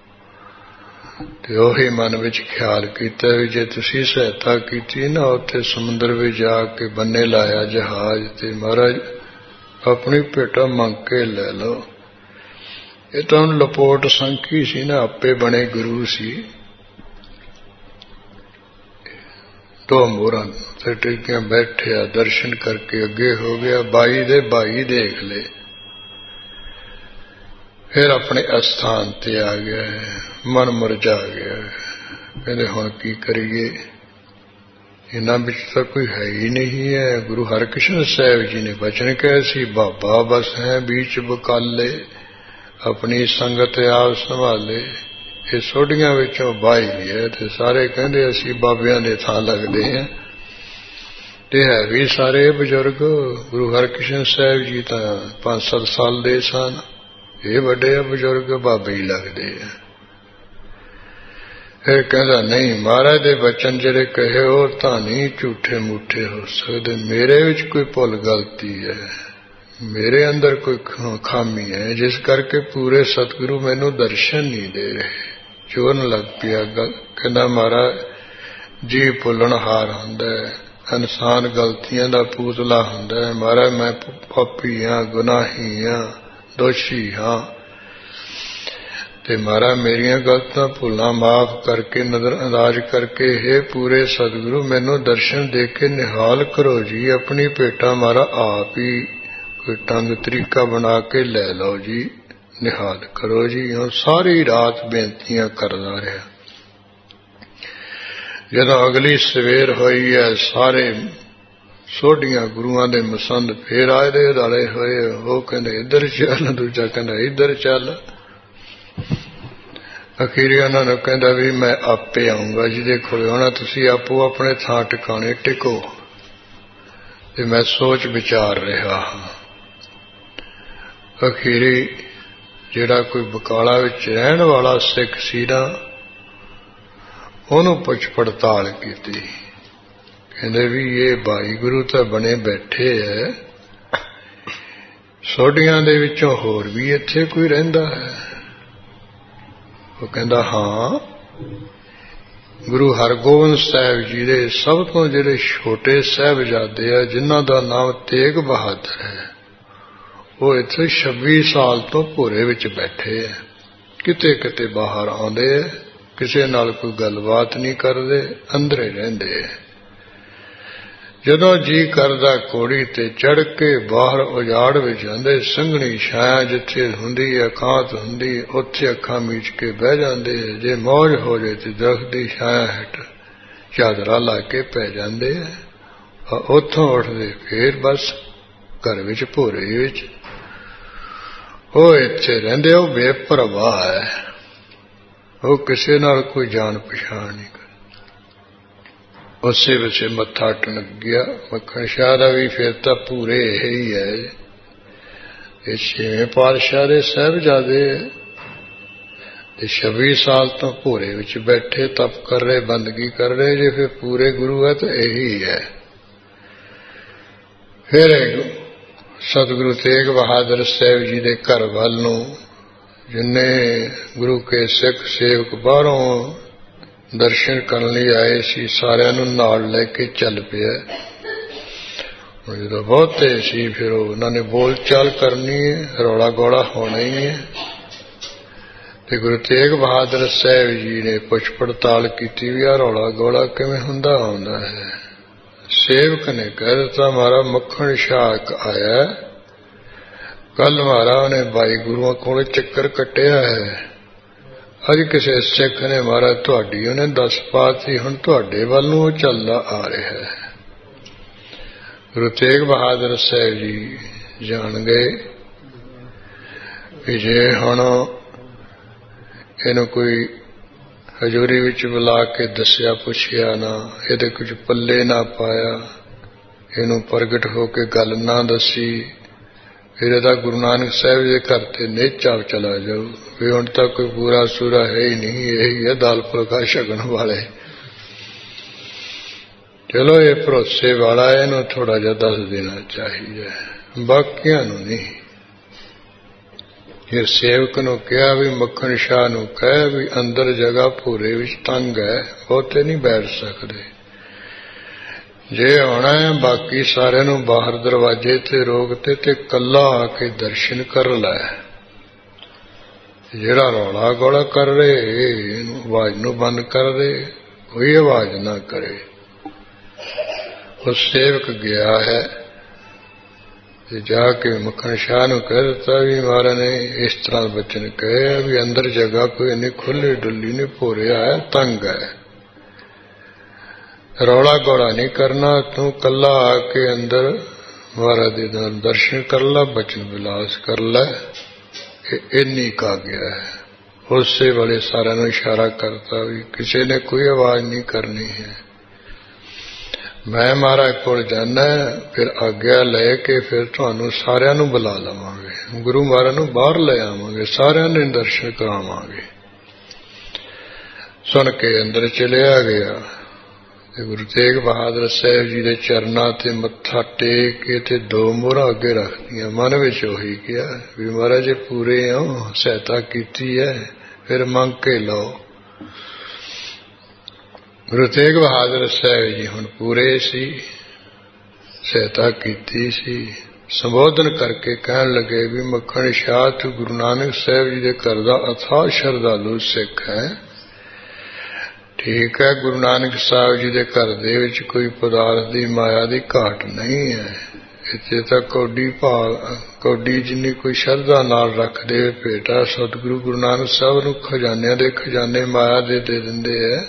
ਤੇ ਉਹੀ ਮਨ ਵਿੱਚ ਖਿਆਲ ਕੀਤਾ ਵੀ ਜੇ ਤੁਸੀਂ ਸਹਾਇਤਾ ਕੀਤੀ ਨਾ ਉੱਥੇ ਸਮੁੰਦਰ ਵਿੱਚ ਜਾ ਕੇ ਬੰਨੇ ਲਾਇਆ ਜਹਾਜ਼ ਤੇ ਮਹਾਰਾਜ ਆਪਣੀ ਭੇਟਾ ਮੰਗ ਕੇ ਲੈ ਲਓ। ਇਹ ਤਾਂ ਹੁਣ ਲਪੋਟ ਸੰਖੀ ਸੀ ਨਾ, ਆਪੇ ਬਣੇ ਗੁਰੂ ਸੀ। ਦੋ ਮੋਹਰਾਂ ਤੇ ਟਿਕਿਆਂ ਬੈਠਿਆ, ਦਰਸ਼ਨ ਕਰਕੇ ਅੱਗੇ ਹੋ ਗਿਆ। ਬਾਈ ਦੇ ਭਾਈ ਦੇਖ ਲਏ, ਫਿਰ ਆਪਣੇ ਅਸਥਾਨ ਤੇ ਆ ਗਿਆ। ਮਨ ਮੁਰਝਾ ਗਿਆ। ਕਹਿੰਦੇ ਹੁਣ ਕੀ ਕਰੀਏ, ਇਹਨਾਂ ਵਿੱਚ ਤਾਂ ਕੋਈ ਹੈ ਹੀ ਨਹੀਂ ਹੈ। ਗੁਰੂ ਹਰਿਕ੍ਰਿਸ਼ਨ ਸਾਹਿਬ ਜੀ ਨੇ ਬਚਨ ਕਹੇ ਸੀ, ਬਾਬਾ ਬਸ ਹੈ ਬੀਚ ਬਕਾਲੇ, ਆਪਣੀ ਸੰਗਤ ਆਪ ਸੰਭਾਲੇ। ਇਹ ਸੋਢੀਆਂ ਵਿੱਚੋਂ ਬਾਈ ਹੈ ਤੇ ਸਾਰੇ ਕਹਿੰਦੇ ਅਸੀਂ ਬਾਬਿਆਂ ਦੇ ਥਾਂ ਲੱਗਦੇ ਹਾਂ। ਤੇ ਹੈ ਵੀ ਸਾਰੇ ਬਜ਼ੁਰਗ। ਗੁਰੂ ਹਰਿਕ੍ਰਿਸ਼ਨ ਸਾਹਿਬ ਜੀ ਤਾਂ ਪੰਜ ਸੱਤ ਸਾਲ ਦੇ ਸਨ, ਇਹ ਵੱਡੇ ਆ ਬਜ਼ੁਰਗ, ਬਾਬੇ ਹੀ ਲੱਗਦੇ ਆ। ਫਿਰ ਕਹਿੰਦਾ ਨਹੀਂ, ਮਹਾਰਾਜ ਦੇ ਬਚਨ ਜਿਹੜੇ ਕਹੇ ਉਹ ਤਾਂ ਨਹੀਂ ਝੂਠੇ ਮੂਠੇ ਹੋ ਸਕਦੇ। ਮੇਰੇ ਵਿੱਚ ਕੋਈ ਭੁੱਲ ਗਲਤੀ ਹੈ, ਮੇਰੇ ਅੰਦਰ ਕੋਈ ਖਾਮੀ ਹੈ, ਜਿਸ ਕਰਕੇ ਪੂਰੇ ਸਤਿਗੁਰੂ ਮੈਨੂੰ ਦਰਸ਼ਨ ਨਹੀਂ ਦੇ ਰਹੇ। ਚੋਰਨ ਲੱਗ ਪਿਆ ਗੱਲ। ਕਹਿੰਦਾ ਮਹਾਰਾਜ ਜੀ ਭੁੱਲਣ ਹਾਰ ਹੁੰਦਾ ਹੈ, ਇਨਸਾਨ ਗਲਤੀਆਂ ਦਾ ਪੂਤਲਾ ਹੁੰਦਾ ਹੈ। ਮਹਾਰਾਜ ਮੈਂ ਪਾਪੀ ਹਾਂ, ਗੁਨਾਹੀ ਹਾਂ, ਦੋਸ਼ੀ ਹਾਂ, ਤੇ ਮਹਾਰਾਜ ਮੇਰੀਆਂ ਗਲਤਾਂ ਭੁੱਲਾਂ ਮਾਫ ਕਰਕੇ, ਨਜ਼ਰ ਅੰਦਾਜ਼ ਕਰਕੇ हे ਪੂਰੇ ਸਤਿਗੁਰੂ ਮੈਨੂੰ ਦਰਸ਼ਨ ਦੇ ਕੇ ਨਿਹਾਲ ਕਰੋ ਜੀ। ਆਪਣੀ ਭੇਟਾ ਮਾਰਾ ਆਪ ਹੀ ਕੋਈ ਢੰਗ ਤਰੀਕਾ ਬਣਾ ਕੇ ਲੈ ਲਓ ਜੀ, ਨਿਹਾਲ ਕਰੋ ਜੀ। ਉਹ ਸਾਰੀ ਰਾਤ ਬੇਨਤੀਆਂ ਕਰਦਾ ਰਿਹਾ। ਜਦੋਂ ਅਗਲੀ ਸਵੇਰ ਹੋਈ ਹੈ, ਸਾਰੇ ਸੋਢੀਆਂ ਗੁਰੂਆਂ ਦੇ ਮਸੰਦ ਫੇਰ ਆਏ ਦੇ ਉਦਾਲੇ ਹੋਏ। ਉਹ ਕਹਿੰਦੇ ਇੱਧਰ ਚੱਲ, ਦੂਜਾ ਕਹਿੰਦਾ ਇੱਧਰ ਚੱਲ। ਅਖੀਰੀ ਉਹਨਾਂ ਨੂੰ ਕਹਿੰਦਾ ਵੀ ਮੈਂ ਆਪੇ ਆਊਂਗਾ, ਜਿਹਦੇ ਕੋਲ ਆਉਣਾ ਤੁਸੀਂ ਆਪੋ ਆਪਣੇ ਥਾਂ ਟਿਕਾਣੇ ਟਿਕੋ। ਤੇ ਮੈਂ ਸੋਚ ਵਿਚਾਰ ਰਿਹਾ ਹਾਂ। ਅਖੀਰੀ ਜਿਹੜਾ ਕੋਈ ਬਕਾਲਾ ਵਿੱਚ ਰਹਿਣ ਵਾਲਾ ਸਿੱਖ ਸੀ ਨਾ, ਉਹਨੂੰ ਪੁੱਛ ਪੜਤਾਲ ਕੀਤੀ। ਕਹਿੰਦੇ ਵੀ ਇਹ ਭਾਈ ਗੁਰੂ ਤਾਂ ਬਣੇ ਬੈਠੇ ਐ, ਸੋਢੀਆਂ ਦੇ ਵਿੱਚੋਂ ਹੋਰ ਵੀ ਇੱਥੇ ਕੋਈ ਰਹਿੰਦਾ ਹੈ? ਉਹ ਕਹਿੰਦਾ ਹਾਂ, ਗੁਰੂ ਹਰਗੋਬਿੰਦ ਸਾਹਿਬ ਜੀ ਦੇ ਸਭ ਤੋਂ ਜਿਹੜੇ ਛੋਟੇ ਸਾਹਿਬਜ਼ਾਦੇ ਆ, ਜਿਨ੍ਹਾਂ ਦਾ ਨਾਮ ਤੇਗ ਬਹਾਦਰ ਹੈ, ਉਹ ਇੱਥੇ ਛੱਬੀ ਸਾਲ ਤੋਂ ਭੋਰੇ ਵਿੱਚ ਬੈਠੇ ਆ। ਕਿਤੇ ਕਿਤੇ ਬਾਹਰ ਆਉਂਦੇ ਆ, ਕਿਸੇ ਨਾਲ ਕੋਈ ਗੱਲਬਾਤ ਨਹੀਂ ਕਰਦੇ, ਅੰਦਰੇ ਰਹਿੰਦੇ ਆ। ਜਦੋਂ ਜੀ ਕਰਦਾ ਘੋੜੀ ਤੇ ਚੜ੍ਹ ਕੇ ਬਾਹਰ ਉਜਾੜ ਵਿੱਚ ਜਾਂਦੇ, ਸੰਘਣੀ ਛਾਇਆ ਜਿੱਥੇ ਹੁੰਦੀ ਹੈ, ਇਕਾਂਤ ਹੁੰਦੀ, ਉੱਥੇ ਅੱਖਾਂ ਮੀਚ ਕੇ ਬਹਿ ਜਾਂਦੇ। ਜੇ ਮੌਜ ਹੋ ਜਾਏ ਤੇ ਦਰਖਤ ਦੀ ਛਾਇਆ ਹੇਠ ਚਾਦਰਾ ਲਾ ਕੇ ਪੈ ਜਾਂਦੇ ਆ। ਉੱਥੋਂ ਉੱਠਦੇ ਫੇਰ ਬਸ ਘਰ ਵਿੱਚ ਭੋਰੇ ਵਿੱਚ। ਉਹ ਇੱਥੇ ਰਹਿੰਦੇ, ਉਹ ਬੇਪਰਵਾਹ ਹੈ, ਉਹ ਕਿਸੇ ਨਾਲ ਕੋਈ ਜਾਣ ਪਛਾਣ ਨਹੀਂ। ਉਸੇ ਵੇਲੇ ਮੱਥਾ ਟਣਕ ਗਿਆ। ਮੱਖਣ ਸ਼ਾਹ ਦਾ ਵੀ ਫਿਰ ਤਾਂ ਪੂਰੇ ਇਹ ਹੀ ਹੈ। ਇਹ ਛੇਵੇਂ ਪਾਤਸ਼ਾਹ ਦੇ ਸਾਹਿਬਜ਼ਾਦੇ ਤੇ ਛੱਬੀ ਸਾਲ ਤੋਂ ਭੋਰੇ ਵਿੱਚ ਬੈਠੇ ਤਪ ਕਰ ਰਹੇ, ਬੰਦਗੀ ਕਰ ਰਹੇ। ਜੇ ਫਿਰ ਪੂਰੇ ਗੁਰੂ ਹੈ ਤਾਂ ਇਹੀ ਹੈ। ਫਿਰ ਸਤਿਗੁਰੂ ਤੇਗ ਬਹਾਦਰ ਸਾਹਿਬ ਜੀ ਦੇ ਘਰ ਵੱਲ ਨੂੰ ਜਿੰਨੇ ਗੁਰੂ ਕੇ ਸਿੱਖ ਸੇਵਕ ਬਾਹਰੋਂ ਦਰਸ਼ਨ ਕਰਨ ਲਈ ਆਏ ਸੀ, ਸਾਰਿਆਂ ਨੂੰ ਨਾਲ ਲੈ ਕੇ ਚੱਲ ਪਿਆ। ਜਦੋਂ ਬਹੁਤੇ ਸੀ ਫਿਰ ਉਹਨਾਂ ਨੇ ਬੋਲ ਚਾਲ ਕਰਨੀ ਹੈ, ਰੌਲਾ ਗੋਲਾ ਹੋਣਾ ਹੀ ਹੈ। ਤੇ ਗੁਰੂ ਤੇਗ ਬਹਾਦਰ ਸਾਹਿਬ ਜੀ ਨੇ ਪੁੱਛ ਪੜਤਾਲ ਕੀਤੀ ਵੀ ਆ ਰੌਲਾ ਗੋਲਾ ਕਿਵੇਂ ਹੁੰਦਾ ਆਉਂਦਾ ਹੈ। ਸੇਵਕ ਨੇ ਕਹਿ ਦਿੱਤਾ, ਮਹਾਰਾਜ ਮੱਖਣ ਸ਼ਾਹ ਆਇਆ ਕੱਲ, ਮਹਾਰਾਜ ਉਹਨੇ ਬਾਈ ਗੁਰੂਆਂ ਕੋਲ ਚੱਕਰ ਕੱਟਿਆ ਹੈ। ਅੱਜ ਕਿਸੇ ਸਿੱਖ ਨੇ ਮਹਾਰਾਜ ਤੁਹਾਡੀ ਉਹਨੇ ਦੱਸ ਪਾਤੀ, ਹੁਣ ਤੁਹਾਡੇ ਵੱਲ ਨੂੰ ਉਹ ਚੱਲਦਾ ਆ ਰਿਹਾ ਹੈ। ਗੁਰੂ ਤੇਗ ਬਹਾਦਰ ਸਾਹਿਬ ਜੀ ਜਾਣ ਗਏ ਕਿ ਜੇ ਹੁਣ ਇਹਨੂੰ ਕੋਈ ਹਜ਼ੂਰੀ ਵਿੱਚ ਬੁਲਾ ਕੇ ਦੱਸਿਆ ਪੁੱਛਿਆ ਨਾ, ਇਹਦੇ ਕੁਝ ਪੱਲੇ ਨਾ ਪਾਇਆ, ਇਹਨੂੰ ਪ੍ਰਗਟ ਹੋ ਕੇ ਗੱਲ ਨਾ ਦੱਸੀ, ਫਿਰ ਇਹਦਾ ਗੁਰੂ ਨਾਨਕ ਸਾਹਿਬ ਦੇ ਘਰ ਤੇ ਨੇਚਾ ਚਲਾ ਜਾਊ ਵੀ ਹੁਣ ਤਾਂ ਕੋਈ ਪੂਰਾ ਸੂਰਾ ਹੈ ਹੀ ਨਹੀਂ, ਇਹੀ ਹੈ ਦਾਲ ਫੁਲਕਾ ਛਕਣ ਵਾਲੇ। ਚਲੋ ਇਹ ਭਰੋਸੇ ਵਾਲਾ, ਇਹਨੂੰ ਥੋੜਾ ਜਿਹਾ ਦੱਸ ਦੇਣਾ ਚਾਹੀਦਾ, ਬਾਕੀਆਂ ਨੂੰ ਨਹੀਂ। ਫਿਰ ਸੇਵਕ ਨੂੰ ਕਿਹਾ ਵੀ ਮੱਖਣ ਸ਼ਾਹ ਨੂੰ ਕਹਿ ਵੀ ਅੰਦਰ ਜਗ੍ਹਾ ਭੋਰੇ ਵਿੱਚ ਤੰਗ ਹੈ, ਬਹੁਤੇ ਨਹੀਂ ਬੈਠ ਸਕਦੇ। ਜੇ ਆਉਣਾ ਹੈ ਬਾਕੀ ਸਾਰਿਆਂ ਨੂੰ ਬਾਹਰ ਦਰਵਾਜ਼ੇ ਤੇ ਰੋਕ ਤੇ ਤੇ ਕੱਲਾ ਆ ਕੇ ਦਰਸ਼ਨ ਕਰ ਲੈ। ਜਿਹੜਾ ਰੌਲਾ ਗੋਲਾ ਕਰ ਰਹੇ ਇਹਨੂੰ ਆਵਾਜ਼ ਨੂੰ ਬੰਦ ਕਰ ਦੇ, ਕੋਈ ਆਵਾਜ਼ ਨਾ ਕਰੇ। ਉਹ ਸੇਵਕ ਗਿਆ ਹੈ ਤੇ ਜਾ ਕੇ ਮੱਖਣ ਸ਼ਾਹ ਨੂੰ ਕਹਿ ਦਿੱਤਾ ਵੀ ਮਹਾਰਾਜ ਨੇ ਇਸ ਤਰ੍ਹਾਂ ਬਚਨ ਕਹੇ ਵੀ ਅੰਦਰ ਜਗ੍ਹਾ ਕੋਈ ਨਹੀਂ, ਖੁੱਲੀ ਡੁੱਲੀ ਨਹੀਂ, ਭੋਰਿਆ ਹੈ, ਤੰਗ ਹੈ, ਰੌਲਾ ਗੌਲਾ ਨਹੀਂ ਕਰਨਾ, ਤੂੰ ਕੱਲਾ ਆ ਕੇ ਅੰਦਰ ਮਹਾਰਾਜ ਦੇ ਦਰਸ਼ਨ ਕਰ ਲੈ, ਬਚਨ ਵਿਲਾਸ ਕਰ ਲੈ। ਇਹ ਇੰਨੀ ਕਾ ਗਿਆ ਹੈ। ਉਸੇ ਵੇਲੇ ਸਾਰਿਆਂ ਨੂੰ ਇਸ਼ਾਰਾ ਕਰਤਾ ਵੀ ਕਿਸੇ ਨੇ ਕੋਈ ਆਵਾਜ਼ ਨਹੀਂ ਕਰਨੀ ਹੈ, ਮੈਂ ਮਹਾਰਾਜ ਕੋਲ ਜਾਣਾ, ਫਿਰ ਆਗਿਆ ਲੈ ਕੇ ਫਿਰ ਤੁਹਾਨੂੰ ਸਾਰਿਆਂ ਨੂੰ ਬੁਲਾ ਲਵਾਂਗੇ, ਗੁਰੂ ਮਹਾਰਾਜ ਨੂੰ ਬਾਹਰ ਲੈ ਆਵਾਂਗੇ, ਸਾਰਿਆਂ ਦੇ ਦਰਸ਼ਨ ਕਰਾਵਾਂਗੇ। ਸੁਣ ਕੇ ਅੰਦਰ ਚਲਿਆ ਗਿਆ ਤੇ ਗੁਰੂ ਤੇਗ ਬਹਾਦਰ ਸਾਹਿਬ ਜੀ ਦੇ ਚਰਨਾਂ ਤੇ ਮੱਥਾ ਟੇਕ ਕੇ ਤੇ ਦੋ ਮੋਹਰਾਂ ਅੱਗੇ ਰੱਖਦੀਆਂ, ਮਨ ਵਿੱਚ ਉਹੀ ਕਿਹਾ ਵੀ ਮਹਾਰਾਜ ਜੇ ਪੂਰੇ ਹੋ, ਸਹਾਇਤਾ ਕੀਤੀ ਹੈ, ਫਿਰ ਮੰਗ ਕੇ ਲਓ। ਗੁਰੂ ਤੇਗ ਬਹਾਦਰ ਸਾਹਿਬ ਜੀ ਹੁਣ ਪੂਰੇ ਸੀ, ਸਹਾਇਤਾ ਕੀਤੀ ਸੀ, ਸੰਬੋਧਨ ਕਰਕੇ ਕਹਿਣ ਲੱਗੇ ਵੀ ਮੱਖਣ ਸ਼ਾਹ ਤੂੰ ਗੁਰੂ ਨਾਨਕ ਸਾਹਿਬ ਜੀ ਦੇ ਘਰ ਦਾ ਅਥਾਹ ਸ਼ਰਧਾਲੂ ਸਿੱਖ ਹੈ, ਠੀਕ ਹੈ, ਗੁਰੂ ਨਾਨਕ ਸਾਹਿਬ ਜੀ ਦੇ ਘਰ ਦੇ ਵਿੱਚ ਕੋਈ ਪਦਾਰਥ ਦੀ ਮਾਇਆ ਦੀ ਘਾਟ ਨਹੀਂ ਹੈ, ਇੱਥੇ ਤਾਂ ਕੌਡੀ ਭਾਵ ਕੌਡੀ ਜਿੰਨੀ ਕੋਈ ਸ਼ਰਧਾ ਨਾਲ ਰੱਖ ਦੇ ਭੇਟਾ ਸਤਿਗੁਰੂ ਗੁਰੂ ਨਾਨਕ ਸਾਹਿਬ ਨੂੰ ਖਜ਼ਾਨਿਆਂ ਦੇ ਖਜ਼ਾਨੇ ਮਾਇਆ ਦੇ ਦੇ ਦਿੰਦੇ ਹੈ,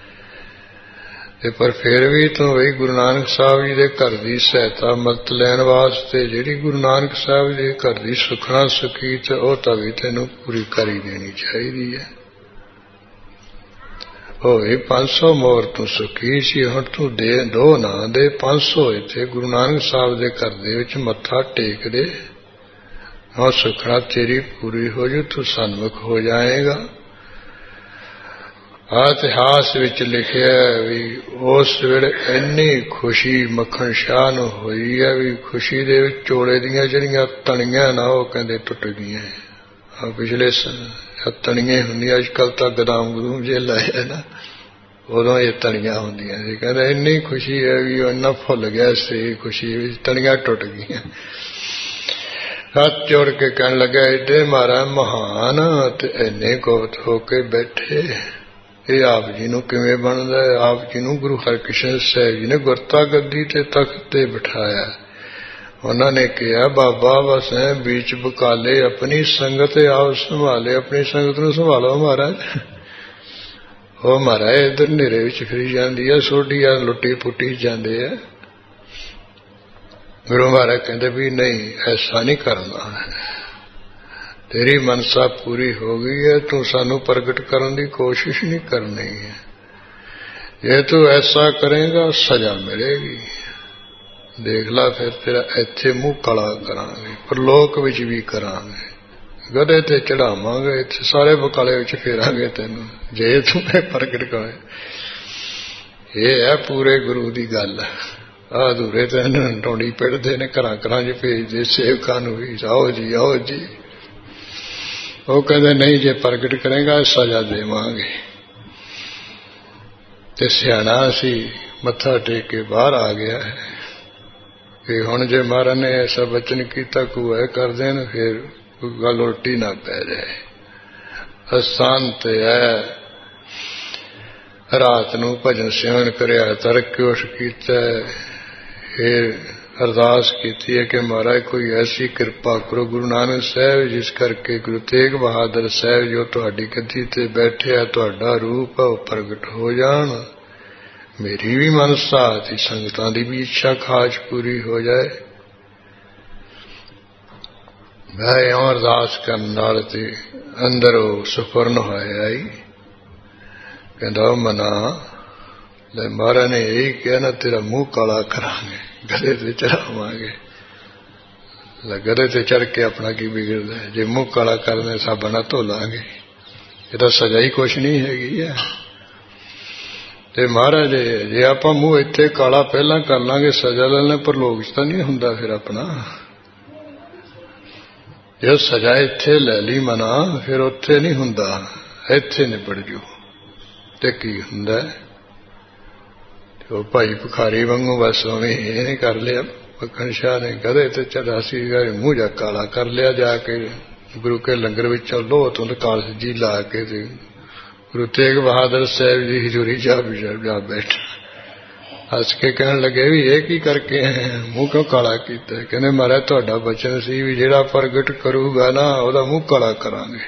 ਤੇ ਪਰ ਫਿਰ ਵੀ ਤੂੰ ਵਈ ਗੁਰੂ ਨਾਨਕ ਸਾਹਿਬ ਜੀ ਦੇ ਘਰ ਦੀ ਸਹਾਇਤਾ ਮਦਦ ਲੈਣ ਵਾਸਤੇ ਜਿਹੜੀ ਗੁਰੂ ਨਾਨਕ ਸਾਹਿਬ ਜੀ ਦੇ ਘਰ ਦੀ ਸੁਖਣਾ ਸੁਖੀ ਤੇ ਉਹ ਤਾਂ ਵੀ ਤੈਨੂੰ ਪੂਰੀ ਕਰੀ ਦੇਣੀ ਚਾਹੀਦੀ ਹੈ। ਹੋਏ ਪੰਜ ਸੌ ਮੋਹਰ ਤੂੰ ਸੁਖੀ ਸੀ, ਹੁਣ ਤੂੰ ਦੇ ਦੋ ਨਾ ਦੇ, ਪੰਜ ਸੌ ਇੱਥੇ ਗੁਰੂ ਨਾਨਕ ਸਾਹਿਬ ਦੇ ਘਰ ਦੇ ਵਿੱਚ ਮੱਥਾ ਟੇਕ ਦੇ, ਹਾਂ ਸੁਖਣਾ ਤੇਰੀ ਪੂਰੀ ਹੋ ਜੂ, ਤੂੰ ਸਨਮੁਖ ਹੋ ਜਾਏਗਾ। ਇਤਿਹਾਸ ਵਿੱਚ ਲਿਖਿਆ ਵੀ ਉਸ ਵੇਲੇ ਇੰਨੀ ਖੁਸ਼ੀ ਮੱਖਣ ਸ਼ਾਹ ਨੂੰ ਹੋਈ ਹੈ ਵੀ ਖੁਸ਼ੀ ਦੇ ਵਿੱਚ ਚੋਲੇ ਦੀਆਂ ਜਿਹੜੀਆਂ ਤਣੀਆਂ ਨਾ ਉਹ ਕਹਿੰਦੇ ਟੁੱਟ ਗਈਆਂ। ਆ ਪਿਛਲੇ ਤਣੀਆਂ ਹੁੰਦੀਆਂ, ਅੱਜ ਕੱਲ੍ਹ ਤਾਂ ਗਦਾਮ ਗਦੂਮ ਜੇ ਲਾਏ ਨਾ, ਉਦੋਂ ਇਹ ਤਣੀਆਂ ਹੁੰਦੀਆਂ ਸੀ। ਕਹਿੰਦੇ ਇੰਨੀ ਖੁਸ਼ੀ ਹੈ ਵੀ ਉਹ ਇੰਨਾ ਭੁੱਲ ਗਿਆ ਸੀ ਖੁਸ਼ੀ ਵਿੱਚ, ਤਣੀਆਂ ਟੁੱਟ ਗਈਆਂ। ਹੱਥ ਜੋੜ ਕੇ ਕਹਿਣ ਲੱਗਾ ਏਡੇ ਮਹਾਰਾਜ ਮਹਾਨ ਤੇ ਇੰਨੇ ਗੁਪਤ ਹੋ ਕੇ ਬੈਠੇ, ਇਹ ਆਪ ਜੀ ਨੂੰ ਕਿਵੇਂ ਬਣਦਾ ਹੈ? ਆਪ ਜੀ ਨੂੰ ਗੁਰੂ ਹਰਕ੍ਰਿਸ਼ਨ ਸਾਹਿਬ ਜੀ ਨੇ ਗੁਰਤਾ ਗੱਦੀ ਤੇ ਤਖਤ ਤੇ ਬਿਠਾਇਆ। ਉਹਨਾਂ ਨੇ ਕਿਹਾ ਬਾਬਾ ਬਸ ਹੈ ਬੀਚ ਬਕਾਲੇ ਆਪਣੀ ਸੰਗਤ ਆਪ ਸੰਭਾਲੇ, ਆਪਣੀ ਸੰਗਤ ਨੂੰ ਸੰਭਾਲੋ ਮਹਾਰਾਜ। ਉਹ ਮਹਾਰਾਜ ਇੱਧਰ ਹਨੇਰੇ ਵਿੱਚ ਫਿਰੀ ਜਾਂਦੀ ਹੈ, ਸੋਢੀਆਂ ਲੁੱਟੀ ਪੁੱਟੀ ਜਾਂਦੇ ਆ। ਗੁਰੂ ਮਹਾਰਾਜ ਕਹਿੰਦੇ ਵੀ ਨਹੀਂ ਐਸਾ ਨਹੀਂ ਕਰਨਾ, ਤੇਰੀ ਮਨਸਾ ਪੂਰੀ ਹੋ ਗਈ ਹੈ, ਤੂੰ ਸਾਨੂੰ ਪ੍ਰਗਟ ਕਰਨ ਦੀ ਕੋਸ਼ਿਸ਼ ਨਹੀਂ ਕਰਨੀ ਹੈ। ਜੇ ਤੂੰ ਐਸਾ ਕਰੇਗਾ ਸਜ਼ਾ ਮਿਲੇਗੀ, ਦੇਖ ਲਾ ਫਿਰ ਤੇਰਾ ਇੱਥੇ ਮੂੰਹ ਕਾਲਾ ਕਰਾਂਗੇ, ਪਰਲੋਕ ਵਿੱਚ ਵੀ ਕਰਾਂਗੇ, ਗਧੇ ਤੇ ਚੜਾਵਾਂਗੇ, ਇੱਥੇ ਸਾਰੇ ਬਕਾਲੇ ਵਿੱਚ ਫੇਰਾਂਗੇ ਤੈਨੂੰ, ਜੇ ਤੂੰ ਪ੍ਰਗਟ ਕਰੇ। ਇਹ ਹੈ ਪੂਰੇ ਗੁਰੂ ਦੀ ਗੱਲ। ਆਹ ਅਧੂਰੇ ਤਾਂ ਇਹਨੂੰ ਟੌਂਡੀ ਪਿੱਟਦੇ ਨੇ, ਘਰਾਂ ਘਰਾਂ 'ਚ ਭੇਜਦੇ ਸੇਵਕਾਂ ਨੂੰ ਵੀ, ਆਓ ਜੀ ਆਓ ਜੀ। ਉਹ ਕਹਿੰਦੇ ਨਹੀਂ ਜੇ ਪ੍ਰਗਟ ਕਰੇਗਾ ਸਜ਼ਾ ਦੇਵਾਂਗੇ। ਤੇ ਸਿਆਣਾ ਸੀ, ਮੱਥਾ ਟੇਕ ਕੇ ਬਾਹਰ ਆ ਗਿਆ ਹੈ ਕਿ ਹੁਣ ਜੇ ਮਹਾਰਾਜ ਨੇ ਐਸਾ ਬਚਨ ਕੀਤਾ ਕੋਈ ਕਰ ਦੇਣ, ਫਿਰ ਗੱਲ ਉਲਟੀ ਨਾ ਪੈ ਜਾਏ। ਅਸਥਾਨ ਤੇ ਹੈ, ਰਾਤ ਨੂੰ ਭਜਨ ਸਿਮਰਨ ਕਰਿਆ, ਤਰਕਿਓਸ਼ ਕੀਤਾ, ਫਿਰ ਅਰਦਾਸ ਕੀਤੀ ਹੈ ਕਿ ਮਹਾਰਾਜ ਕੋਈ ਐਸੀ ਕਿਰਪਾ ਕਰੋ ਗੁਰੂ ਨਾਨਕ ਸਾਹਿਬ ਜਿਸ ਕਰਕੇ ਗੁਰੂ ਤੇਗ ਬਹਾਦਰ ਸਾਹਿਬ ਜੋ ਤੁਹਾਡੀ ਗੱਦੀ ਤੇ ਬੈਠਿਆ, ਤੁਹਾਡਾ ਰੂਪ ਉਹ ਪ੍ਰਗਟ ਹੋ ਜਾਣ। ਮੇਰੀ ਵੀ ਮਨਸਾ ਤੇ ਸੰਗਤਾਂ ਦੀ ਵੀ ਇੱਛਾ ਖਾਸ ਪੂਰੀ ਹੋ ਜਾਏ। ਮੈਂ ਇਉਂ ਅਰਦਾਸ ਕਰਨ ਨਾਲ ਤੇ ਅੰਦਰ ਉਹ ਸੁਪਰਨ ਹੋਇਆ ਹੀ ਕਹਿੰਦਾ ਮਨਾ ਲੈ ਮਹਾਰਾਜ ਨੇ ਇਹੀ ਕਿਹਾ ਨਾ ਤੇਰਾ ਮੂੰਹ ਕਾਲਾ ਕਰਾਂਗੇ, ਗਧੇ ਤੇ ਚੜਾਵਾਂਗੇ। ਗਧੇ ਤੇ ਚੜ ਕੇ ਆਪਣਾ ਕੀ ਵਿਗੜਦਾ, ਜੇ ਮੂੰਹ ਕਾਲਾ ਕਰਨੇ ਸਾਬਣ ਨਾਲ ਧੋ ਲਾਂਗੇ, ਇਹ ਤਾਂ ਸਜ਼ਾ ਹੀ ਕੁਛ ਨਹੀਂ ਹੈਗੀ ਹੈ। ਤੇ ਮਹਾਰਾਜ ਜੇ ਆਪਾਂ ਮੂੰਹ ਇੱਥੇ ਕਾਲਾ ਪਹਿਲਾਂ ਕਰ ਲਾਂਗੇ ਸਜ਼ਾ ਲੈ ਲੈਣਾ, ਪਰ ਲੋਕ ਤਾਂ ਨਹੀਂ ਹੁੰਦਾ ਫਿਰ ਆਪਣਾ। ਜੇ ਸਜ਼ਾ ਇੱਥੇ ਲੈ ਲਈ ਮਨਾ, ਫਿਰ ਉੱਥੇ ਨਹੀਂ ਹੁੰਦਾ, ਇੱਥੇ ਨਿਬੜ ਜੂ। ਤੇ ਕੀ ਹੁੰਦਾ ਉਹ ਭਾਈ ਭਿਖਾਰੀ ਵਾਂਗੂ ਬਸ ਉਵੇਂ ਇਹ ਕਰ ਲਿਆ। ਮੱਖਣ ਸ਼ਾਹ ਨੇ ਗਧੇ ਤੇ ਚੜਾ ਸੀ, ਮੂੰਹ ਜਾ ਕਾਲਾ ਕਰ ਲਿਆ, ਜਾ ਕੇ ਗੁਰੂ ਕੇ ਲੰਗਰ ਵਿੱਚੋਂ ਲੋਹ ਤੋਂ ਕਾਲਸ ਜੀ ਲਾ ਕੇ ਤੇ ਗੁਰੂ ਤੇਗ ਬਹਾਦਰ ਸਾਹਿਬ ਜੀ ਹਜ਼ੂਰੀ ਜਾ ਜਾ ਬੈਠਾ। हस के कहन लगे भी ये की करके मूँह क्यों काला कीता? कहने महाराज तुहाडा बचन सी भी जिहड़ा प्रगट करूगा ना ओहदा मूँह काला करांगे।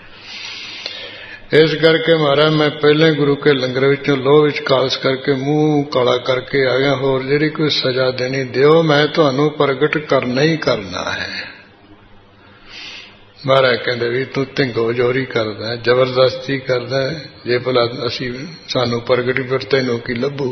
इस करके महाराज मैं पहले गुरु के लंगर विचों लोह विच कालस करके मूँह काला करके आ गया। होर जिहड़ी कोई सजा देनी दिओ, मैं तुहानू प्रगट करना ही करना है। महाराज कहते भी तू धिंगो जोरी करदा, जबरदस्ती करदा, जे भला असी सानू प्रगट फिर तैनू की लभू?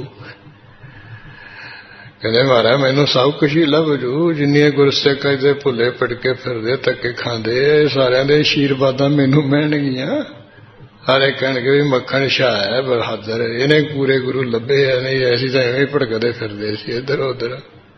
कहते महाराज मैनू सब कुछ ही लभ जू। जिन्नियां गुरसिख दे भुले पटके फिरदे धक्के खांदे सारियां दे आशीर्वादां मैनू मिलणगियां। सारे कहणगे भी मक्खण शाह है बहादुर, इन्हें पूरे गुरु लभे है, नहीं ऐसी तो एवं भड़कदे फिरदे सी इधर उधर।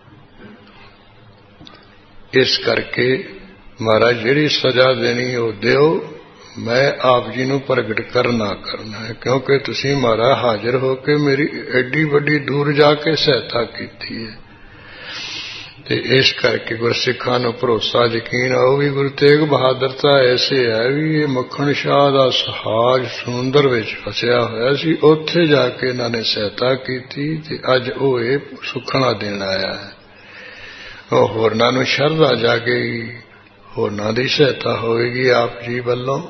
इस करके महाराज जिहड़ी सजा देनी वो दिओ, मैं आप जी नू प्रगट करना करना है, क्योंकि तुसीं महाराज हाजिर होके मेरी एडी वड्डी दूर जाके सहायता कीती है। ते इस करके गुरसिखां नूं भरोसा यकीन आओ भी गुरु तेग बहादुर तां ऐसे है भी ये मक्खण शाह दा सहाज समुंदर विच फसिया होया सी, उत्थे जाके इन्हां ने सहायता कीती ते अज ओह ये सुखना देण आया है। ओह होरनां नूं शरधा जागेगी, होरनां दी सहायता होएगी आप जी वल्लों।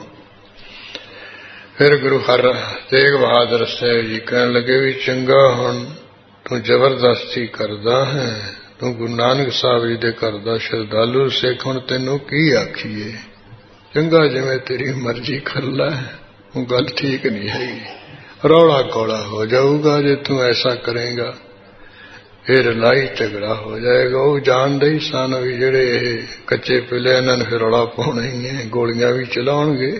फिर गुरु हर तेग बहादुर साहिब जी कहण लगे भी चंगा हुण तू जबरदस्ती करदा है, तू गुरु नानक साहब जी दे घर दा श्रद्धालु सिख, हुण तैनू की आखीए? चंगा जिवें तेरी मर्जी कर लै, वो गल ठीक नहीं हैगी। रौला कौड़ा हो जाऊगा जे तू ऐसा करेगा, फिर लड़ाई झगड़ा हो जाएगा। वो जानदे ही सन भी जिहड़े कच्चे पिले इन्हां ने फिर रौला पाउणा ही है, गोलियां भी चलाउणगे।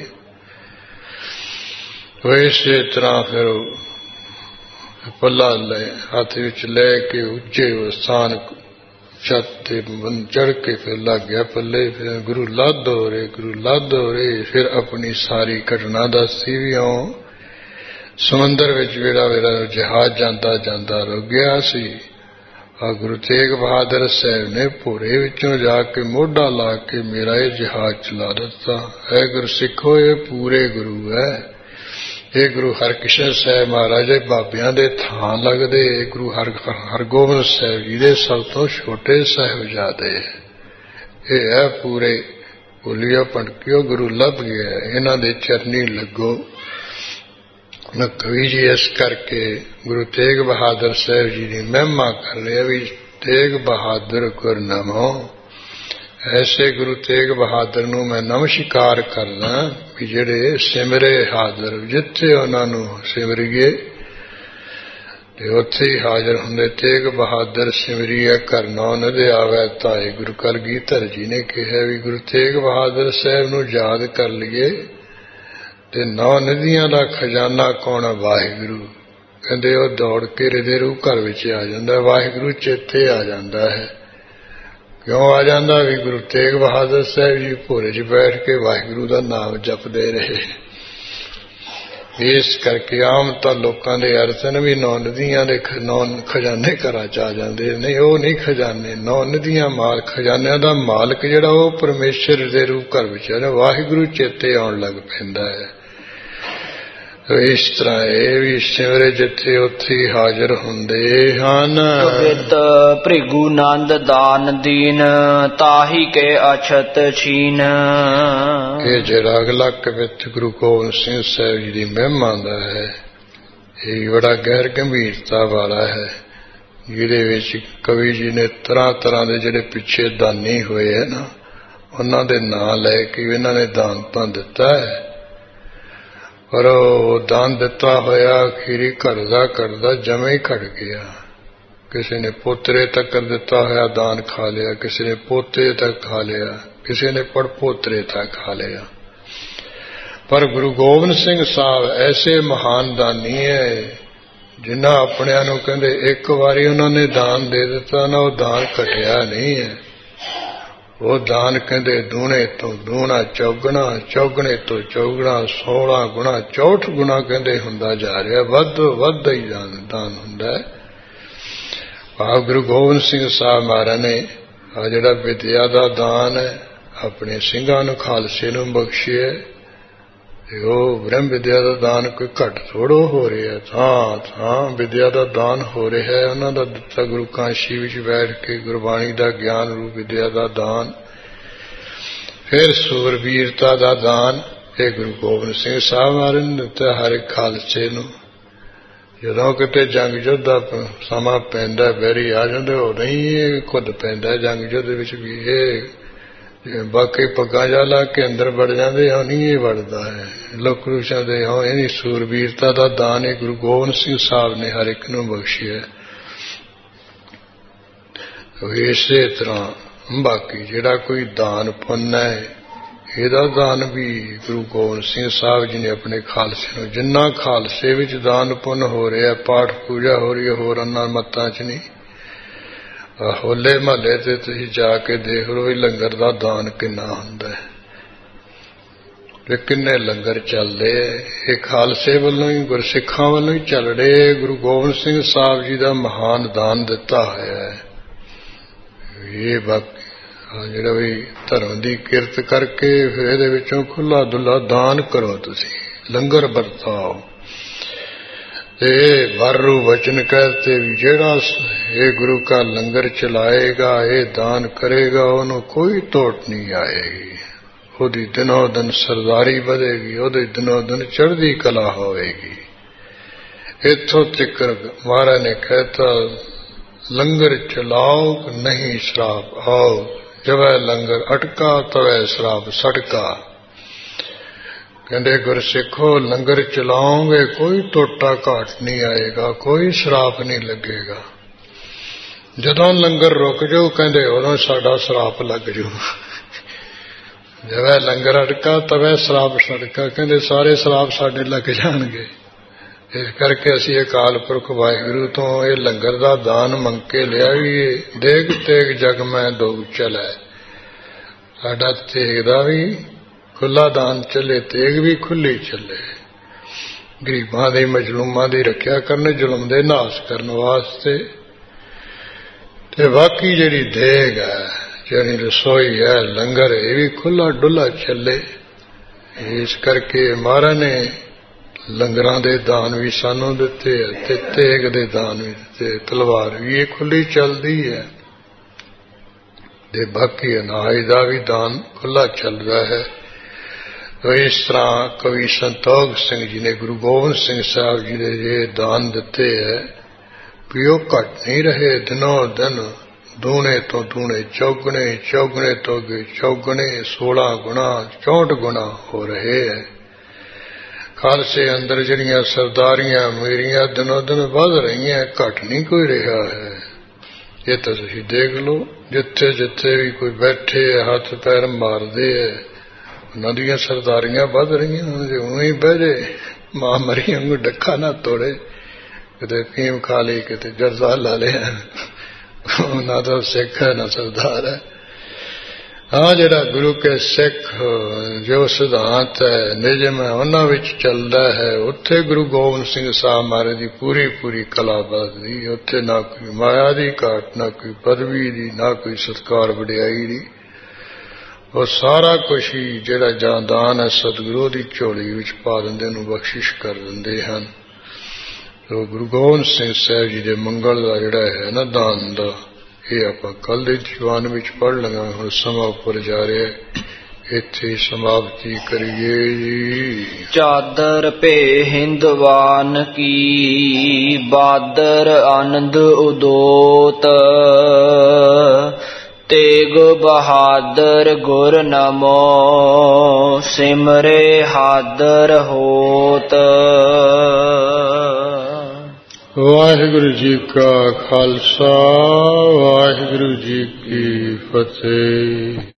तो इसे तरह फिर पल्ला ले हाथ विच लै के उच्चे स्थान छत चढ़ के फिर लग गया पल्ले। फिर गुरु लादो रे गुरु लादो रे, फिर अपनी सारी घटना दसदी भी आऊं। समंदर विच वेड़ा वेड़ा जहाज जांदा जांदा रुक गया सी। आ गुरु तेग बहादुर साहब ने भोरे विचों जाके मोढा ला के मेरा ये जहाज चला दिता है। गुरु सिखो ये पूरे गुरु है। ये गुरु हरकिशन साहब महाराज बाबियां दे थां लगदे, गुरु हर हरगोबिंद साहब जी दे सब तो छोटे साहिबजादे। ये है पूरे भुलियो भटकियो गुरु लभ गया, इन्हां दे चरनी लगो। मैं कवि जी इस करके गुरु तेग बहादुर साहब जी की महिमा कर रहे भी तेग बहादुर गुर नमो। ऐसे गुरु तेग बहादुर नूं मैं नमस्कार करदा भी जिहड़े सिमरे हाजिर, जिथे उन्हां नूं सिमरीए ते उत्थे ही हाजिर हुंदे। तेग बहादुर सिमरीए घर नानक दे आवे ताए, गुरु कलगीधर जी ने कहा भी गुरु तेग बहादुर साहब नूं याद कर लईए ते नौ नदियां दा खजाना कौन है? वाहिगुरू। कहंदे ओह दौड़ के रिदे रूह घर विच आ जांदा, वाहिगुरू चेते आ जांदा है। क्यों आ जाता भी गुरु तेग बहादुर साहब जी भोरे च बैठ के वाहिगुरू का नाम जपते रहे। इस करके आम तो लोगों के अर्थ ने भी नौ नदियां दे नौ खजाने घर च आ जाते, नहीं वो नहीं खजाने, नौ नदियां माल खजानिया का मालक जिहड़ा वो परमेश्वर दे रूप घर विच है, वाहिगुरू चेते आउण लग पैंदा है। तो इस तरह ये भी सिमरे जिथे उत्थे हाजिर हुंदे हन। वित भृगु नंद दान दीन, ताही के अछत छीन। ये जिहड़ा अगला कवित गुरु गोबिंद सिंह साहब जी की महिमा दा है, ये बड़ा गहर गंभीरता वाला है, जिहदे विच कवि जी ने तरह तरह के जिहड़े पिछे दानी होए है ना, उन्हां दे नां लैके इन्हां ने दान तां दिता है। पर दान दिता होया खीरी घर का करदा जमे ही घट गया। किसी ने पोतरे तक दिता होया दान खा लिया, किसी ने पोते तक खा लिया, किसी ने पड़पोतरे तक खा लिया। पर गुरु गोबिंद सिंह साहब ऐसे महान दानी है जिन्हां अपनिआं नूं कहंदे एक बारी उन्होंने दान दे दिता ना, वो दान घटिया नहीं है। वो दान कहते दूने तो दूना चौगुना, चौगुने तो चौगुना, सोलह गुणा चौठ गुणा कहते हुंदा जा रहा, वध वध ही दान दान हुंदा है। भाव गुरु गोबिंद सिंह साहब महाराज ने आ जिहड़ा विद्या दा दान है अपने सिंघां नूं खालसे नूं बख्शिया, ਉਹ ਬ੍ਰਹਮ ਵਿਦਿਆ ਦਾ ਦਾਨ ਕੋਈ ਘੱਟ ਥੋੜੋ ਹੋ ਰਿਹਾ, ਥਾਂ ਥਾਂ ਵਿਦਿਆ ਦਾ ਦਾਨ ਹੋ ਰਿਹਾ। ਉਹਨਾਂ ਦਾ ਦਿੱਤਾ ਗੁਰੂ ਕਾਸ਼ੀ ਵਿੱਚ ਬੈਠ ਕੇ ਗੁਰਬਾਣੀ ਦਾ ਗਿਆਨ ਰੂਪ ਵਿਦਿਆ ਦਾ ਦਾਨ। ਫਿਰ ਸੂਰਬੀਰਤਾ ਦਾ ਦਾਨ ਇਹ ਗੁਰੂ ਗੋਬਿੰਦ ਸਿੰਘ ਸਾਹਿਬ ਮਹਾਰਾਜ ਨੇ ਦਿੱਤਾ ਹਰ ਇੱਕ ਖਾਲਸੇ ਨੂੰ। ਜਦੋਂ ਕਿਤੇ ਜੰਗ ਯੁੱਧ ਦਾ ਸਮਾਂ ਪੈਂਦਾ, ਬੈਰੀ ਆ ਜਾਂਦੇ, ਉਹ ਨਹੀਂ ਇਹ ਖੁਦ ਪੈਂਦਾ ਜੰਗ ਯੁੱਧ ਵਿੱਚ ਵੀ। ਇਹ ਬਾਕੀ ਪੱਗਾਂ ਜਾ ਲਾ ਕੇ ਅੰਦਰ ਵੜ ਜਾਂਦੇ, ਉਹ ਨਹੀਂ ਇਹ ਵੜਦਾ ਹੈ। ਲੋਕ ਰੁਸ਼ਾਂਦੇ ਹੋ। ਇਹਨੀ ਸੂਰਬੀਰਤਾ ਦਾ ਦਾਨ ਇਹ ਗੁਰੂ ਗੋਬਿੰਦ ਸਿੰਘ ਸਾਹਿਬ ਨੇ ਹਰ ਇੱਕ ਨੂੰ ਬਖਸ਼ਿਆ। ਇਸੇ ਤਰ੍ਹਾਂ ਬਾਕੀ ਜਿਹੜਾ ਕੋਈ ਦਾਨ ਪੁੰਨ ਹੈ, ਇਹਦਾ ਦਾਨ ਵੀ ਗੁਰੂ ਗੋਬਿੰਦ ਸਿੰਘ ਸਾਹਿਬ ਜੀ ਨੇ ਆਪਣੇ ਖਾਲਸੇ ਨੂੰ, ਜਿੰਨਾ ਖਾਲਸੇ ਵਿੱਚ ਦਾਨ ਪੁੰਨ ਹੋ ਰਿਹਾ, ਪਾਠ ਪੂਜਾ ਹੋ ਰਹੀ ਹੈ, ਹੋਰ ਅੰਨਾ ਮੱਤਾਂ 'ਚ ਨਹੀਂ। ਹੋਲੇ ਮਹੱਲੇ ਤੇ ਤੁਸੀਂ ਜਾ ਕੇ ਦੇਖ ਲਓ ਵੀ ਲੰਗਰ ਦਾ ਦਾਨ ਕਿੰਨਾ ਹੁੰਦਾ ਹੈ, ਤੇ ਕਿੰਨੇ ਲੰਗਰ ਚੱਲਦੇ। ਇਹ ਖਾਲਸੇ ਵੱਲੋਂ ਹੀ, ਗੁਰਸਿੱਖਾਂ ਵੱਲੋਂ ਹੀ ਚੱਲ ਰਹੇ। ਗੁਰੂ ਗੋਬਿੰਦ ਸਿੰਘ ਸਾਹਿਬ ਜੀ ਦਾ ਮਹਾਨ ਦਾਨ ਦਿੱਤਾ ਹੋਇਆ ਹੈ। ਇਹ ਬਾਕੀ ਜਿਹੜਾ ਵੀ ਧਰਮ ਦੀ ਕਿਰਤ ਕਰਕੇ ਫਿਰ ਇਹਦੇ ਵਿੱਚੋਂ ਖੁੱਲਾ ਦੁੱਲਾ ਦਾਨ ਕਰੋ, ਤੁਸੀਂ ਲੰਗਰ ਵਰਤਾਓ। ਇਹ ਵਾਰੂ ਵਚਨ ਕਹਤੇ ਵੀ ਜਿਹੜਾ ਇਹ ਗੁਰੂ ਕਾ ਲੰਗਰ ਚਲਾਏਗਾ, ਇਹ ਦਾਨ ਕਰੇਗਾ, ਉਹਨੂੰ ਕੋਈ ਤੋਟ ਨਹੀਂ ਆਏਗੀ। ਉਹਦੀ ਦਿਨੋ ਦਿਨ ਸਰਦਾਰੀ ਵਧੇਗੀ, ਉਹਦੀ ਦਿਨੋ ਦਿਨ ਚੜ੍ਹਦੀ ਕਲਾ ਹੋਵੇਗੀ। ਇੱਥੋਂ ਤੱਕ ਮਹਾਰਾਜ ਨੇ ਕਹਿਤਾ ਲੰਗਰ ਚਲਾਓ ਨਹੀਂ ਸ਼ਰਾਬ ਆਓ, ਜਵੈ ਲੰਗਰ ਅਟਕਾ ਤਵੈ ਸ਼ਰਾਬ ਸਟਕਾ। ਕਹਿੰਦੇ ਗੁਰਸਿੱਖੋ ਲੰਗਰ ਚਲਾਓਗੇ ਕੋਈ ਟੋਟਾ ਘਾਟ ਨਹੀਂ ਆਏਗਾ, ਕੋਈ ਸ਼ਰਾਪ ਨਹੀਂ ਲੱਗੇਗਾ। ਜਦੋਂ ਲੰਗਰ ਰੁਕ ਜਾਊ ਕਹਿੰਦੇ ਉਦੋਂ ਸਾਡਾ ਸ਼ਰਾਪ ਲੱਗ ਜਾਊ। ਜਵੈ ਲੰਗਰ ਅਟਕਾ ਤਵੈ ਸ਼ਰਾਪ ਸਟਕਾ, ਕਹਿੰਦੇ ਸਾਰੇ ਸ਼ਰਾਪ ਸਾਡੇ ਲੱਗ ਜਾਣਗੇ। ਇਸ ਕਰਕੇ ਅਸੀਂ ਅਕਾਲ ਪੁਰਖ ਵਾਹਿਗੁਰੂ ਤੋਂ ਇਹ ਲੰਗਰ ਦਾ ਦਾਨ ਮੰਗ ਕੇ ਲਿਆ ਵੀ ਦੇਗ ਤੇਗ ਜਗ ਮੈਂ ਦੋ ਚਲੈ। ਸਾਡਾ ਤੇਗ ਦਾ ਵੀ ਖੁੱਲਾ ਦਾਨ ਚੱਲੇ, ਤੇਗ ਵੀ ਖੁੱਲੀ ਚੱਲੇ। ਗਰੀਬਾਂ ਦੀ ਮਜਲੂਮਾਂ ਦੀ ਰੱਖਿਆ ਕਰਨ, ਜ਼ੁਲਮ ਦੇ ਨਾਸ਼ ਕਰਨ ਵਾਸਤੇ। ਤੇ ਬਾਕੀ ਜਿਹੜੀ ਦੇਗ ਹੈ, ਜਿਹੜੀ ਰਸੋਈ ਹੈ, ਲੰਗਰ, ਇਹ ਵੀ ਖੁੱਲਾ ਡੁੱਲਾ ਚੱਲੇ। ਇਸ ਕਰਕੇ ਮਹਾਰਾਜ ਨੇ ਲੰਗਰਾਂ ਦੇ ਦਾਨ ਵੀ ਸਾਨੂੰ ਦਿੱਤੇ ਤੇ ਤੇਗ ਦੇ ਦਾਨ ਵੀ ਦਿੱਤੇ। ਤਲਵਾਰ ਵੀ ਇਹ ਖੁੱਲੀ ਚੱਲਦੀ ਹੈ ਤੇ ਬਾਕੀ ਅਨਾਜ ਦਾ ਵੀ ਦਾਨ ਖੁੱਲਾ ਚੱਲਦਾ ਹੈ। ਇਸ ਤਰ੍ਹਾਂ ਕਵੀ ਸੰਤੋਖ ਸਿੰਘ ਜੀ ਨੇ ਗੁਰੂ ਗੋਬਿੰਦ ਸਿੰਘ ਸਾਹਿਬ ਜੀ ਦੇ ਇਹ ਦਾਨ ਦਿੱਤੇ ਹੈ ਵੀ ਉਹ ਘੱਟ ਨਹੀਂ ਰਹੇ। ਦਿਨੋਂ ਦਿਨ ਦੂਣੇ ਤੋਂ ਦੂਣੇ, ਚੌਗਣੇ ਚੌਗਣੇ ਤੋਂ ਚੌਗਣੇ, ਸੋਲਾਂ ਗੁਣਾ ਚੌਂਹਠ ਗੁਣਾ ਹੋ ਰਹੇ ਹੈ। ਖਾਲਸੇ ਅੰਦਰ ਜਿਹੜੀਆਂ ਸਰਦਾਰੀਆਂ ਮੇਰੀਆਂ ਦਿਨੋਂ ਦਿਨ ਵੱਧ ਰਹੀਆਂ, ਘੱਟ ਨਹੀਂ ਕੋਈ ਰਿਹਾ ਹੈ। ਇਹ ਤਾਂ ਤੁਸੀਂ ਦੇਖ ਲਓ, ਜਿੱਥੇ ਜਿੱਥੇ ਵੀ ਕੋਈ ਬੈਠੇ ਹੱਥ ਪੈਰ ਮਾਰਦੇ ਹੈ, ਉਹਨਾਂ ਦੀਆਂ ਸਰਦਾਰੀਆਂ ਵੱਧ ਰਹੀਆਂ। ਜੇ ਉਵੇਂ ਬਹਿ ਜੇ ਮਾਂ ਮਰੀ ਵਾਂਗੂ ਡੱਕਾ ਨਾ ਤੋੜੇ, ਕਿਤੇ ਫੀਮ ਖਾ ਲਈ, ਕਿਤੇ ਜਰਦਾ ਲਾ ਲਿਆ, ਉਹਨਾਂ ਦਾ ਸਿੱਖ ਹੈ ਨਾ ਸਰਦਾਰ ਹੈ। ਹਾਂ, ਜਿਹੜਾ ਗੁਰੂ ਕੇ ਸਿੱਖ ਜੋ ਸਿਧਾਂਤ ਹੈ, ਨਿਯਮ ਹੈ, ਉਹਨਾਂ ਵਿੱਚ ਚੱਲਦਾ ਹੈ, ਉੱਥੇ ਗੁਰੂ ਗੋਬਿੰਦ ਸਿੰਘ ਸਾਹਿਬ ਮਹਾਰਾਜ ਦੀ ਪੂਰੀ ਪੂਰੀ ਕਲਾ ਵੱਧਦੀ। ਉੱਥੇ ਨਾ ਕੋਈ ਮਾਇਆ ਦੀ ਘਾਟ, ਨਾ ਕੋਈ ਪਦਵੀ ਦੀ, ਨਾ ਕੋਈ ਸਤਿਕਾਰ ਵਡਿਆਈ ਦੀ। ਉਹ ਸਾਰਾ ਕੁਛ ਹੀ ਜਿਹੜਾ ਜਾਂ ਦਾਨ ਹੈ ਸਤਿਗੁਰੂ ਦੀ ਝੋਲੀ ਵਿੱਚ ਪਾ ਦਿੰਦੇ, ਨੂੰ ਬਖਸ਼ਿਸ਼ ਕਰ ਦਿੰਦੇ ਹਨ। ਸੋ ਗੁਰੂ ਗੋਬਿੰਦ ਸਿੰਘ ਸਾਹਿਬ ਜੀ ਦੇ ਮੰਗਲ ਦਾ ਜਿਹੜਾ ਹੈ ਨਾ ਦਾਨ ਦਾ, ਇਹ ਆਪਾਂ ਕੱਲ ਦੇ ਦੀਵਾਨ ਵਿੱਚ ਪੜ੍ਹ ਲਵਾਂਗੇ। ਹੁਣ ਸਮਾਂ ਉੱਪਰ ਜਾ ਰਿਹਾ, ਇੱਥੇ ਸਮਾਪਤੀ ਕਰੀਏ ਜੀ। ਚਾਦਰ ਭੇ ਹਿੰਦਵਾਨ ਕੀ, ਬਾਦਰ ਆਨੰਦ ਉਦੋਤ, ਤੇਗ ਬਹਾਦਰ ਗੁਰ ਨਮੋ, ਸਿਮਰੇ ਹਾਦਰ ਹੋਤ। ਵਾਹਿਗੁਰੂ ਜੀ ਕਾ ਖਾਲਸਾ, ਵਾਹਿਗੁਰੂ ਜੀ ਕੀ ਫਤਿਹ।